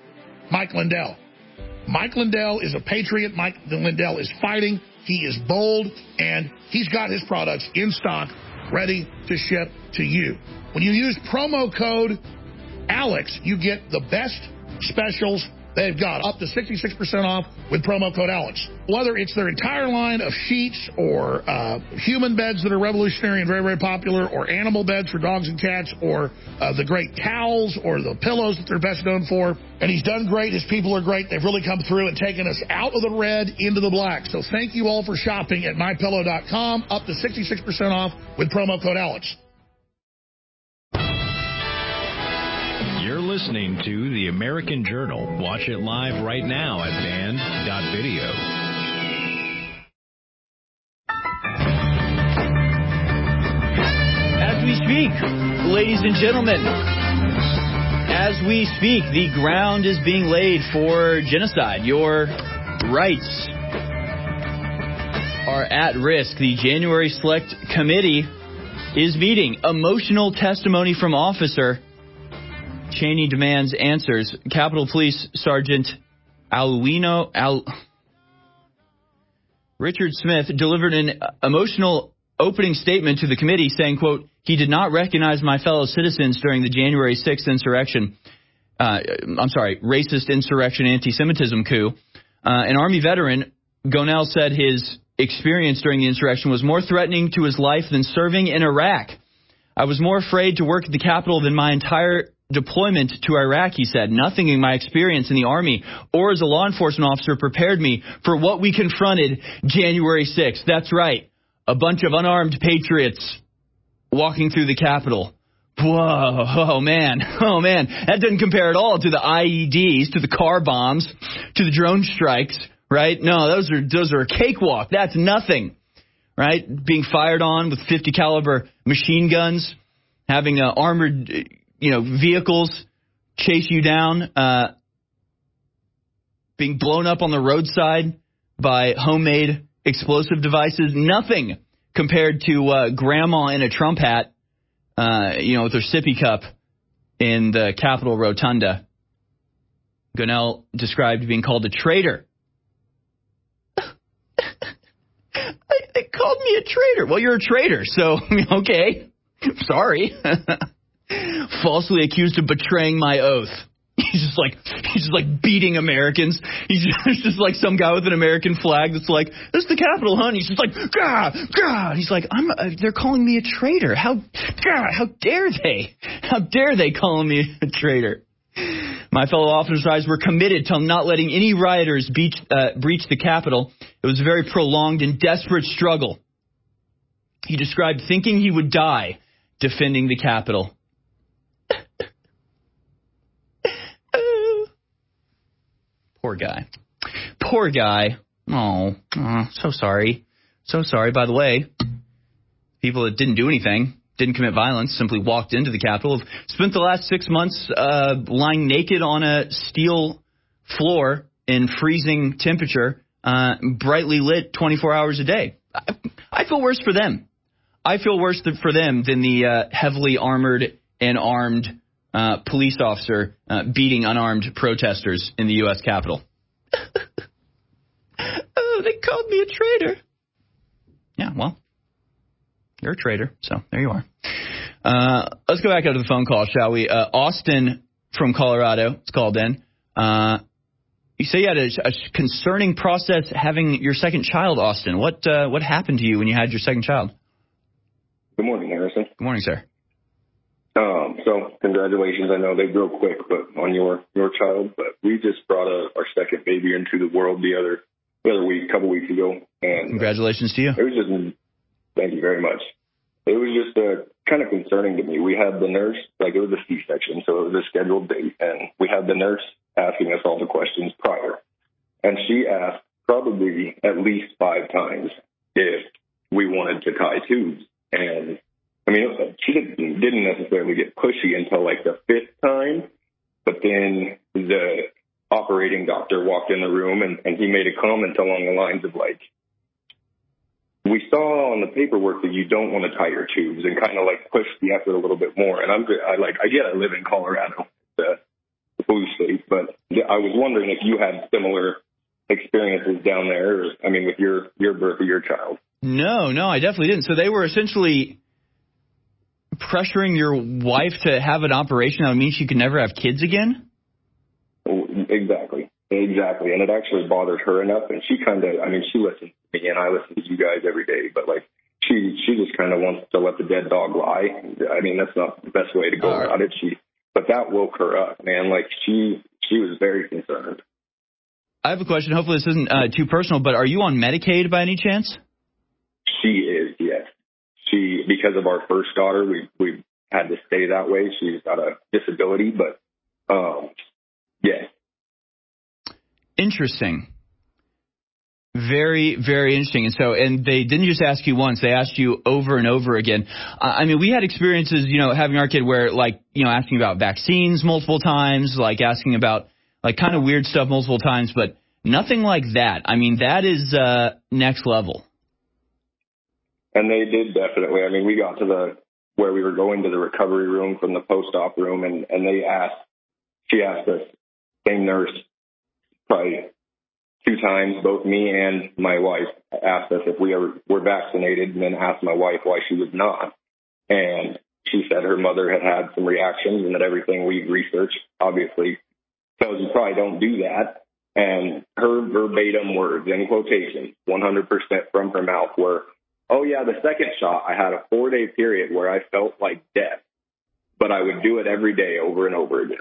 Mike Lindell. Mike Lindell is a patriot. Mike Lindell is fighting. He is bold, and he's got his products in stock, ready to ship to you. When you use promo code Alex, you get the best specials they've got, up to sixty-six percent off with promo code Alex. Whether it's their entire line of sheets or uh, human beds that are revolutionary and very, very popular, or animal beds for dogs and cats, or uh, the great towels or the pillows that they're best known for. And he's done great. His people are great. They've really come through and taken us out of the red into the black. So thank you all for shopping at my pillow dot com, up to sixty-six percent off with promo code Alex. You're listening to The American Journal. Watch it live right now at band dot video. As we speak, ladies and gentlemen, as we speak, the ground is being laid for genocide. Your rights are at risk. The January Select Committee is meeting. Emotional testimony from officer. Cheney demands answers. Capitol Police Sergeant Aluino Al Richard Smith delivered an emotional opening statement to the committee saying, quote, he did not recognize my fellow citizens during the January sixth insurrection. Uh, I'm sorry, racist insurrection anti-Semitism coup. Uh, an Army veteran, Gonell, said his experience during the insurrection was more threatening to his life than serving in Iraq. I was more afraid to work at the Capitol than my entire deployment to Iraq, he said. Nothing in my experience in the Army or as a law enforcement officer prepared me for what we confronted January sixth. That's right. A bunch of unarmed patriots walking through the Capitol. Whoa, oh man, oh man. That doesn't compare at all to the I E Ds, to the car bombs, to the drone strikes, right? No, those are those are a cakewalk. That's nothing, right? Being fired on with fifty caliber machine guns, having uh, armored, you know, vehicles chase you down, uh, being blown up on the roadside by homemade explosive devices. Nothing compared to uh, grandma in a Trump hat, uh, you know, with her sippy cup in the Capitol Rotunda, Gonell described being called a traitor. They called me a traitor. Well, you're a traitor, so, okay. Sorry. Falsely accused of betraying my oath. He's just like he's just like beating Americans. He's just, just like some guy with an American flag that's like, this is the Capitol, huh? And he's just like, gah, gah. He's like, I'm. Uh, they're calling me a traitor. How, gah, how dare they? How dare they call me a traitor? My fellow officers were committed to not letting any rioters beach, uh, breach the Capitol. It was a very prolonged and desperate struggle. He described thinking he would die defending the Capitol. Poor guy. Poor guy. Oh, oh, so sorry. So sorry. By the way, people that didn't do anything, didn't commit violence, simply walked into the Capitol, have spent the last six months uh, lying naked on a steel floor in freezing temperature, uh, brightly lit twenty-four hours a day. I, I feel worse for them. I feel worse th- for them than the uh, heavily armored and armed uh, police officer uh, beating unarmed protesters in the U S Capitol. Oh, they called me a traitor. Yeah, well, you're a traitor, so there you are. Uh, let's go back out to the phone call, shall we? Uh, Austin from Colorado is called in. Uh, you say you had a, a concerning process having your second child, Austin. What uh, what happened to you when you had your second child? Good morning, Harrison. Good morning, sir. Um, so congratulations. I know they grow quick, but on your, your child. But we just brought a, our second baby into the world the other the other week, a couple weeks ago. And congratulations to you. It was just, thank you very much. It was just uh, kind of concerning to me. We had the nurse, like it was a C-section, so it was a scheduled date, and we had the nurse asking us all the questions prior. And she asked probably at least five times if we wanted to tie tubes. And I mean, she didn't, didn't necessarily get pushy until like the fifth time, but then the operating doctor walked in the room and, and he made a comment along the lines of like, we saw on the paperwork that you don't want to tie your tubes, and kind of like push the effort a little bit more. And I'm I like, I get I live in Colorado, the blue state, but I was wondering if you had similar experiences down there, or, I mean, with your, your birth of your child. No, no, I definitely didn't. So they were essentially pressuring your wife to have an operation that would mean she could never have kids again? Exactly. Exactly. And it actually bothered her enough. And she kind of, I mean, she listens to me and I listen to you guys every day, but like she, she just kind of wants to let the dead dog lie. I mean, that's not the best way to go about it. She, but that woke her up, man. Like she, she was very concerned. I have a question. Hopefully this isn't uh, too personal, but are you on Medicaid by any chance? She is, yes. She, because of our first daughter, we we had to stay that way. She's got a disability, but um, yeah. Interesting. Very, very interesting. And so, and they didn't just ask you once; they asked you over and over again. Uh, I mean, we had experiences, you know, having our kid where, like, you know, asking about vaccines multiple times, like asking about like kind of weird stuff multiple times, but nothing like that. I mean, that is uh, next level. And they did definitely. I mean, we got to the where we were going to the recovery room from the post-op room, and, and they asked, she asked us, same nurse, probably two times, both me and my wife asked us if we ever were vaccinated, and then asked my wife why she was not. And she said her mother had had some reactions and that everything we researched obviously tells you probably don't do that. And her verbatim words, in quotation, one hundred percent from her mouth were, oh, yeah, the second shot, I had a four-day period where I felt like death, but I would do it every day over and over again.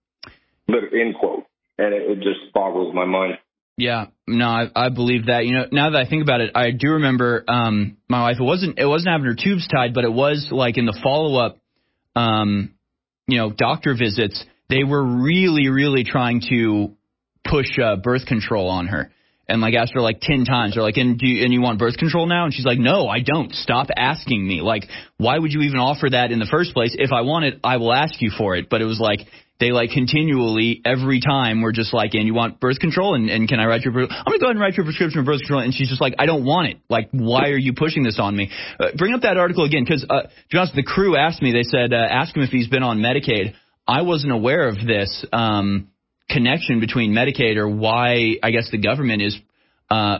End quote. And it, it just boggles my mind. Yeah, no, I, I believe that. You know, now that I think about it, I do remember um, my wife, it wasn't it wasn't having her tubes tied, but it was like in the follow-up, um, you know, doctor visits, they were really, really trying to push uh, birth control on her. And like asked her like ten times. They're like, and do you, and you want birth control now? And she's like, no, I don't. Stop asking me. Like, why would you even offer that in the first place? If I want it, I will ask you for it. But it was like they like continually every time were just like, and you want birth control? And, and can I write your? I'm gonna go ahead and write your prescription for birth control. And she's just like, I don't want it. Like, why are you pushing this on me? Uh, bring up that article again, because uh, to be honest, the crew asked me. They said, uh, ask him if he's been on Medicaid. I wasn't aware of this. Um, connection between Medicaid, or why I guess the government is uh,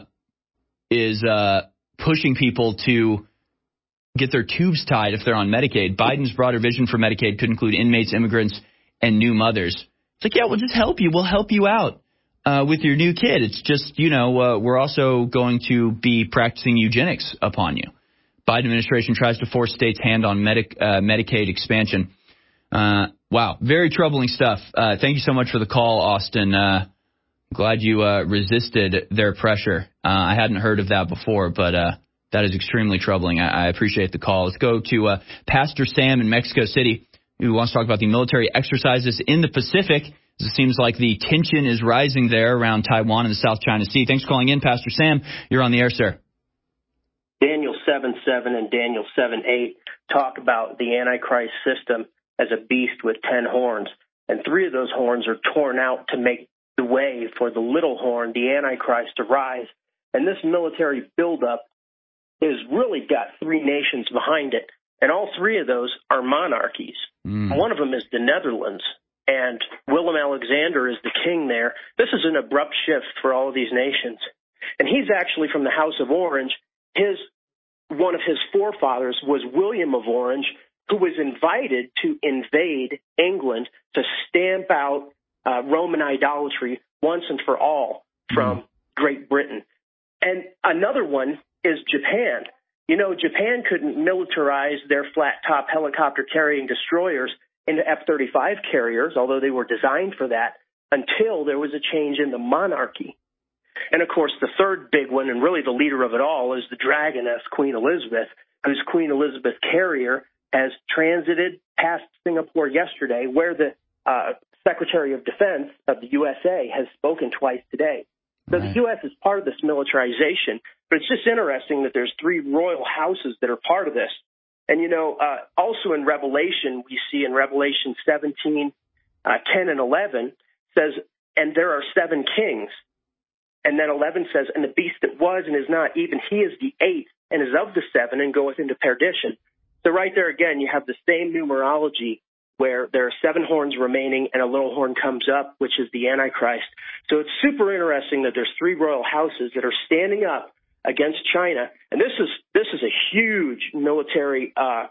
is uh, pushing people to get their tubes tied if they're on Medicaid. Biden's broader vision for Medicaid could include inmates, immigrants, and new mothers. It's like, yeah, we'll just help you. We'll help you out uh, with your new kid. It's just, you know, uh, we're also going to be practicing eugenics upon you. Biden administration tries to force states' hand on Medi- uh, Medicaid expansion. Uh, wow, very troubling stuff. Uh, thank you so much for the call, Austin. Uh, glad you uh, resisted their pressure. Uh, I hadn't heard of that before, but uh, that is extremely troubling. I, I appreciate the call. Let's go to uh, Pastor Sam in Mexico City, who wants to talk about the military exercises in the Pacific. It seems like the tension is rising there around Taiwan and the South China Sea. Thanks for calling in, Pastor Sam. You're on the air, sir. Daniel seven seven and Daniel seven eight talk about the Antichrist system as a beast with ten horns, and three of those horns are torn out to make the way for the little horn, the Antichrist, to rise. And this military buildup has really got three nations behind it, and all three of those are monarchies. Mm. One of them is the Netherlands, and Willem Alexander is the king there. This is an abrupt shift for all of these nations, and he's actually from the House of Orange. His one of his forefathers was William of Orange, who was invited to invade England to stamp out uh, Roman idolatry once and for all from mm. Great Britain. And another one is Japan. You know, Japan couldn't militarize their flat-top helicopter-carrying destroyers into F thirty-five carriers, although they were designed for that, until there was a change in the monarchy. And, of course, the third big one, and really the leader of it all, is the dragoness, Queen Elizabeth, whose Queen Elizabeth carrier has transited past Singapore yesterday, where the uh, Secretary of Defense of the U S A has spoken twice today. So right. The U S is part of this militarization, but it's just interesting that there's three royal houses that are part of this. And, you know, uh, also in Revelation, we see in Revelation seventeen, uh, ten and eleven, says, and there are seven kings. And then eleven says, and the beast that was and is not, even he is the eighth and is of the seven and goeth into perdition. So right there again, you have the same numerology where there are seven horns remaining and a little horn comes up, which is the Antichrist. So it's super interesting that there's three royal houses that are standing up against China. And this is this is a huge military, uh,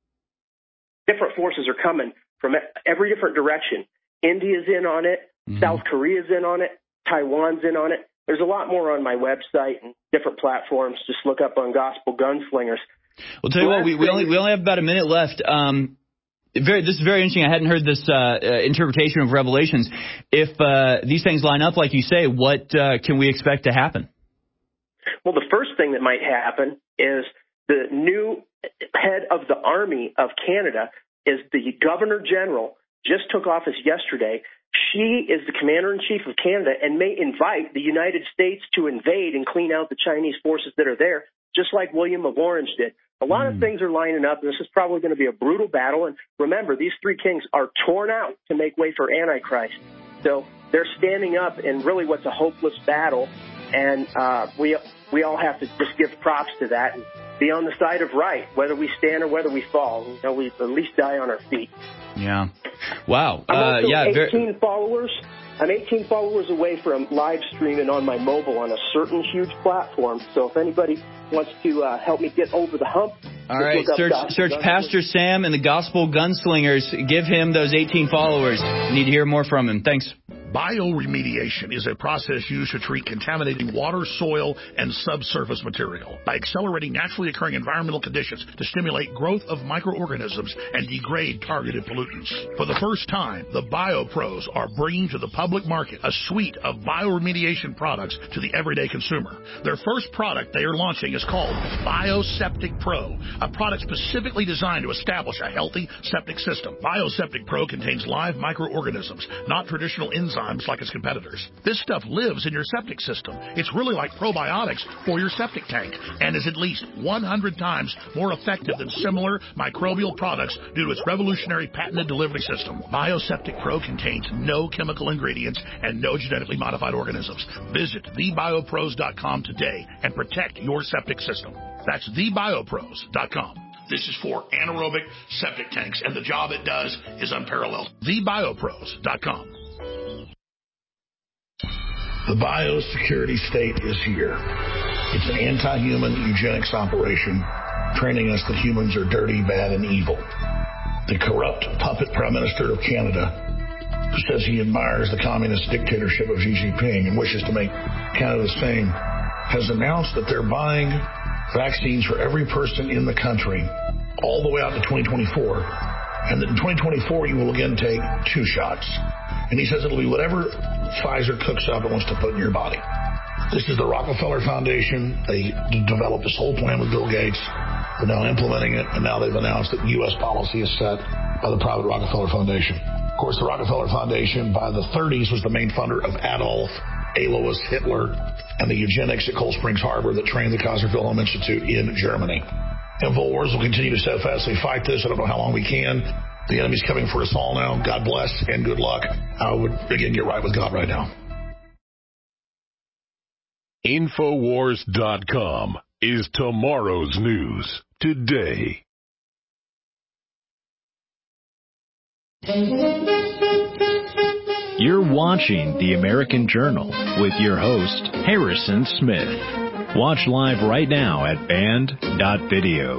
different forces are coming from every different direction. India's in on it. Mm-hmm. South Korea's in on it. Taiwan's in on it. There's a lot more on my website and different platforms. Just look up on Gospel Gunslingers. Well, tell you what, we, we only we only have about a minute left. Um, very, this is very interesting. I hadn't heard this uh, uh, interpretation of Revelations. If uh, these things line up like you say, what uh, can we expect to happen? Well, the first thing that might happen is the new head of the Army of Canada is the Governor General, just took office yesterday. She is the commander-in-chief of Canada and may invite the United States to invade and clean out the Chinese forces that are there, just like William of Orange did. A lot mm. of things are lining up. This is probably going to be a brutal battle. And remember, these three kings are torn out to make way for Antichrist. So they're standing up in really what's a hopeless battle. And uh, we we all have to just give props to that and be on the side of right, whether we stand or whether we fall. You know, we at least die on our feet. Yeah. Wow. I'm also uh, yeah, eighteen very... followers. I'm eighteen followers away from live streaming on my mobile on a certain huge platform. So if anybody wants to uh, help me get over the hump, all right, search search Pastor Sam and the Gospel Gunslingers. Give him those eighteen followers. Need to hear more from him. Thanks. Bioremediation is a process used to treat contaminating water, soil, and subsurface material by accelerating naturally occurring environmental conditions to stimulate growth of microorganisms and degrade targeted pollutants. For the first time, the BioPros are bringing to the public market a suite of bioremediation products to the everyday consumer. Their first product they are launching is called BioSeptic Pro, a product specifically designed to establish a healthy septic system. BioSeptic Pro contains live microorganisms, not traditional enzymes like its competitors. This stuff lives in your septic system. It's really like probiotics for your septic tank and is at least one hundred times more effective than similar microbial products due to its revolutionary patented delivery system. BioSeptic Pro contains no chemical ingredients and no genetically modified organisms. Visit the biopros dot com today and protect your septic system. That's the biopros dot com. This is for anaerobic septic tanks, and the job it does is unparalleled. the biopros dot com. The biosecurity state is here. It's an anti-human eugenics operation training us that humans are dirty, bad, and evil. The corrupt puppet Prime Minister of Canada, who says he admires the communist dictatorship of Xi Jinping and wishes to make Canada the same, has announced that they're buying vaccines for every person in the country all the way out to twenty twenty-four, and that in twenty twenty-four you will again take two shots. And he says it'll be whatever Pfizer cooks up and wants to put in your body. This is the Rockefeller Foundation. They d- developed this whole plan with Bill Gates. They're now implementing it, and now they've announced that U S policy is set by the private Rockefeller Foundation. Of course, the Rockefeller Foundation by the thirties was the main funder of Adolf, Alois Hitler, and the eugenics at Cold Springs Harbor that trained the Kaiser Wilhelm Institute in Germany. InfoWars will continue to steadfastly fight this. I don't know how long we can. The enemy's coming for us all now. God bless and good luck. I would, again, get right with God right now. Infowars dot com is tomorrow's news today. You're watching The American Journal with your host, Harrison Smith. Watch live right now at band dot video.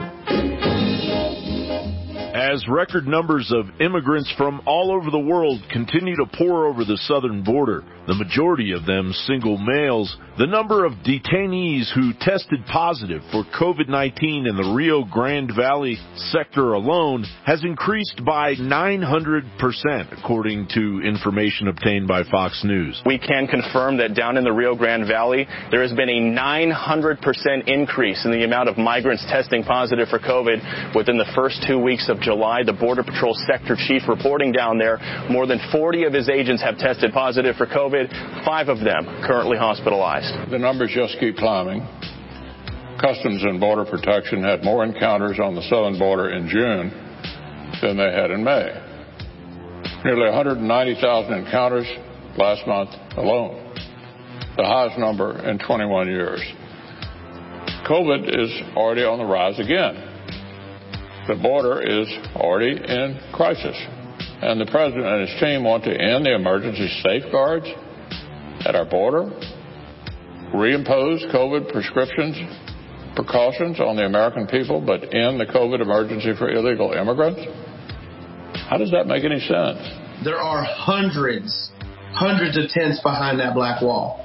As record numbers of immigrants from all over the world continue to pour over the southern border, the majority of them single males, the number of detainees who tested positive for COVID nineteen in the Rio Grande Valley sector alone has increased by nine hundred percent, according to information obtained by Fox News. We can confirm that down in the Rio Grande Valley, there has been a nine hundred percent increase in the amount of migrants testing positive for COVID within the first two weeks of July. The Border Patrol sector chief reporting down there, more than forty of his agents have tested positive for COVID, five of them currently hospitalized. The numbers just keep climbing. Customs and Border Protection had more encounters on the southern border in June than they had in May. Nearly one hundred ninety thousand encounters last month alone, the highest number in twenty-one years. COVID is already on the rise again. The border is already in crisis, and the president and his team want to end the emergency safeguards at our border, reimpose COVID prescriptions, precautions on the American people, but end the COVID emergency for illegal immigrants. How does that make any sense? There are hundreds, hundreds of tents behind that black wall,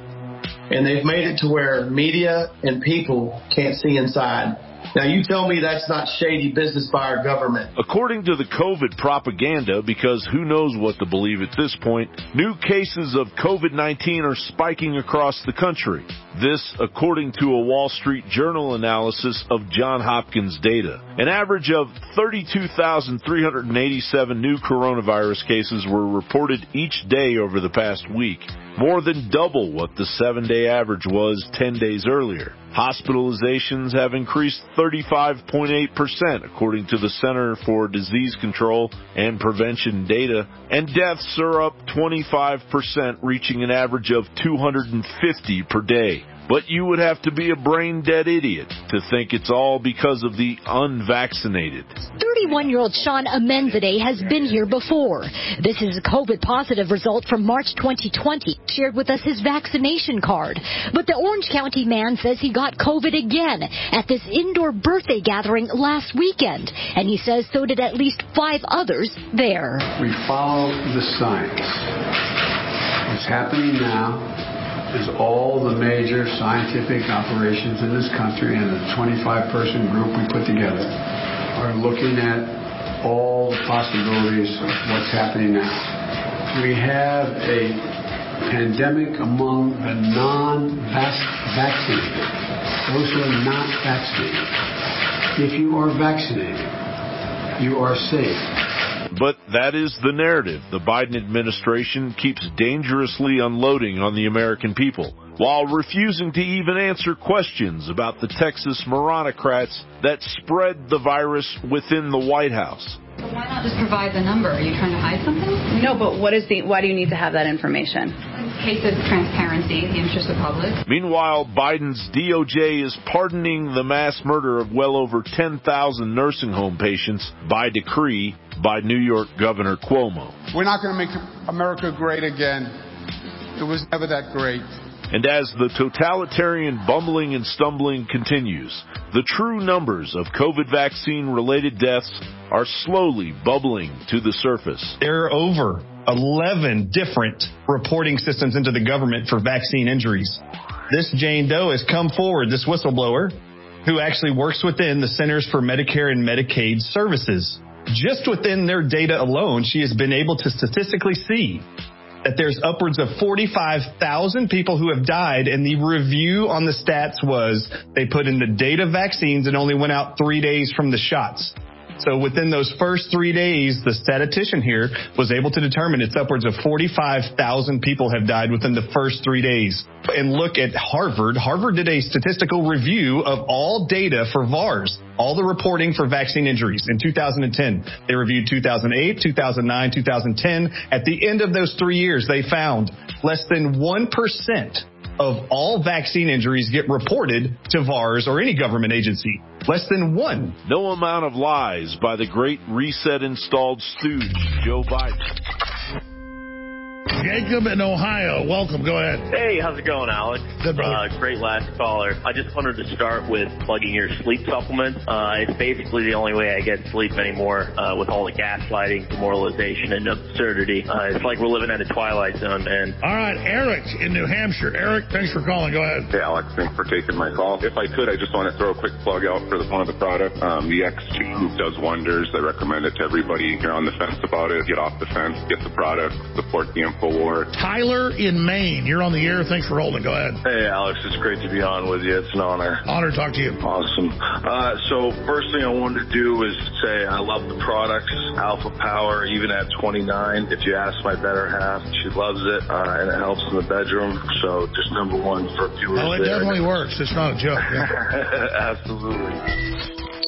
and they've made it to where media and people can't see inside. Now, you tell me that's not shady business by our government. According to the COVID propaganda, because who knows what to believe at this point, new cases of COVID nineteen are spiking across the country. This, according to a Wall Street Journal analysis of Johns Hopkins data. An average of thirty-two thousand three hundred eighty-seven new coronavirus cases were reported each day over the past week, more than double what the seven-day average was ten days earlier. Hospitalizations have increased thirty-five point eight percent, according to the Center for Disease Control and Prevention data, and deaths are up twenty-five percent, reaching an average of two hundred fifty per day. But you would have to be a brain-dead idiot to think it's all because of the unvaccinated. thirty-one-year-old Sean Amenzade has been here before. This is a COVID positive result from March twenty twenty. Shared with us his vaccination card. But the Orange County man says he got COVID again at this indoor birthday gathering last weekend. And he says so did at least five others there. We follow the science. What's happening now is all the major scientific operations in this country and the twenty-five person group we put together are looking at all the possibilities of what's happening now. We have a pandemic among the non-vaccinated, those who are not vaccinated. If you are vaccinated, you are safe. But that is the narrative the Biden administration keeps dangerously unloading on the American people, while refusing to even answer questions about the Texas Moronocrats that spread the virus within the White House. But why not just provide the number? Are you trying to hide something? No, but what is the? Why do you need to have that information? In case of transparency, the interest of the public. Meanwhile, Biden's D O J is pardoning the mass murder of well over ten thousand nursing home patients by decree by New York Governor Cuomo. We're not going to make America great again It was never that great. And as the totalitarian bumbling and stumbling continues, the true numbers of COVID vaccine-related deaths are slowly bubbling to the surface. There are over eleven different reporting systems into the government for vaccine injuries. This Jane Doe has come forward, this whistleblower, who actually works within the Centers for Medicare and Medicaid Services. Just within their data alone, she has been able to statistically see that there's upwards of forty-five thousand people who have died, and the review on the stats was they put in the date of vaccines and only went out three days from the shots. So within those first three days, the statistician here was able to determine it's upwards of forty-five thousand people have died within the first three days. And look at Harvard. Harvard did a statistical review of all data for VAERS, all the reporting for vaccine injuries in two thousand ten. They reviewed two thousand eight, two thousand nine, two thousand ten. At the end of those three years, they found less than one percent of all vaccine injuries get reported to VAERS or any government agency. Less than one. No amount of lies by the great reset installed stooge, Joe Biden. Jacob in Ohio, welcome. Go ahead. Hey, how's it going, Alex? Good, uh, great last caller. I just wanted to start with plugging your sleep supplements. Uh, it's basically the only way I get sleep anymore uh, with all the gaslighting, demoralization, and absurdity. Uh, it's like we're living in a twilight zone, man. All right, Eric in New Hampshire. Eric, thanks for calling. Go ahead. Hey, Alex, thanks for taking my call. If I could, I just want to throw a quick plug out for the, one of the product. Um, the X two does wonders. I recommend it to everybody. If you're on the fence about it, get off the fence, get the product, support the InfoWars. Tyler in Maine, you're on the air. Thanks for holding. Go ahead. Hey, Alex, it's great to be on with you. It's an honor. Honor to talk to you. Awesome. Uh, so first thing I wanted to do was say I love the products, Alpha Power, even at twenty-nine. If you ask my better half, she loves it, uh, and it helps in the bedroom. So just number one for viewers. Oh, it there. definitely works. It's not a joke. Yeah. Absolutely.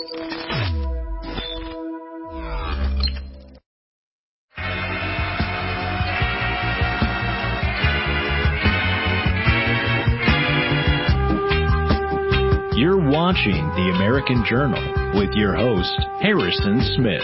You're watching The American Journal with your host, Harrison Smith.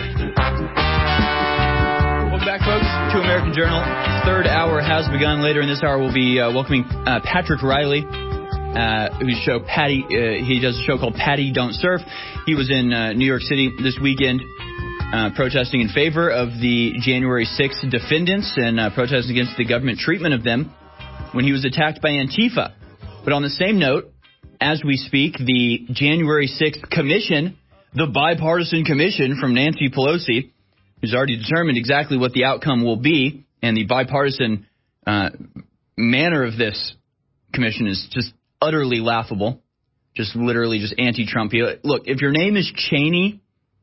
Welcome back, folks, to American Journal. Third hour has begun. Later in this hour, we'll be uh, welcoming uh, Patrick Riley, uh, whose show Patty. Uh, he does a show called Patty Don't Surf. He was in uh, New York City this weekend, uh, protesting in favor of the January sixth defendants and uh, protesting against the government treatment of them when he was attacked by Antifa. But on the same note, as we speak, the January sixth commission, the bipartisan commission from Nancy Pelosi, who's already determined exactly what the outcome will be, and the bipartisan uh, manner of this commission is just utterly laughable, just literally just anti-Trump. Look, if your name is Cheney,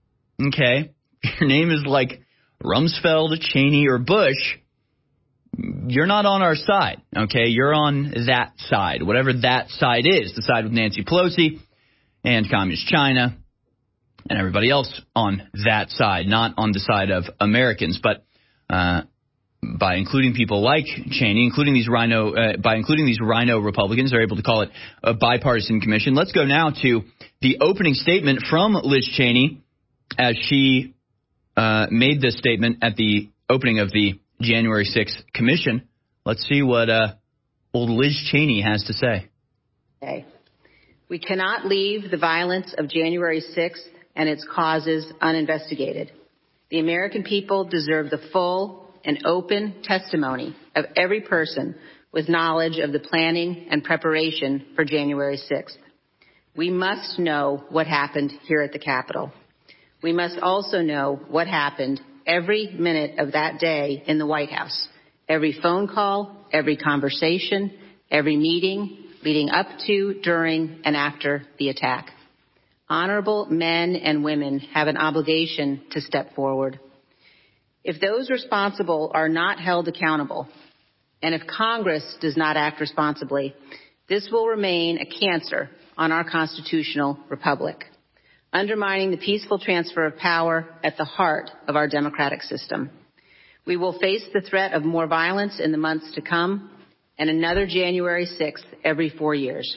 okay, if your name is like Rumsfeld, Cheney, or Bush, you're not on our side, okay? You're on that side, whatever that side is, the side with Nancy Pelosi and Communist China and everybody else on that side, not on the side of Americans. But uh, by including people like Cheney, including these rhino, uh, by including these rhino Republicans, they're able to call it a bipartisan commission. Let's go now to the opening statement from Liz Cheney as she uh, made this statement at the opening of the January sixth commission. Let's see what uh, old Liz Cheney has to say. Okay. We cannot leave the violence of January sixth and its causes uninvestigated. The American people deserve the full and open testimony of every person with knowledge of the planning and preparation for January sixth. We must know what happened here at the Capitol. We must also know what happened every minute of that day in the White House, every phone call, every conversation, every meeting leading up to, during, and after the attack. Honorable men and women have an obligation to step forward. If those responsible are not held accountable, and if Congress does not act responsibly, this will remain a cancer on our constitutional republic, undermining the peaceful transfer of power at the heart of our democratic system. We will face the threat of more violence in the months to come and another January sixth every four years.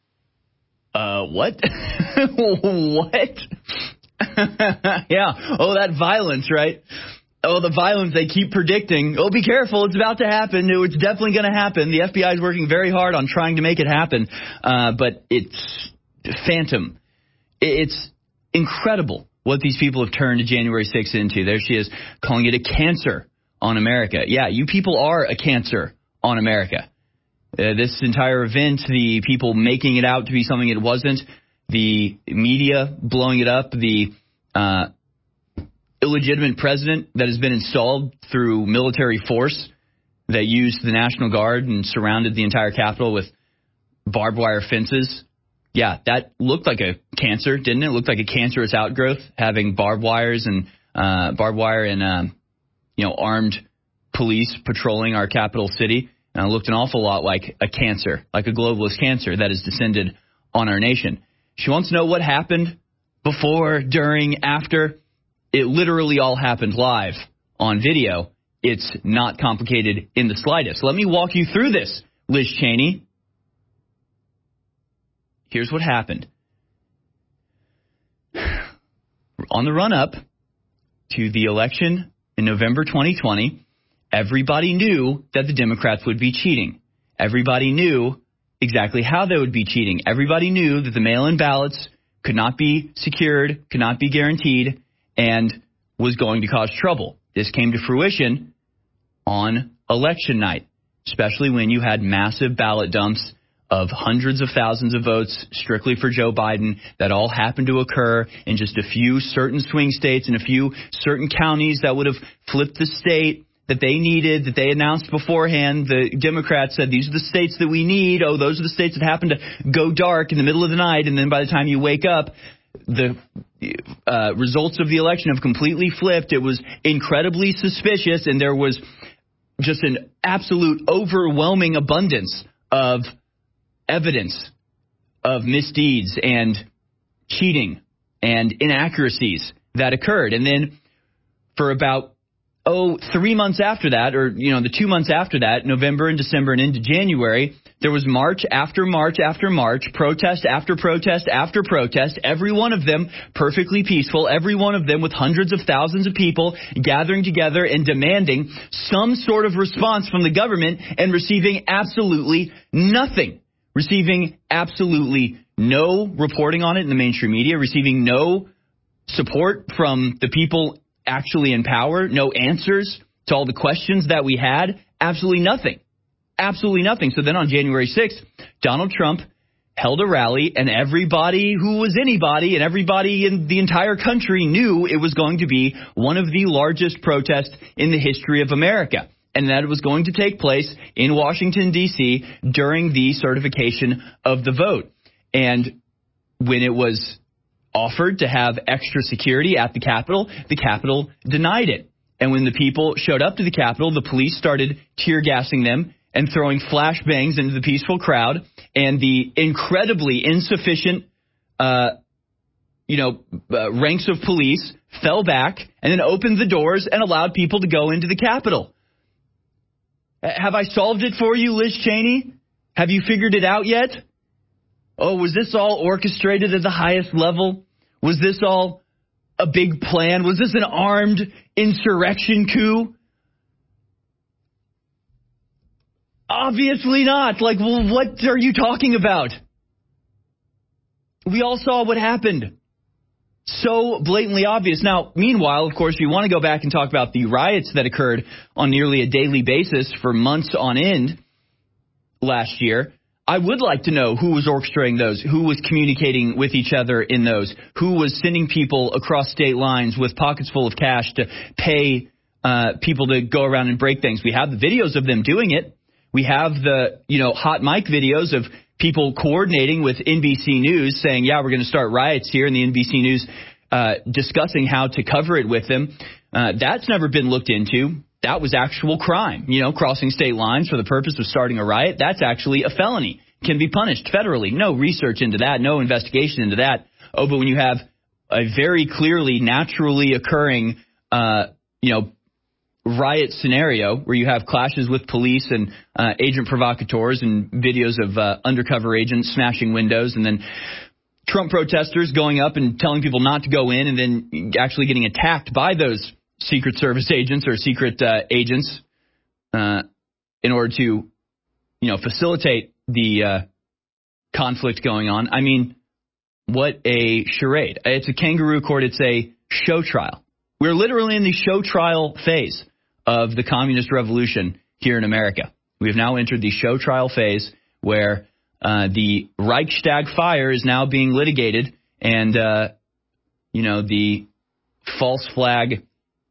Uh, what? What? Yeah. Oh, that violence, right? oh, the violence they keep predicting. Oh, be careful. It's about to happen. No, it's definitely going to happen. The F B I is working very hard on trying to make it happen. Uh, but it's phantom. It's incredible what these people have turned January sixth into. There she is calling it a cancer on America. Yeah, you people are a cancer on America. Uh, this entire event, the people making it out to be something it wasn't, the media blowing it up, the uh, illegitimate president that has been installed through military force that used the National Guard and surrounded the entire Capitol with barbed wire fences. Yeah, that looked like a cancer, didn't it? It looked like a cancerous outgrowth, having barbed wires and uh, barbed wire and um, you know armed police patrolling our capital city. And it looked an awful lot like a cancer, like a globalist cancer that has descended on our nation. She wants to know what happened before, during, after. It literally all happened live on video. It's not complicated in the slightest. Let me walk you through this, Liz Cheney. Here's what happened. On the run-up to the election in November twenty twenty, everybody knew that the Democrats would be cheating. Everybody knew exactly how they would be cheating. Everybody knew that the mail-in ballots could not be secured, could not be guaranteed, and was going to cause trouble. This came to fruition on election night, especially when you had massive ballot dumps of hundreds of thousands of votes strictly for Joe Biden that all happened to occur in just a few certain swing states and a few certain counties that would have flipped the state that they needed, that they announced beforehand. The Democrats said, these are the states that we need. Oh, those are the states that happen to go dark in the middle of the night. And then by the time you wake up, the uh, results of the election have completely flipped. It was incredibly suspicious, and there was just an absolute overwhelming abundance of evidence of misdeeds and cheating and inaccuracies that occurred. And then for about Oh, three months after that, or, you know, the two months after that, November and December and into January, there was march after march after march, protest after protest after protest, every one of them perfectly peaceful, every one of them with hundreds of thousands of people gathering together and demanding some sort of response from the government and receiving absolutely nothing, receiving absolutely no reporting on it in the mainstream media, receiving no support from the people actually in power, no answers to all the questions that we had, absolutely nothing, absolutely nothing. So then on January sixth, Donald Trump held a rally, and everybody who was anybody and everybody in the entire country knew it was going to be one of the largest protests in the history of America, and that it was going to take place in Washington, D C during the certification of the vote. And when it was offered to have extra security at the Capitol, the Capitol denied it. And when the people showed up to the Capitol, the police started tear gassing them and throwing flashbangs into the peaceful crowd. And the incredibly insufficient, uh, you know, uh, ranks of police fell back and then opened the doors and allowed people to go into the Capitol. Have I solved it for you, Liz Cheney? Have you figured it out yet? Oh, was this all orchestrated at the highest level? Was this all a big plan? Was this an armed insurrection coup? Obviously not. Like, well, what are you talking about? We all saw what happened. So blatantly obvious. Now, meanwhile, of course, if you want to go back and talk about the riots that occurred on nearly a daily basis for months on end last year, I would like to know who was orchestrating those, who was communicating with each other in those, who was sending people across state lines with pockets full of cash to pay uh, people to go around and break things. We have the videos of them doing it. We have the, you know, hot mic videos of people coordinating with N B C News saying, yeah, we're going to start riots here, and the N B C News uh, discussing how to cover it with them. Uh, that's never been looked into. That was actual crime, you know, crossing state lines for the purpose of starting a riot. That's actually a felony, can be punished federally. No research into that, no investigation into that. Oh, but when you have a very clearly naturally occurring, uh, you know, riot scenario where you have clashes with police and uh, agent provocateurs and videos of uh, undercover agents smashing windows, and then Trump protesters going up and telling people not to go in and then actually getting attacked by those Secret Service agents or secret uh, agents uh, in order to, you know, facilitate the uh, conflict going on. I mean, what a charade. It's a kangaroo court. It's a show trial. We're literally in the show trial phase of the communist revolution here in America. We have now entered the show trial phase where uh, the Reichstag fire is now being litigated and, uh, you know, the false flag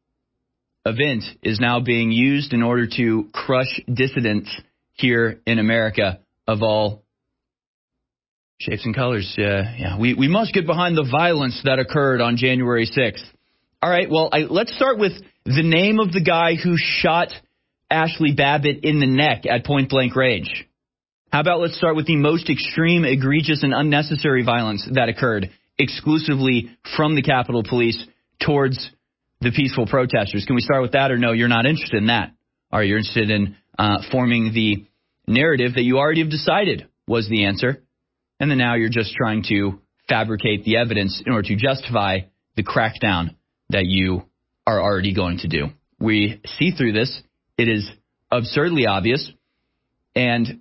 event is now being used in order to crush dissidents here in America of all shapes and colors. Uh, yeah, we, we must get behind the violence that occurred on January sixth. All right, well, I, let's start with the name of the guy who shot Ashley Babbitt in the neck at point-blank range. How about let's start with the most extreme, egregious, and unnecessary violence that occurred exclusively from the Capitol Police towards the peaceful protesters. Can we start with that, or no, you're not interested in that? Are you interested in uh, forming the narrative that you already have decided was the answer, and then now you're just trying to fabricate the evidence in order to justify the crackdown that you are already going to do? We see through this. It is absurdly obvious. And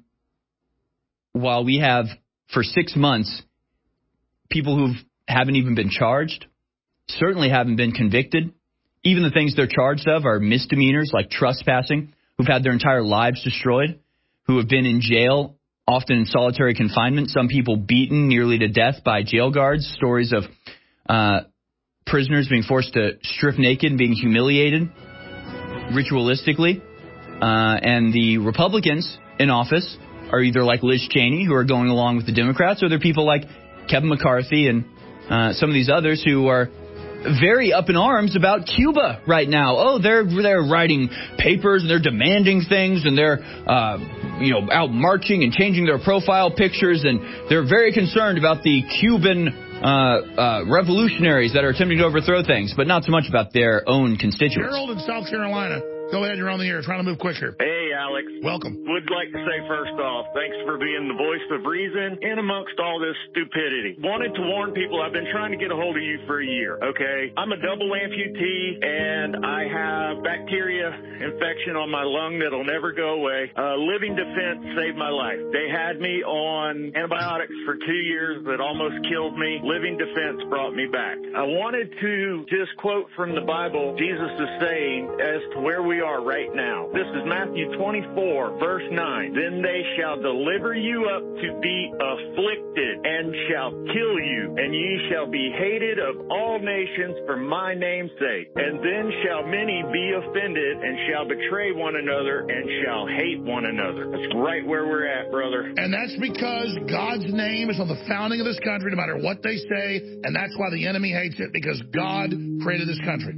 while we have, for six months, people who haven't even been charged, certainly haven't been convicted, even the things they're charged of are misdemeanors like trespassing, who've had their entire lives destroyed, who have been in jail, often in solitary confinement, some people beaten nearly to death by jail guards, stories of uh, prisoners being forced to strip naked and being humiliated ritualistically. Uh, and the Republicans in office are either like Liz Cheney, who are going along with the Democrats, or they're people like Kevin McCarthy and uh, some of these others who are very up in arms about Cuba right now. Oh, they're they're writing papers and they're demanding things and they're uh, you know out marching and changing their profile pictures, and they're very concerned about the Cuban uh, uh, revolutionaries that are attempting to overthrow things, but not so much about their own constituents. Harold in South Carolina. Go ahead, you're on the air, trying to move quicker. Hey, Alex. Welcome. Would like to say first off, thanks for being the voice of reason in amongst all this stupidity. Wanted to warn people, I've been trying to get a hold of you for a year, okay? I'm a double amputee, and I have bacteria infection on my lung that'll never go away. Uh, Living Defense saved my life. They had me on antibiotics for two years that almost killed me. Living Defense brought me back. I wanted to just quote from the Bible, Jesus is saying, as to where we are right now. This is Matthew twenty-four, verse nine. Then they shall deliver you up to be afflicted and shall kill you, and ye shall be hated of all nations for my name's sake. And then shall many be offended and shall betray one another and shall hate one another. That's right where we're at, brother. And that's because God's name is on the founding of this country, no matter what they say, and that's why the enemy hates it, because God created this country.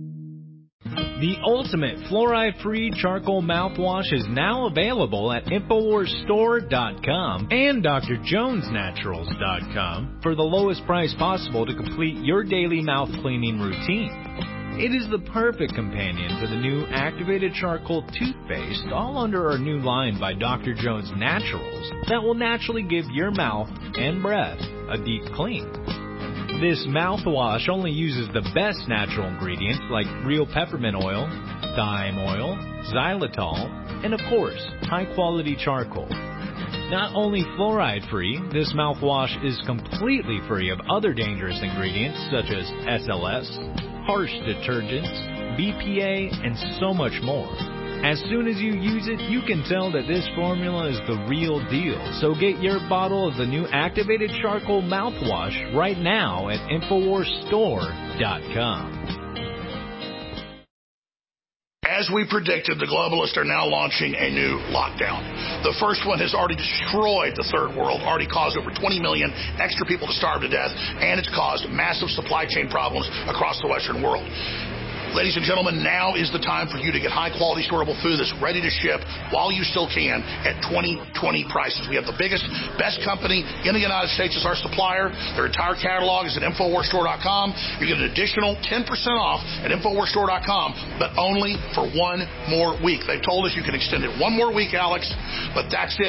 The ultimate fluoride-free charcoal mouthwash is now available at Infowars Store dot com and D R Jones Naturals dot com for the lowest price possible to complete your daily mouth cleaning routine. It is the perfect companion to the new activated charcoal toothpaste, all under our new line by D R Jones Naturals, that will naturally give your mouth and breath a deep clean. This mouthwash only uses the best natural ingredients like real peppermint oil, thyme oil, xylitol, and of course, high-quality charcoal. Not only fluoride-free, this mouthwash is completely free of other dangerous ingredients such as S L S, harsh detergents, B P A, and so much more. As soon as you use it, you can tell that this formula is the real deal. So get your bottle of the new activated charcoal mouthwash right now at Infowars Store dot com. As we predicted, the globalists are now launching a new lockdown. The first one has already destroyed the third world, already caused over twenty million extra people to starve to death, and it's caused massive supply chain problems across the Western world. Ladies and gentlemen, now is the time for you to get high-quality storable food that's ready to ship while you still can at twenty twenty prices. We have the biggest, best company in the United States as our supplier. Their entire catalog is at Infowars Store dot com. You get an additional ten percent off at Infowars Store dot com, but only for one more week. They've told us you can extend it one more week, Alex, but that's it.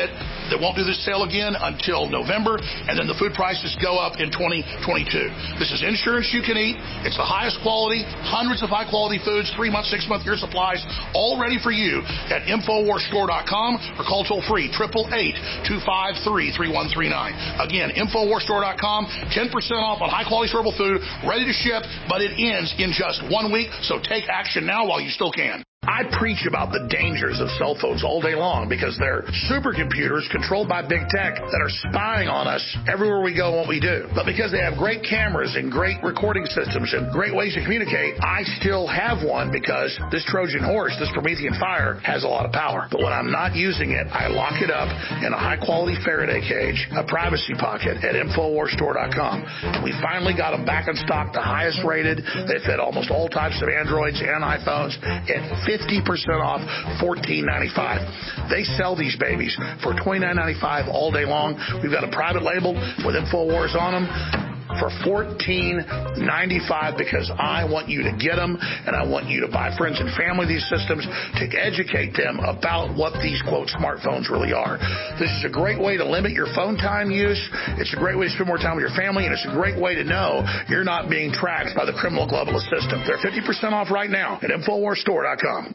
They won't do this sale again until November, and then the food prices go up in twenty twenty-two. This is insurance you can eat. It's the highest quality, hundreds of high-quality foods, three-month, six-month, year supplies, all ready for you at Infowars Store dot com or call toll-free, eight eight eight, two five three, three one three nine. Again, Infowars Store dot com, ten percent off on high-quality storable food, ready to ship, but it ends in just one week, so take action now while you still can. I preach about the dangers of cell phones all day long because they're supercomputers controlled by big tech that are spying on us everywhere we go and what we do. But because they have great cameras and great recording systems and great ways to communicate, I still have one because this Trojan horse, this Promethean fire, has a lot of power. But when I'm not using it, I lock it up in a high-quality Faraday cage, a privacy pocket at Infowars Store dot com. And we finally got them back in stock, the highest rated. They fit almost all types of Androids and iPhones at fifty percent off, fourteen ninety-five. They sell these babies for twenty-nine ninety-five all day long. We've got a private label with Infowars on them for fourteen ninety-five because I want you to get them, and I want you to buy friends and family these systems to educate them about what these, quote, smartphones really are. This is a great way to limit your phone time use. It's a great way to spend more time with your family, and it's a great way to know you're not being tracked by the criminal globalist system. They're fifty percent off right now at Infowars Store dot com.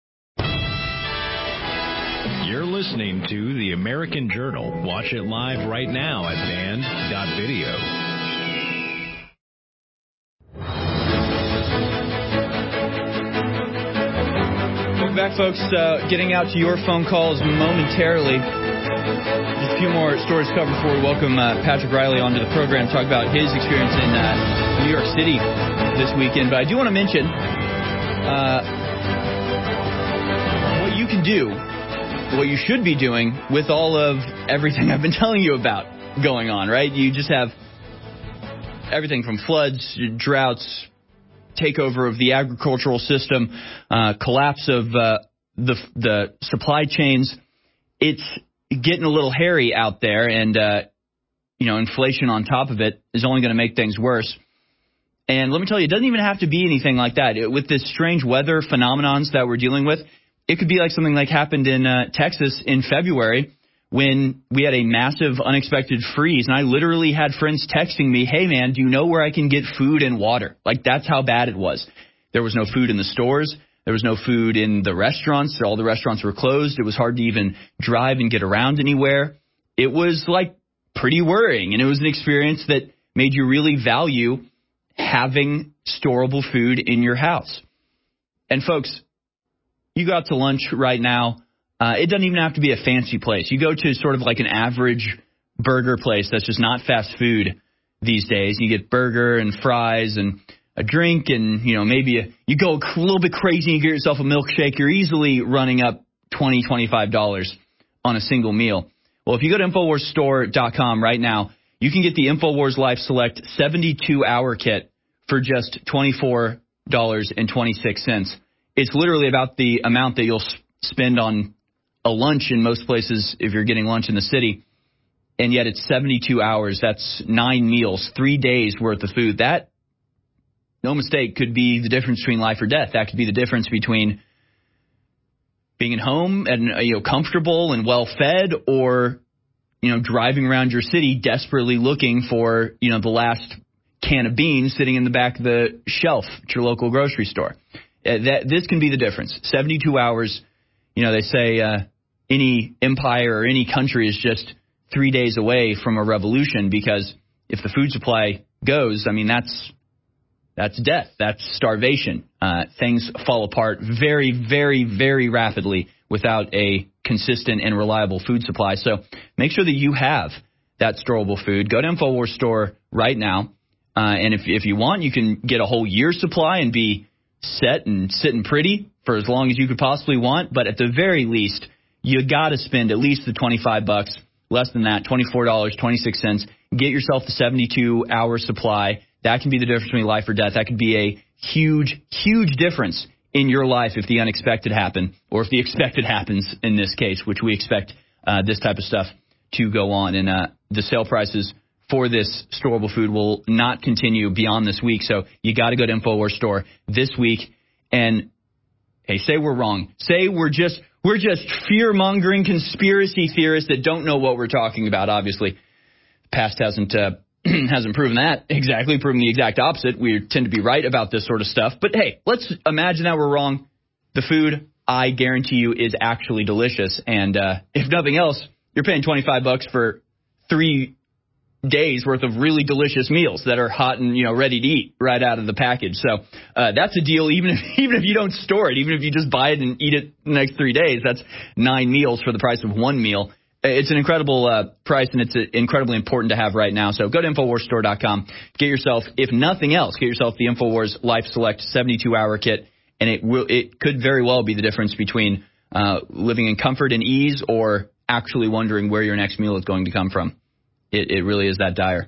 You're listening to The American Journal. Watch it live right now at band dot video. Welcome back, folks. Uh, getting out to your phone calls momentarily. Just a few more stories covered before we welcome uh, Patrick Riley onto the program, talk about his experience in uh, New York City this weekend. But I do want to mention uh, what you can do, what you should be doing with all of everything I've been telling you about going on, right? You just have everything from floods, droughts, takeover of the agricultural system, uh, collapse of uh, the the supply chains. It's getting a little hairy out there, and uh, you know, inflation on top of it is only going to make things worse. And let me tell you, it doesn't even have to be anything like that. It, with this strange weather phenomenons that we're dealing with, it could be like something like happened in uh, Texas in February when we had a massive unexpected freeze. And I literally had friends texting me, hey, man, do you know where I can get food and water? Like, that's how bad it was. There was no food in the stores. There was no food in the restaurants. All the restaurants were closed. It was hard to even drive and get around anywhere. It was, like, pretty worrying. And it was an experience that made you really value having storable food in your house. And, folks, you go out to lunch right now. Uh, it doesn't even have to be a fancy place. You go to sort of like an average burger place that's just not fast food these days. You get burger and fries and a drink, and, you know, maybe a, you go a little bit crazy and get yourself a milkshake. You're easily running up twenty dollars, twenty-five dollars on a single meal. Well, if you go to Infowars Store dot com right now, you can get the Infowars Life Select seventy-two hour kit for just twenty-four dollars and twenty-six cents. It's literally about the amount that you'll spend on a lunch in most places if you're getting lunch in the city, and yet it's seventy-two hours. That's nine meals, three days worth of food. That, no mistake, could be the difference between life or death. That could be the difference between being at home and, you know, comfortable and well fed, or, you know, driving around your city desperately looking for, you know, the last can of beans sitting in the back of the shelf at your local grocery store. Uh, that this can be the difference. seventy-two hours. You know, they say uh, any empire or any country is just three days away from a revolution, because if the food supply goes, I mean, that's that's death. That's starvation. Uh, things fall apart very, very, very rapidly without a consistent and reliable food supply. So make sure that you have that storable food. Go to Infowars Store right now. Uh, and if, if you want, you can get a whole year's supply and be set and sitting pretty for as long as you could possibly want. But at the very least, you got to spend at least the twenty-five bucks, less than that, twenty-four dollars and twenty-six cents. Get yourself the seventy-two hour supply. That can be the difference between life or death. That could be a huge, huge difference in your life if the unexpected happened, or if the expected happens in this case, which we expect uh, this type of stuff to go on. And uh, the sale prices for this storable food will not continue beyond this week. So you got to go to Infowars Store this week. And Hey, say we're wrong. Say we're just we're just fear-mongering conspiracy theorists that don't know what we're talking about. Obviously, the past hasn't uh, hasn't proven that exactly, proven the exact opposite. We tend to be right about this sort of stuff. But hey, let's imagine that we're wrong. The food, I guarantee you, is actually delicious. And uh, if nothing else, you're paying twenty-five bucks for three days worth of really delicious meals that are hot and, you know, ready to eat right out of the package. So uh, that's a deal. Even if even if you don't store it, even if you just buy it and eat it the next three days, that's nine meals for the price of one meal. It's an incredible uh, price, and it's uh, incredibly important to have right now. So go to Infowars Store dot com. Get yourself, if nothing else, get yourself the Infowars Life Select seventy-two hour kit, and it will it could very well be the difference between uh, living in comfort and ease or actually wondering where your next meal is going to come from. It, it really is that dire.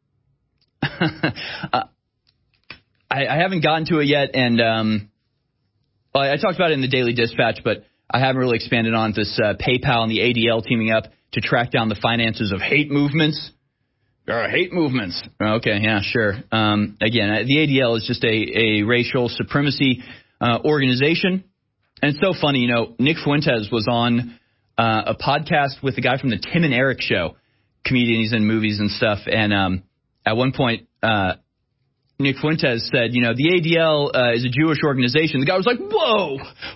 uh, I, I haven't gotten to it yet, and um, well, I talked about it in the Daily Dispatch, but I haven't really expanded on this uh, PayPal and the A D L teaming up to track down the finances of hate movements. There are hate movements. Okay, yeah, sure. Um, again, the A D L is just a, a racial supremacy uh, organization. And it's so funny, you know, Nick Fuentes was on uh, a podcast with the guy from the Tim and Eric Show, comedian, he's in movies and stuff. And um, at one point, uh, Nick Fuentes said, you know, the A D L uh, is a Jewish organization. The guy was like, whoa,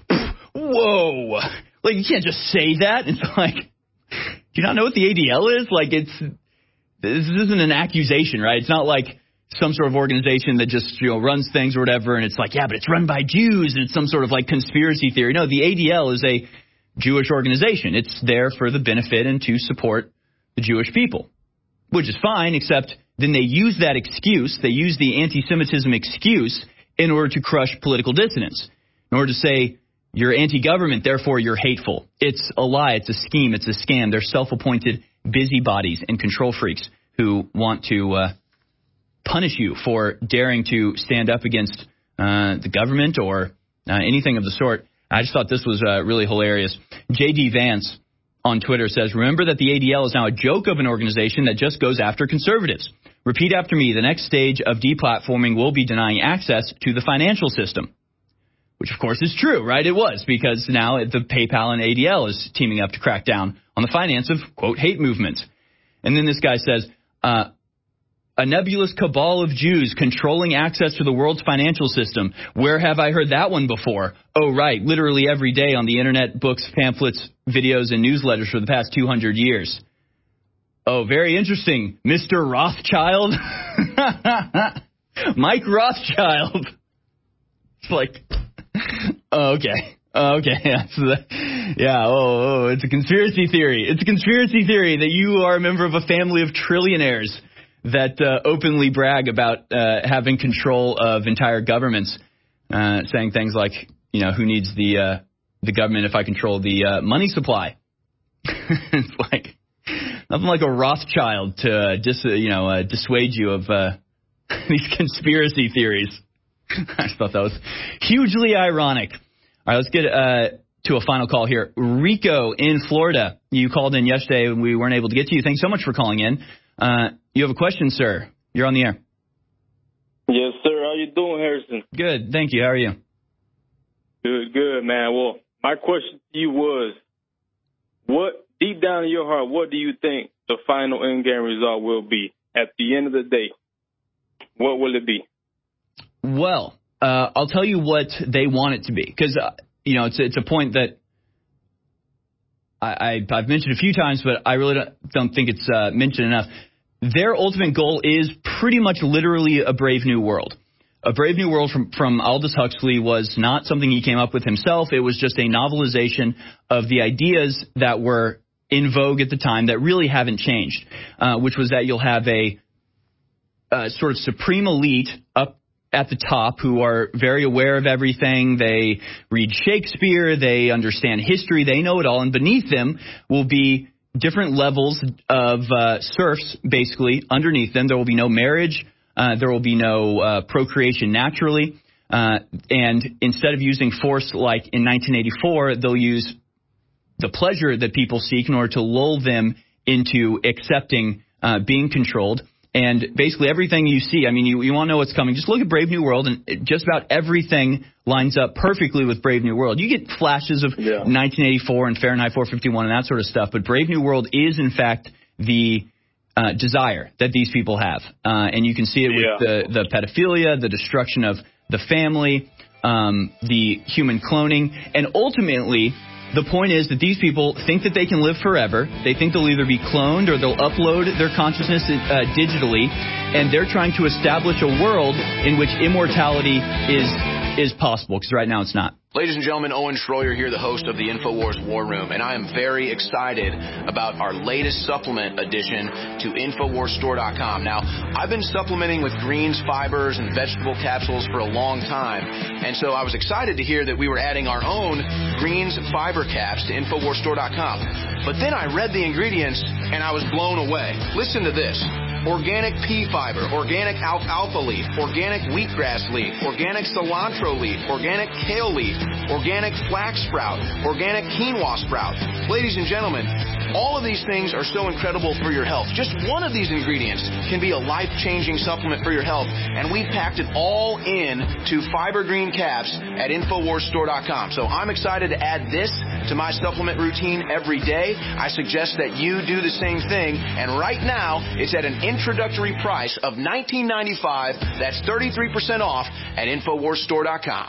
whoa, like, you can't just say that. It's like, do you not know what the A D L is? Like, it's, this isn't an accusation, right? It's not like some sort of organization that just, you know, runs things or whatever. And it's like, yeah, but it's run by Jews and it's some sort of like conspiracy theory. No, the A D L is a Jewish organization. It's there for the benefit and to support the Jewish people, which is fine, except then they use that excuse, they use the anti-Semitism excuse in order to crush political dissidents, in order to say you're anti-government, therefore you're hateful. It's a lie, it's a scheme, it's a scam. They're self-appointed busybodies and control freaks who want to uh, punish you for daring to stand up against uh, the government or uh, anything of the sort. I just thought this was uh, really hilarious. J D Vance on Twitter says, remember that the A D L is now a joke of an organization that just goes after conservatives. Repeat after me, the next stage of deplatforming will be denying access to the financial system. Which, of course, is true, right? It was, because now the PayPal and A D L is teaming up to crack down on the finance of, quote, hate movements. And then this guy says, uh, a nebulous cabal of Jews controlling access to the world's financial system. Where have I heard that one before? Oh, right, literally every day on the internet, books, pamphlets, videos, and newsletters for the past two hundred years. Oh, very interesting, Mister Rothschild. Mike Rothschild. It's like, oh, okay. Oh, okay. That's the, yeah. Oh, oh, it's a conspiracy theory. It's a conspiracy theory that you are a member of a family of trillionaires that uh, openly brag about uh, having control of entire governments, uh, saying things like, you know, who needs the uh, the government if I control the uh, money supply? It's like nothing like a Rothschild to uh, dis, uh, you know uh, dissuade you of uh, these conspiracy theories. I just thought that was hugely ironic. All right, let's get uh, to a final call here. Rico in Florida, you called in yesterday and we weren't able to get to you. Thanks so much for calling in. Uh, you have a question, sir. You're on the air. Yes, sir. How you doing, Harrison? Good. Thank you. How are you? Good, good, man. Well, my question to you was, what, deep down in your heart, what do you think the final end game result will be? At the end of the day, what will it be? Well, uh, I'll tell you what they want it to be, because, uh, you know, it's, it's a point that I, I, I've mentioned a few times, but I really don't, don't think it's uh, mentioned enough. Their ultimate goal is pretty much literally a Brave New World. A Brave New World from, from Aldous Huxley was not something he came up with himself. It was just a novelization of the ideas that were in vogue at the time that really haven't changed, uh, which was that you'll have a, a sort of supreme elite up at the top who are very aware of everything. They read Shakespeare. They understand history. They know it all. And beneath them will be different levels of uh, serfs, basically, underneath them. There will be no marriage. Uh, there will be no uh, procreation naturally. Uh, and instead of using force like in nineteen eighty-four, they'll use the pleasure that people seek in order to lull them into accepting uh, being controlled. And basically everything you see, I mean, you, you want to know what's coming. Just look at Brave New World, and it, just about everything lines up perfectly with Brave New World. You get flashes of yeah. nineteen eighty-four and Fahrenheit four fifty-one and that sort of stuff, but Brave New World is, in fact, the uh, desire that these people have. Uh, and you can see it with yeah. the, the pedophilia, the destruction of the family, um, the human cloning, and ultimately the point is that these people think that they can live forever. They think they'll either be cloned or they'll upload their consciousness uh, digitally, and they're trying to establish a world in which immortality is is possible, because right now it's not. Ladies and gentlemen, Owen Schroyer here, the host of the InfoWars War Room, and I am very excited about our latest supplement addition to Infowars Store dot com. Now, I've been supplementing with greens, fibers, and vegetable capsules for a long time, and so I was excited to hear that we were adding our own greens fiber caps to Infowars Store dot com. But then I read the ingredients, and I was blown away. Listen to this. Organic pea fiber, organic alfalfa leaf, organic wheatgrass leaf, organic cilantro leaf, organic kale leaf, organic flax sprout, organic quinoa sprout. Ladies and gentlemen, all of these things are so incredible for your health. Just one of these ingredients can be a life-changing supplement for your health, and we've packed it all in to Fiber Green Caps at Infowars Store dot com. So I'm excited to add this to my supplement routine every day. I suggest that you do the same thing, and right now it's at an introductory price of nineteen ninety-five dollars. That's thirty-three percent off at Infowars Store dot com.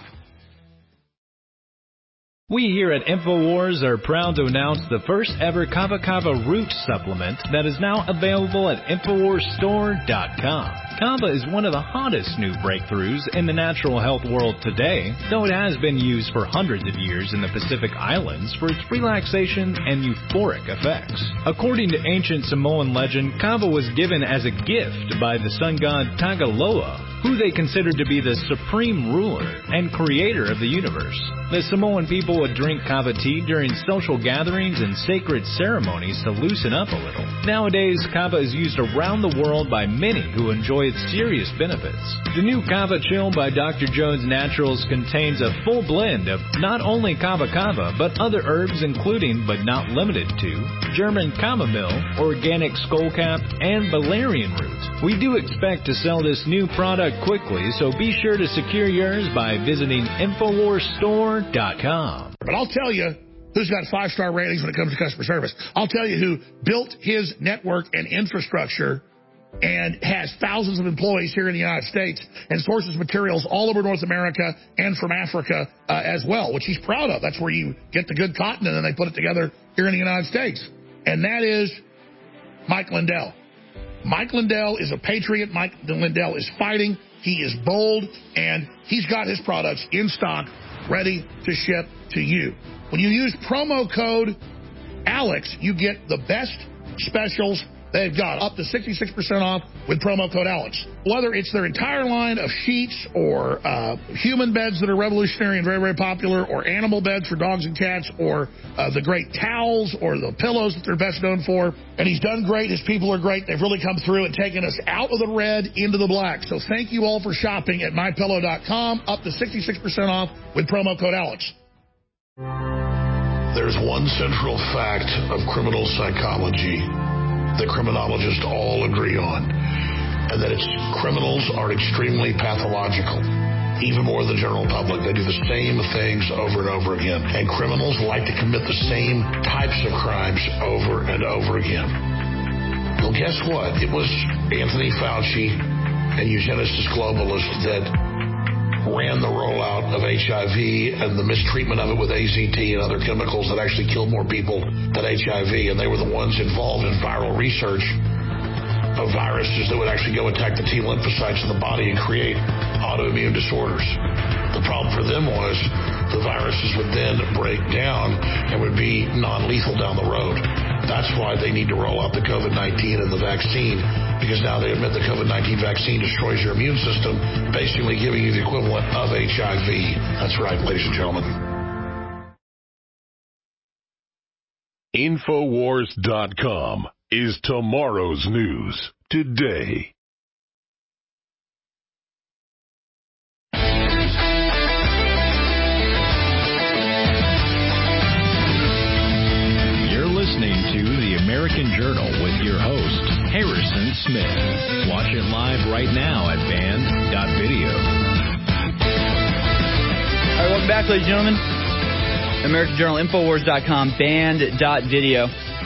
We here at InfoWars are proud to announce the first ever Kava Kava Root supplement that is now available at Infowars Store dot com. Kava is one of the hottest new breakthroughs in the natural health world today, though it has been used for hundreds of years in the Pacific Islands for its relaxation and euphoric effects. According to ancient Samoan legend, Kava was given as a gift by the sun god Tagaloa, who they considered to be the supreme ruler and creator of the universe. The Samoan people would drink kava tea during social gatherings and sacred ceremonies to loosen up a little. Nowadays, kava is used around the world by many who enjoy its serious benefits. The new Kava Chill by Doctor Jones Naturals contains a full blend of not only kava kava, but other herbs including, but not limited to, German chamomile, organic skullcap, and valerian root. We do expect to sell this new product quickly, so be sure to secure yours by visiting Infowars Store dot com. But I'll tell you who's got five-star ratings when it comes to customer service. I'll tell you who built his network and infrastructure and has thousands of employees here in the United States and sources materials all over North America and from Africa uh, as well, which he's proud of. That's where you get the good cotton and then they put it together here in the United States. And that is Mike Lindell. Mike Lindell is a patriot. Mike Lindell is fighting. He is bold, and he's got his products in stock, ready to ship to you. When you use promo code Alex, you get the best specials they've got, up to sixty-six percent off with promo code Alex. Whether it's their entire line of sheets or uh, human beds that are revolutionary and very, very popular, or animal beds for dogs and cats, or uh, the great towels or the pillows that they're best known for. And he's done great. His people are great. They've really come through and taken us out of the red into the black. So thank you all for shopping at my pillow dot com, up to sixty-six percent off with promo code Alex. There's one central fact of criminal psychology that criminologists all agree on, and that it's criminals are extremely pathological, even more than the general public. They do the same things over and over again, and criminals like to commit the same types of crimes over and over again. Well, guess what? It was Anthony Fauci and eugenicist globalists that ran the rollout of H I V and the mistreatment of it with A Z T and other chemicals that actually killed more people than H I V. And they were the ones involved in viral research of viruses that would actually go attack the T lymphocytes in the body and create autoimmune disorders. The problem for them was the viruses would then break down and would be non-lethal down the road. That's why they need to roll out the COVID nineteen and the vaccine, because now they admit the COVID nineteen vaccine destroys your immune system, basically giving you the equivalent of H I V. That's right, ladies and gentlemen. Infowars dot com is tomorrow's news today. Listening to The American Journal with your host, Harrison Smith. Watch it live right now at band dot video. All right, welcome back, ladies and gentlemen. American Journal, Infowars dot com, band dot video.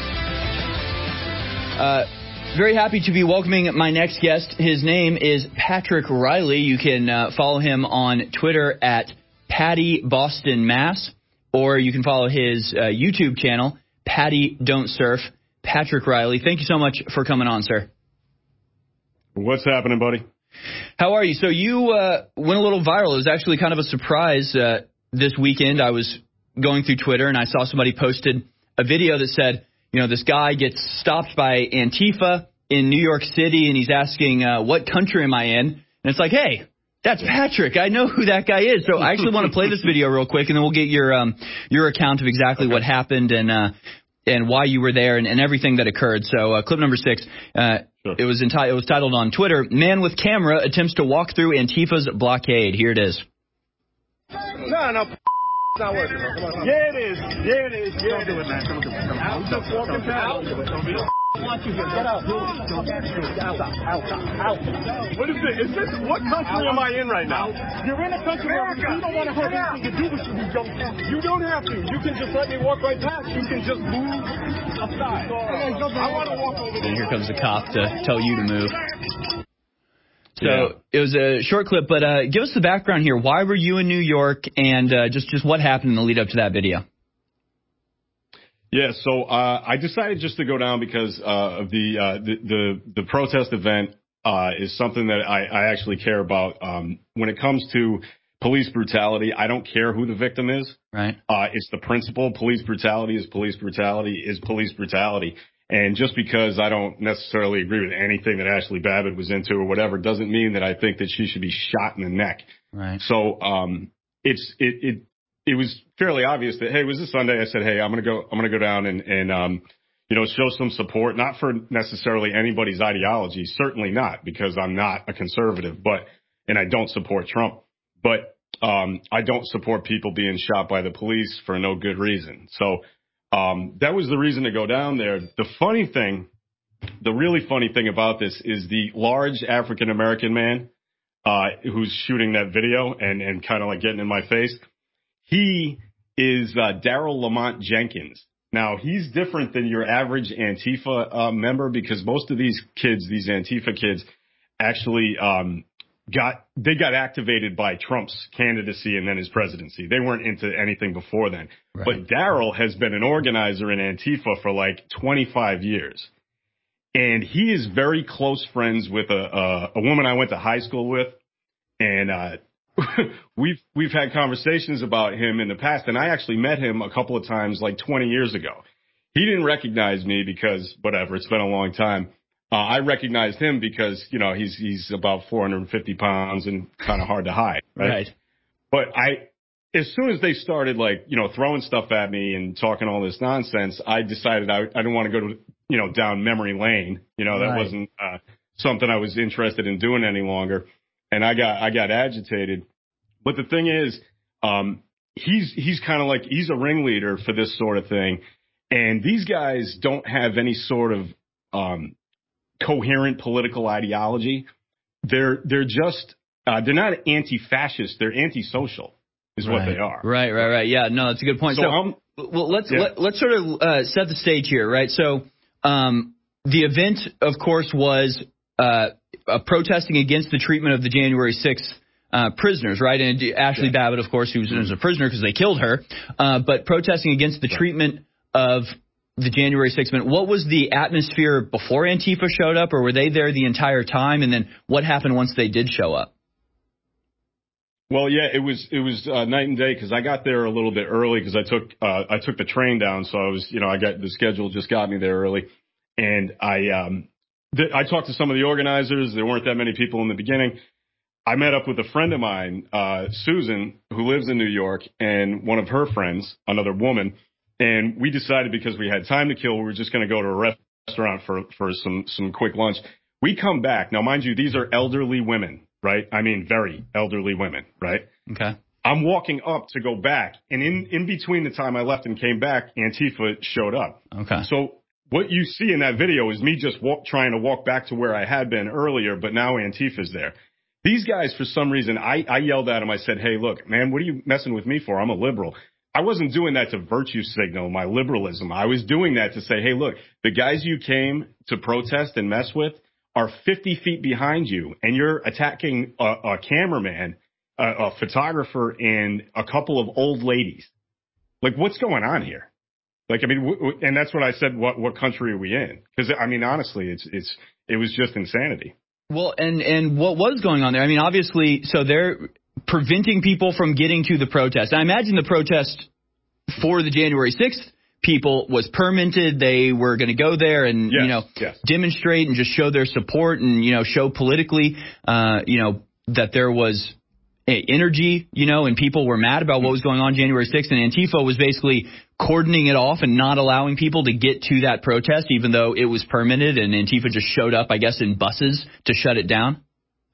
Uh, very happy to be welcoming my next guest. His name is Patrick Riley. You can uh, follow him on Twitter at Patty Boston Mass, or you can follow his uh, YouTube channel, Patty Don't Surf. Patrick Riley, thank you so much for coming on, sir. What's happening, buddy? How are you? So you uh, went a little viral. It was actually kind of a surprise uh, this weekend. I was going through Twitter, and I saw somebody posted a video that said, you know, this guy gets stopped by Antifa in New York City, and he's asking, uh, what country am I in? And it's like, hey, that's Patrick. I know who that guy is. So I actually want to play this video real quick, and then we'll get your um, your account of exactly okay. what happened and uh, and why you were there and, and everything that occurred. So uh, clip number six, uh, sure. it was enti- it was titled on Twitter, "Man with Camera Attempts to Walk Through Antifa's Blockade." Here it is. No, no. It's not working, bro. Come on, come on. Yeah, it is. Yeah, it is. Yeah, do it, man. Come on, come on. Come on. I'm just walking past. I want you to get out. Out, out, out. What is this? Is this, what country am I in right now? You're in a country where you don't want to have anything to do with you. You don't have to. You don't have to. You can just let me walk right past. You can just move aside. I want to walk over there. And here comes the cop to tell you to move. So yeah. It was a short clip, but uh, give us the background here. Why were you in New York, and uh, just, just what happened in the lead up to that video? Yeah, so uh, I decided just to go down because uh, of the, uh, the the the protest event uh, is something that I, I actually care about. Um, when it comes to police brutality, I don't care who the victim is. Right. Uh, it's the principle. Police brutality is police brutality is police brutality. And just because I don't necessarily agree with anything that Ashley Babbitt was into or whatever doesn't mean that I think that she should be shot in the neck. Right. So um, it's it, it it was fairly obvious that, hey, it was a Sunday. I said, hey, I'm gonna go I'm gonna go down and and um, you know, show some support, not for necessarily anybody's ideology, certainly not, because I'm not a conservative, but and I don't support Trump, but um, I don't support people being shot by the police for no good reason. So. Um, that was the reason to go down there. The funny thing, the really funny thing about this is the large African-American man uh, who's shooting that video and, and kind of like getting in my face. He is uh, Daryl Lamont Jenkins. Now, he's different than your average Antifa uh, member because most of these kids, these Antifa kids, actually um, got they got activated by Trump's candidacy and then his presidency. They weren't into anything before then. Right. But Daryl has been an organizer in Antifa for like twenty-five years. And he is very close friends with a, a, a woman I went to high school with. And uh, we've we've had conversations about him in the past. And I actually met him a couple of times like twenty years ago. He didn't recognize me because whatever, it's been a long time. Uh, I recognized him because, you know, he's he's about four hundred fifty pounds and kind of hard to hide. Right? Right. But I, as soon as they started, like, you know, throwing stuff at me and talking all this nonsense, I decided I, I didn't want to go to, you know, down memory lane. You know, that right. wasn't uh, something I was interested in doing any longer. And I got I got agitated. But the thing is, um, he's he's kind of like he's a ringleader for this sort of thing. And these guys don't have any sort of um coherent political ideology. They're they're just uh, they're not anti-fascist. They're antisocial, is right. what they are. Right, right, right. Yeah, no, that's a good point. So, so um, well, let's yeah. let, let's sort of uh, set the stage here, right? So um, the event, of course, was uh, uh, protesting against the treatment of the January sixth uh, prisoners, right? And Ashley yeah. Babbitt, of course, who was, was a prisoner because they killed her, uh, but protesting against the right. treatment of the January sixth event. What was the atmosphere before Antifa showed up, or were they there the entire time? And then what happened once they did show up? Well, yeah, it was it was uh, night and day because I got there a little bit early because I took uh, I took the train down, so I was you know I got the schedule just got me there early, and I um th- I talked to some of the organizers. There weren't that many people in the beginning. I met up with a friend of mine, uh, Susan, who lives in New York, and one of her friends, another woman. And we decided because we had time to kill, we were just going to go to a restaurant for, for some, some quick lunch. We come back. Now, mind you, these are elderly women, right? I mean, very elderly women, right? Okay. I'm walking up to go back. And in, in between the time I left and came back, Antifa showed up. Okay. So what you see in that video is me just walk, trying to walk back to where I had been earlier, but now Antifa's there. These guys, for some reason, I, I yelled at them. I said, hey, look, man, what are you messing with me for? I'm a liberal. I wasn't doing that to virtue signal my liberalism. I was doing that to say, hey, look, the guys you came to protest and mess with are fifty feet behind you, and you're attacking a, a cameraman, a, a photographer, and a couple of old ladies. Like, what's going on here? Like, I mean, w- w- and that's what I said. What what country are we in? Because I mean, honestly, it's it's it was just insanity. Well, and and what was going on there? I mean, obviously, so they're preventing people from getting to the protest. I imagine the protest for the January sixth people was permitted. They were going to go there and, yes, you know, yes. demonstrate and just show their support and, you know, show politically, uh, you know, that there was energy, you know, and people were mad about what was going on January sixth. And Antifa was basically cordoning it off and not allowing people to get to that protest, even though it was permitted. And Antifa just showed up, I guess, in buses to shut it down.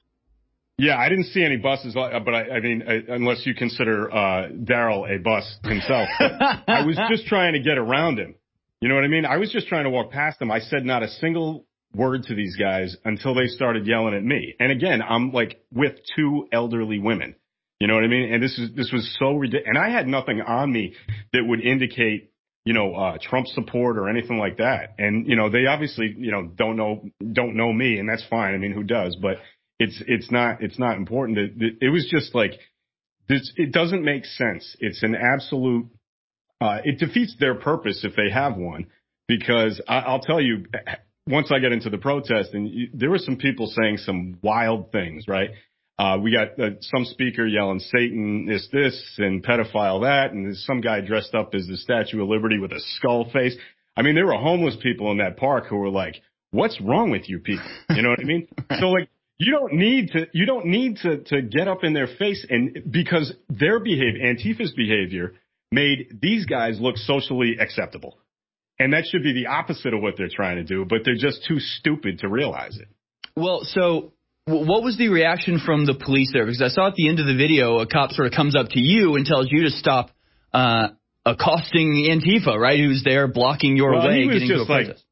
Yeah, I didn't see any buses, but I, I mean, I, unless you consider uh, Daryl a bus himself. I was just trying to get around him. You know what I mean? I was just trying to walk past him. I said not a single word to these guys until they started yelling at me. And again, I'm like with two elderly women. You know what I mean? And this is this was so ridiculous. And I had nothing on me that would indicate, you know, uh, Trump support or anything like that. And, you know, they obviously, you know, don't know don't know me, and that's fine. I mean, who does? But It's it's not it's not important. It, it was just like this. It doesn't make sense. It's an absolute. Uh, it defeats their purpose if they have one, because I, I'll tell you. Once I get into the protest, and you, there were some people saying some wild things, right? Uh, we got uh, some speaker yelling Satan is this and pedophile that, and there's some guy dressed up as the Statue of Liberty with a skull face. I mean, there were homeless people in that park who were like, "What's wrong with you people?" You know what I mean? So like. You don't need to, you don't need to, to get up in their face, and because their behavior, Antifa's behavior made these guys look socially acceptable. And that should be the opposite of what they're trying to do, but they're just too stupid to realize it. Well, so what was the reaction from the police there? Because I saw at the end of the video, a cop sort of comes up to you and tells you to stop, uh, accosting Antifa, right? Who's there blocking your well, way, he was getting just to a protest. Like,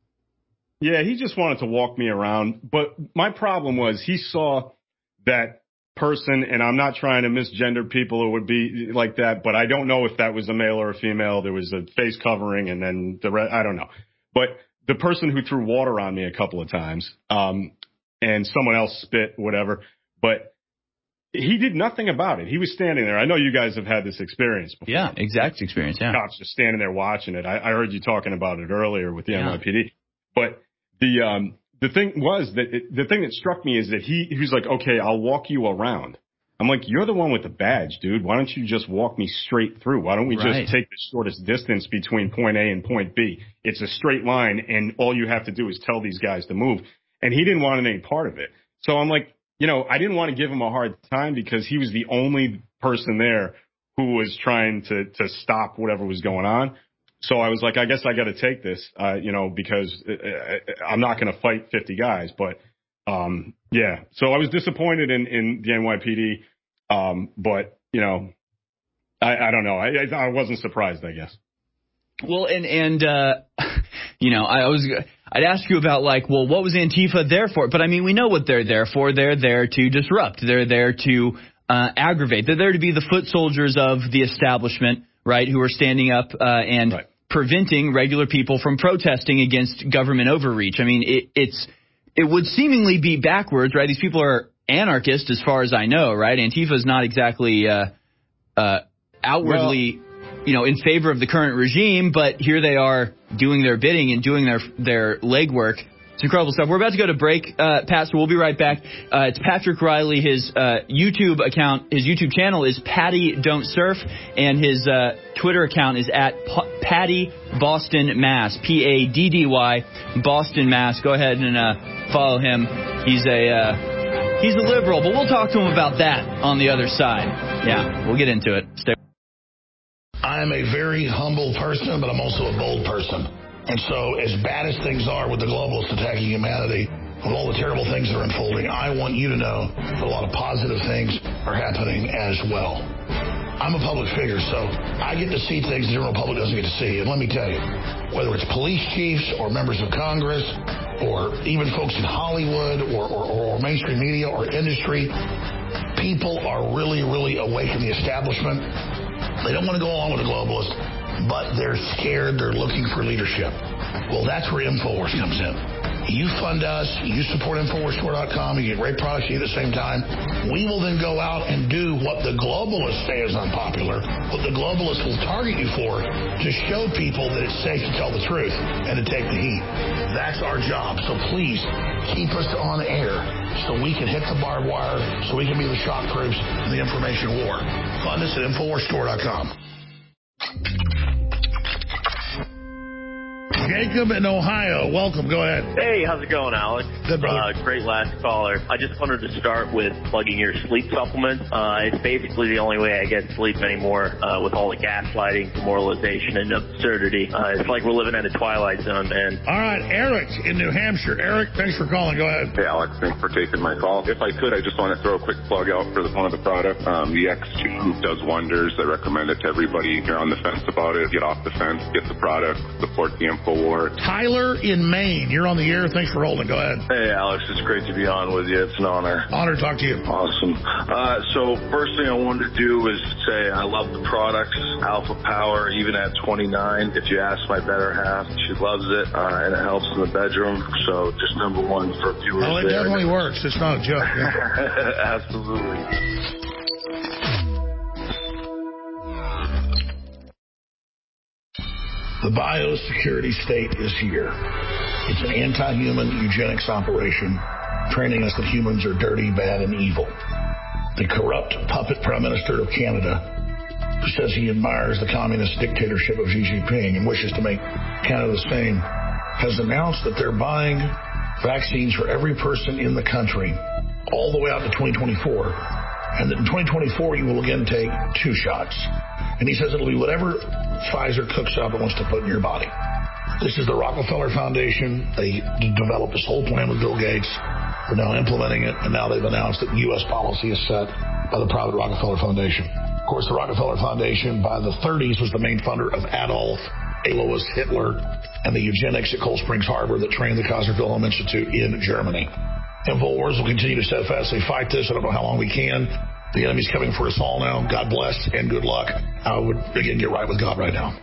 Yeah, he just wanted to walk me around. But my problem was he saw that person, and I'm not trying to misgender people who would be like that, but I don't know if that was a male or a female. There was a face covering, and then the re- I don't know. But the person who threw water on me a couple of times, um, and someone else spit, whatever, but he did nothing about it. He was standing there. I know you guys have had this experience before. Yeah, exact experience, yeah. Cops just standing there watching it. I, I heard you talking about it earlier with the yeah. N Y P D. But the um, the thing was that it, the thing that struck me is that he, he was like, okay, I'll walk you around. I'm like, you're the one with the badge, dude. Why don't you just walk me straight through? Why don't we right. just take the shortest distance between point A and point B? It's a straight line, and all you have to do is tell these guys to move. And he didn't want any part of it. So I'm like, you know, I didn't want to give him a hard time because he was the only person there who was trying to to stop whatever was going on. So I was like, I guess I got to take this, uh, you know, because I'm not going to fight fifty guys. But, um, yeah, so I was disappointed in, in the N Y P D. Um, but, you know, I, I don't know. I, I wasn't surprised, I guess. Well, and, and uh, you know, I was I'd ask you about, like, well, what was Antifa there for? But, I mean, we know what they're there for. They're there to disrupt. They're there to uh, aggravate. They're there to be the foot soldiers of the establishment, right, who are standing up uh, and right. preventing regular people from protesting against government overreach. I mean, it, it's it would seemingly be backwards, right? These people are anarchists as far as I know, right? Antifa is not exactly uh, uh, outwardly, well, you know, in favor of the current regime, but here they are doing their bidding and doing their their legwork. It's incredible stuff. We're about to go to break, uh, Pat, so we'll be right back. Uh, it's Patrick Riley. His uh, YouTube account, his YouTube channel is Patty Don't Surf, and his uh, Twitter account is at P- Patty Boston Mass, P A D D Y, Boston Mass. Go ahead and uh, follow him. He's a uh, he's a liberal, but we'll talk to him about that on the other side. Yeah, we'll get into it. Stay. I'm a very humble person, but I'm also a bold person. And so as bad as things are with the globalists attacking humanity, with all the terrible things that are unfolding, I want you to know that a lot of positive things are happening as well. I'm a public figure, so I get to see things the general public doesn't get to see. And let me tell you, whether it's police chiefs or members of Congress or even folks in Hollywood or, or, or mainstream media or industry, people are really, really awake in the establishment. They don't want to go along with the globalists, but they're scared. They're looking for leadership. Well, that's where InfoWars comes in. You fund us, you support Infowars Store dot com, you get great products at the same time. We will then go out and do what the globalists say is unpopular, what the globalists will target you for, to show people that it's safe to tell the truth and to take the heat. That's our job. So please keep us on air so we can hit the barbed wire, so we can be the shock troops in the information war. Fund us at Infowars Store dot com. Jacob in Ohio, welcome. Go ahead. Hey, how's it going, Alex? Good, brother. Uh, great last caller. I just wanted to start with plugging your sleep supplement. Uh, it's basically the only way I get sleep anymore uh, with all the gaslighting, demoralization, and absurdity. Uh, it's like we're living in a twilight zone, man. All right, Eric in New Hampshire. Eric, thanks for calling. Go ahead. Hey, Alex, thanks for taking my call. If I could, I just want to throw a quick plug out for the, one of the products. Um, the X two does wonders. I recommend it to everybody. If you're on the fence about it, get off the fence, get the product, support the InfoWars. Tyler in Maine, you're on the air. Thanks for holding. Go ahead. Hey, Alex, it's great to be on with you. It's an honor. Honor to talk to you. Awesome. Uh, so first thing I wanted to do was say I love the products, Alpha Power, even at twenty-nine. If you ask my better half, she loves it, uh, and it helps in the bedroom. So just number one for viewers. Oh, it there. definitely works. It's not a joke. Yeah. Absolutely. The biosecurity state is here. It's an anti-human eugenics operation, training us that humans are dirty, bad, and evil. The corrupt puppet Prime Minister of Canada, who says he admires the communist dictatorship of Xi Jinping and wishes to make Canada the same, has announced that they're buying vaccines for every person in the country all the way out to twenty twenty-four, and that in twenty twenty-four you will again take two shots. And he says it'll be whatever Pfizer cooks up and wants to put in your body. This is the Rockefeller Foundation. They developed this whole plan with Bill Gates. They're now implementing it, and now they've announced that U S policy is set by the private Rockefeller Foundation. Of course, the Rockefeller Foundation by the thirties was the main funder of Adolf, Alois Hitler, and the eugenics at Cold Springs Harbor that trained the Kaiser Wilhelm Institute in Germany. InfoWars will continue to steadfastly fight this. I don't know how long we can. The enemy's coming for us all now. God bless and good luck. I would, again, get right with God right now.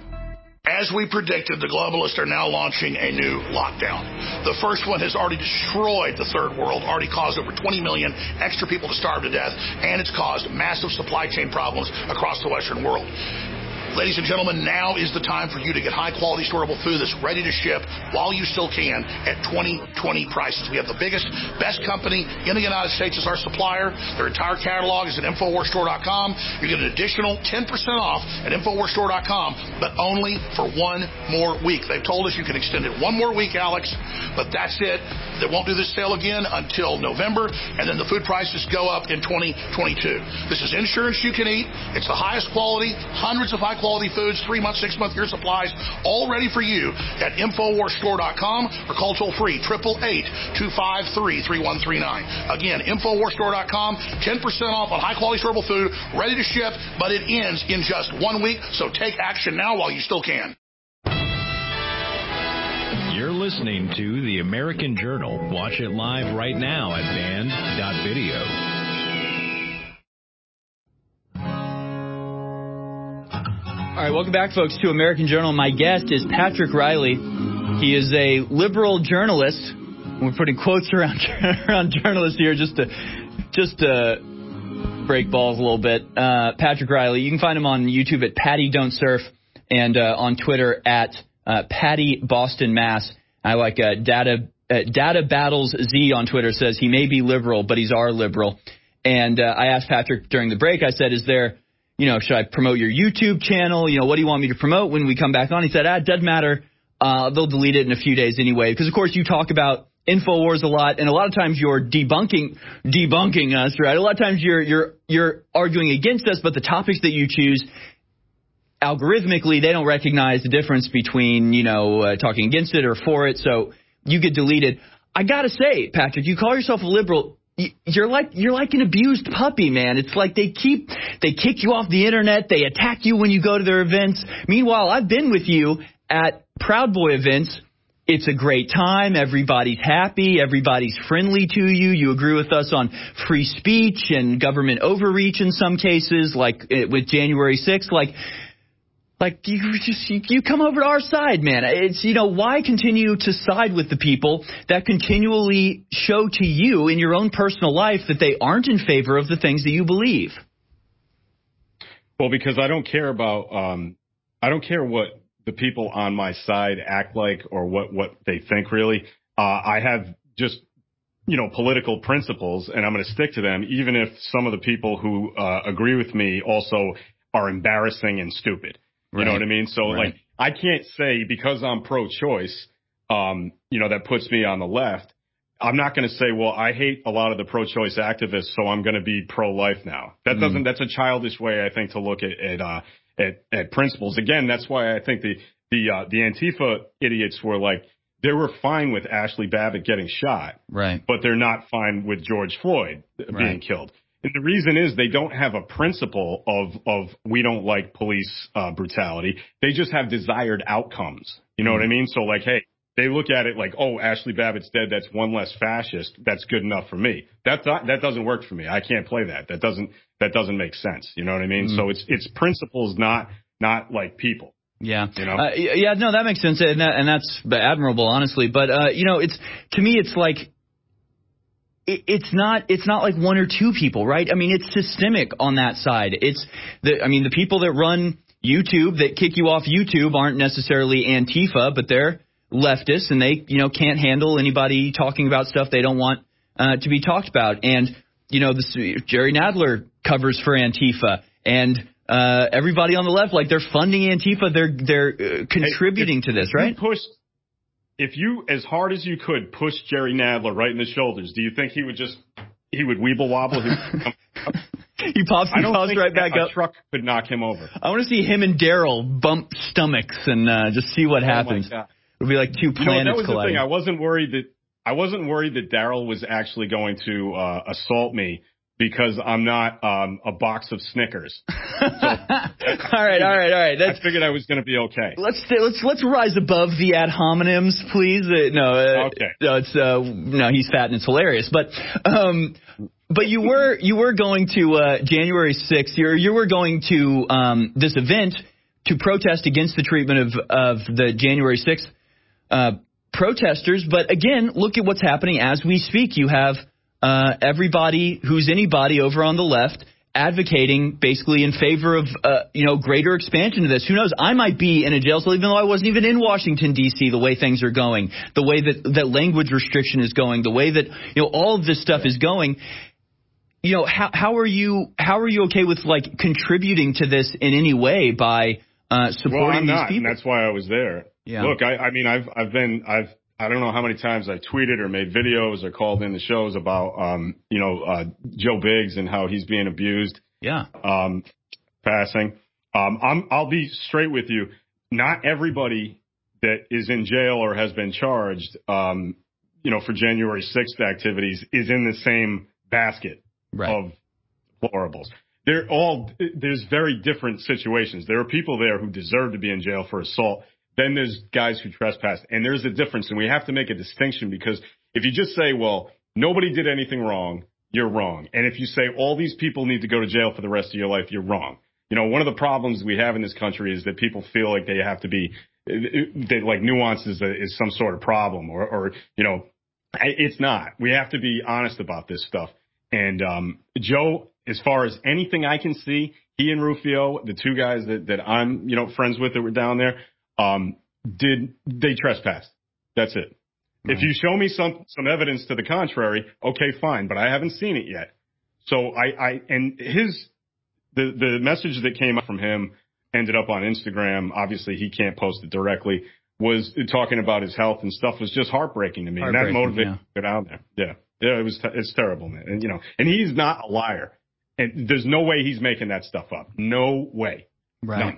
As we predicted, the globalists are now launching a new lockdown. The first one has already destroyed the third world, already caused over twenty million extra people to starve to death, and it's caused massive supply chain problems across the Western world. Ladies and gentlemen, now is the time for you to get high-quality storable food that's ready to ship while you still can at twenty twenty prices. We have the biggest, best company in the United States as our supplier. Their entire catalog is at Infowars Store dot com. You get an additional ten percent off at Infowars Store dot com, but only for one more week. They've told us you can extend it one more week, Alex, but that's it. They won't do this sale again until November, and then the food prices go up in twenty twenty-two. This is insurance you can eat. It's the highest quality, hundreds of high quality foods, three month, six month year supplies, all ready for you at Infowars Store dot com or call toll free, eight eight eight, two five three, three one three nine. Again, Infowars Store dot com, ten percent off on high quality storable food, ready to ship, but it ends in just one week, so take action now while you still can. You're listening to The American Journal. Watch it live right now at band dot video. All right, welcome back, folks, to American Journal. My guest is Patrick Riley. He is a liberal journalist. We're putting quotes around around journalists here just to just to break balls a little bit. Uh, Patrick Riley. You can find him on YouTube at Patty Don't Surf and uh, on Twitter at uh, Patty Boston Mass. I like uh, Data uh, Data Battles Z on Twitter says he may be liberal, but he's our liberal. And uh, I asked Patrick during the break. I said, "Is there?" You know, should I promote your YouTube channel? You know, what do you want me to promote when we come back on? He said, ah, it doesn't matter. Uh, they'll delete it in a few days anyway. Because, of course, you talk about InfoWars a lot, and a lot of times you're debunking debunking us, right? A lot of times you're you're you're arguing against us, but the topics that you choose, algorithmically, they don't recognize the difference between, you know, uh, talking against it or for it, so you get deleted. I got to say, Patrick, you call yourself a liberal. you're like you're like an abused puppy, man. It's like they keep they kick you off the internet, they attack you when you go to their events. Meanwhile, I've been with you at Proud Boy events. It's a great time. Everybody's happy. Everybody's friendly to you. You agree with us on free speech and government overreach in some cases, like with January sixth. Like, like you just you, you come over to our side, man. It's, you know, why continue to side with the people that continually show to you in your own personal life that they aren't in favor of the things that you believe? Well, because I don't care about um, I don't care what the people on my side act like or what, what they think, really. Uh, I have just, you know, political principles, and I'm going to stick to them, even if some of the people who uh, agree with me also are embarrassing and stupid. You Right. know what I mean? So, Right. like, I can't say because I'm pro-choice, um, you know, that puts me on the left. I'm not going to say, well, I hate a lot of the pro-choice activists, so I'm going to be pro-life now. That doesn't, mm. that's a childish way, I think, to look at, at, uh, At, at principles. Again, that's why I think the the uh, the Antifa idiots were like, they were fine with Ashley Babbitt getting shot, right? But they're not fine with George Floyd being right. killed. And the reason is they don't have a principle of of we don't like police uh, brutality. They just have desired outcomes. You know mm. what I mean? So like, hey, they look at it like, oh, Ashley Babbitt's dead. That's one less fascist. That's good enough for me. That th- that doesn't work for me. I can't play that. That doesn't that doesn't make sense. You know what I mean? Mm. So it's it's principles, not not like people. Yeah. You know? Uh, yeah. No, that makes sense, and that, and that's admirable, honestly. But uh, you know, it's to me, it's like it, it's not it's not like one or two people, right? I mean, it's systemic on that side. It's the I mean, the people that run YouTube that kick you off YouTube aren't necessarily Antifa, but they're leftists, and they, you know, can't handle anybody talking about stuff they don't want uh, to be talked about. And, you know, this, Jerry Nadler covers for Antifa, and uh, everybody on the left, like, they're funding Antifa. They're they're uh, contributing hey, if, to this, right? You pushed, if you, as hard as you could, push Jerry Nadler right in the shoulders, do you think he would just, he would weeble wobble? He, he pops, he I don't pops think right back a up. A truck could knock him over. I want to see him and Daryl bump stomachs and uh, just see what oh happens. My God. It'll be like two planets you know, that was colliding. The thing. I wasn't worried that I wasn't worried that Daryl was actually going to uh, assault me because I'm not um, a box of Snickers. So, all right, all right, all right. That's, I figured I was going to be okay. Let's let's let's rise above the ad hominems, please. Uh, no, uh, okay. No, it's uh, no, he's fat and it's hilarious. But um, but you were you were going to uh, January sixth. You you were going to um, this event to protest against the treatment of of the January sixth. Uh, protesters, but again, look at what's happening as we speak. You have uh, everybody who's anybody over on the left advocating basically in favor of uh, you know greater expansion of this. Who knows? I might be in a jail cell even though I wasn't even in Washington D C. The way things are going, the way that that language restriction is going, the way that you know all of this stuff is going. You know, how how are you how are you okay with like contributing to this in any way by uh, supporting well, I'm these not, people? And that's why I was there. Yeah. Look, I, I mean, I've, I've been, I've, I don't know how many times I've tweeted or made videos or called in the shows about, um, you know, uh, Joe Biggs and how he's being abused. Yeah. Um, passing. Um, I'm, I'll be straight with you. Not everybody that is in jail or has been charged, um, you know, for January sixth activities is in the same basket right. of deplorables. They're all, there's very different situations. There are people there who deserve to be in jail for assault. Then there's guys who trespassed. And there's a difference. And we have to make a distinction because if you just say, well, nobody did anything wrong, you're wrong. And if you say all these people need to go to jail for the rest of your life, you're wrong. You know, one of the problems we have in this country is that people feel like they have to be, they, like nuance is, a, is some sort of problem or, or, you know, it's not. We have to be honest about this stuff. And um, Joe, as far as anything I can see, he and Rufio, the two guys that, that I'm, you know, friends with that were down there, um, did they trespass? That's it. Right. If you show me some, some evidence to the contrary, okay, fine, but I haven't seen it yet. So I, I, and his, the, the message that came up from him ended up on Instagram. Obviously he can't post it directly, was talking about his health and stuff was just heartbreaking to me. And that motivated me to go down there. Yeah. Yeah. It was, t- it's terrible, man. And, you know, and he's not a liar. And there's no way he's making that stuff up. No way. Right. None.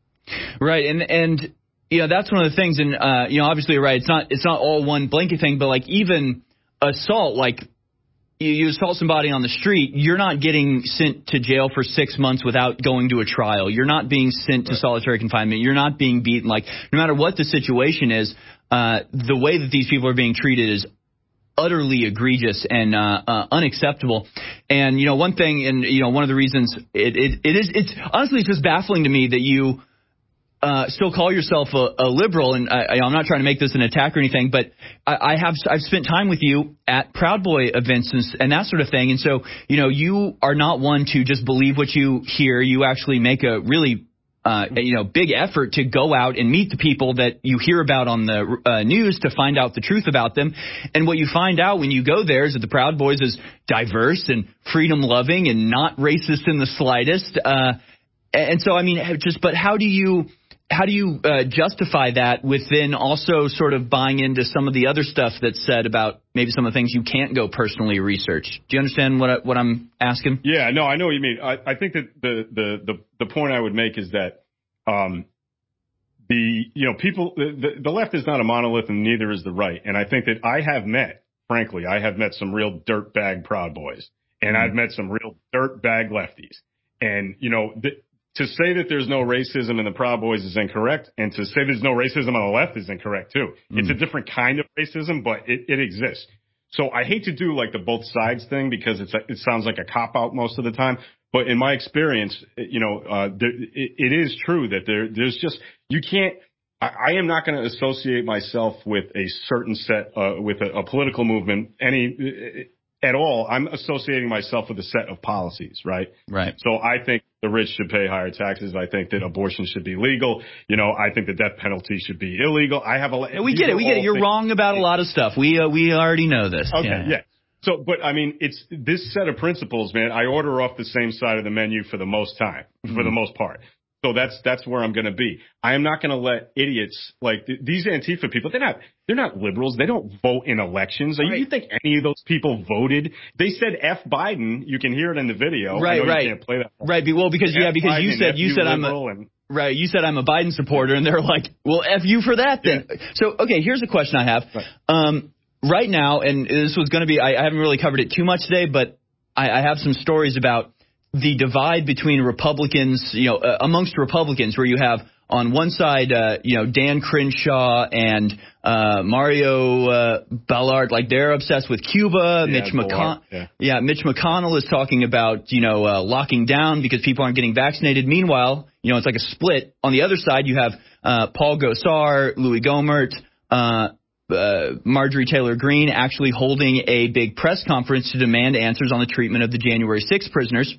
Right. And, and, you know, that's one of the things. And, uh, you know, obviously, you're right. It's not, it's not all one blanket thing, but like even assault, like, you, you assault somebody on the street, you're not getting sent to jail for six months without going to a trial. You're not being sent to solitary confinement. You're not being beaten. Like, no matter what the situation is, uh, the way that these people are being treated is utterly egregious and uh, uh, unacceptable. And, you know, one thing, and, you know, one of the reasons it, it, it is, it's honestly, it's just baffling to me that you uh, still call yourself a, a liberal. And I, I'm not trying to make this an attack or anything, but I, I have, I've spent time with you at Proud Boy events and, and that sort of thing. And so, you know, you are not one to just believe what you hear. You actually make a really Uh, you know, big effort to go out and meet the people that you hear about on the uh, news to find out the truth about them. And what you find out when you go there is that the Proud Boys is diverse and freedom loving and not racist in the slightest. Uh, and so, I mean, just, but how do you, how do you uh, justify that within also sort of buying into some of the other stuff that's said about maybe some of the things you can't go personally research? Do you understand what I, what I'm asking? Yeah, no, I know what you mean. I, I think that the, the, the, the point I would make is that um, the, you know, people, the, the left is not a monolith and neither is the right. And I think that I have met, frankly, I have met some real dirtbag Proud Boys and mm-hmm. I've met some real dirtbag lefties. And, you know, the, to say that there's no racism in the Proud Boys is incorrect, and to say there's no racism on the left is incorrect, too. Mm. It's a different kind of racism, but it, it exists. So I hate to do, like, the both sides thing because it's a, it sounds like a cop-out most of the time. But in my experience, you know, uh, there, it, it is true that there there's just – you can't – I am not going to associate myself with a certain set uh, – with a, a political movement any – at all. I'm associating myself with a set of policies, right? Right. So I think the rich should pay higher taxes. I think that abortion should be legal. You know, I think the death penalty should be illegal. I have a. We get it. We get it. You're wrong about a lot of stuff. We uh, we already know this. Okay. Yeah. yeah. So, but I mean, it's this set of principles, man. I order off the same side of the menu for the most time, mm-hmm. for the most part. So that's that's where I'm going to be. I am not going to let idiots like th- these Antifa people. They're not they're not liberals. They don't vote in elections. Right. You think any of those people voted? They said F Biden. You can hear it in the video. Right, I know right. You can't play that. Right. Well, because yeah, because Biden you said you said I'm a and, right. You said I'm a Biden supporter, and they're like, well, F you for that then. Yeah. So okay, here's a question I have. Right. Um, right now, and this was going to be. I, I haven't really covered it too much today, but I, I have some stories about the divide between Republicans, you know, uh, amongst Republicans, where you have on one side, uh, you know, Dan Crenshaw and uh, Mario uh, Ballard, like they're obsessed with Cuba. Yeah, Mitch McConnell, yeah. yeah, Mitch McConnell is talking about, you know, uh, locking down because people aren't getting vaccinated. Meanwhile, you know, it's like a split. On the other side, you have uh, Paul Gosar, Louis Gohmert, uh, Uh, Marjorie Taylor Greene actually holding a big press conference to demand answers on the treatment of the January sixth prisoners.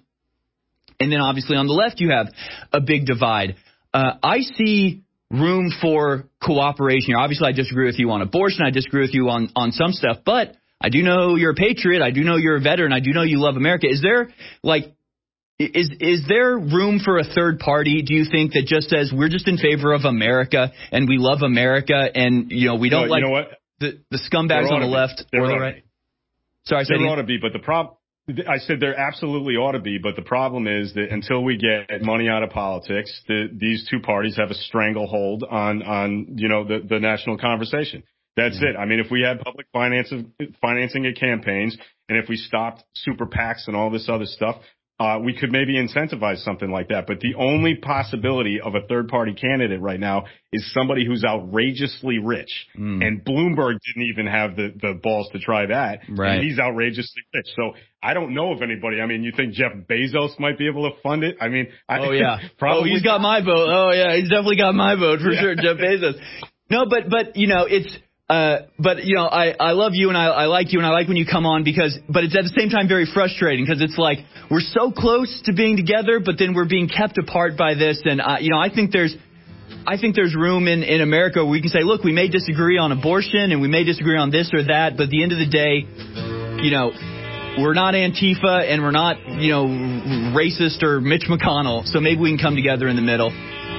And then obviously on the left, you have a big divide. Uh, I see room for cooperation here. Obviously, I disagree with you on abortion. I disagree with you on, on some stuff. But I do know you're a patriot. I do know you're a veteran. I do know you love America. Is there, like, is is there room for a third party, do you think, that just says we're just in favor of America and we love America and, you know, we don't no, like you know what? the, the scumbags on the left or the right? Sorry, I said there ought to be, but the problem. I said there absolutely ought to be, but the problem is that until we get money out of politics, the, these two parties have a stranglehold on, on you know, the, the national conversation. That's mm-hmm. it. I mean, if we had public finance, financing of campaigns and if we stopped super PACs and all this other stuff, uh, we could maybe incentivize something like that. But the only possibility of a third-party candidate right now is somebody who's outrageously rich. Mm. And Bloomberg didn't even have the, the balls to try that. Right. And he's outrageously rich. So I don't know of anybody. I mean, you think Jeff Bezos might be able to fund it? I mean, I, oh, yeah. probably. Oh, he's got my vote. Oh, yeah. He's definitely got my vote for yeah. sure, Jeff Bezos. No, but, but you know, it's. Uh, but, you know, I, I love you and I, I like you and I like when you come on because, but it's at the same time very frustrating because it's like we're so close to being together, but then we're being kept apart by this. And, uh, you know, I think there's, I think there's room in, in America where we can say, look, we may disagree on abortion and we may disagree on this or that, but at the end of the day, you know, we're not Antifa and we're not, you know, racist or Mitch McConnell. So maybe we can come together in the middle.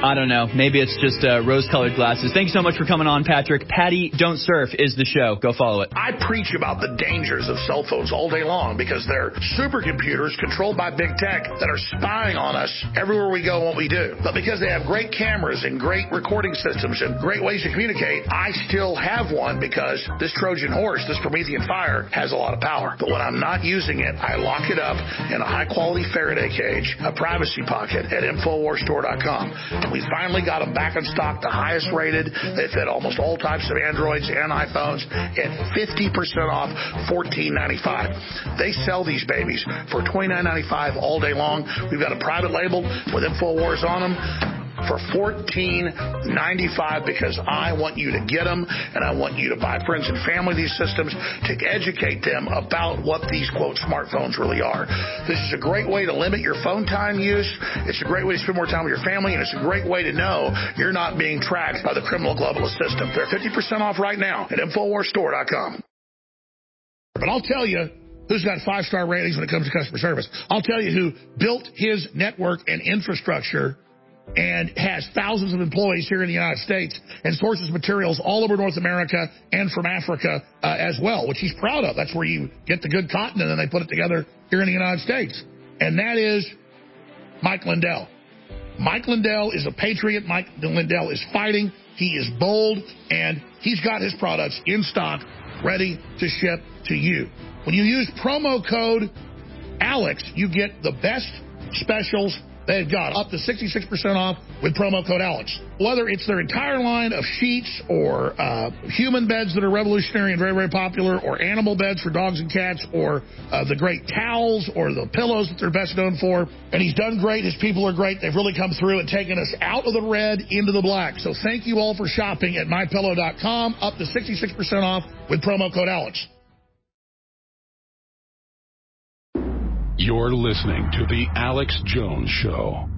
I don't know. Maybe it's just uh, rose-colored glasses. Thanks so much for coming on, Patrick. Patty Don't Surf is the show. Go follow it. I preach about the dangers of cell phones all day long because they're supercomputers controlled by big tech that are spying on us everywhere we go and what we do. But because they have great cameras and great recording systems and great ways to communicate, I still have one because this Trojan horse, this Promethean fire, has a lot of power. But when I'm not using it, I lock it up in a high-quality Faraday cage, a privacy pocket at Infowars Store dot com. We finally got them back in stock, the highest rated. They fit almost all types of Androids and iPhones at fifty percent off, fourteen ninety-five. They sell these babies for twenty-nine ninety-five all day long. We've got a private label with Infowars on them for fourteen ninety-five because I want you to get them and I want you to buy friends and family these systems to educate them about what these, quote, smartphones really are. This is a great way to limit your phone time use. It's a great way to spend more time with your family, and it's a great way to know you're not being tracked by the criminal globalist system. They're fifty percent off right now at Infowars Store dot com. But I'll tell you who's got five-star ratings when it comes to customer service. I'll tell you who built his network and infrastructure and has thousands of employees here in the United States and sources materials all over North America and from Africa uh, as well, which he's proud of. That's where you get the good cotton and then they put it together here in the United States. And that is Mike Lindell. Mike Lindell is a patriot. Mike Lindell is fighting. He is bold, and he's got his products in stock, ready to ship to you. When you use promo code Alex, you get the best specials they've got, up to sixty-six percent off with promo code Alex. Whether it's their entire line of sheets or uh, human beds that are revolutionary and very, very popular, or animal beds for dogs and cats, or uh, the great towels or the pillows that they're best known for. And he's done great. His people are great. They've really come through and taken us out of the red into the black. So thank you all for shopping at my pillow dot com, up to sixty-six percent off with promo code Alex. You're listening to The Alex Jones Show.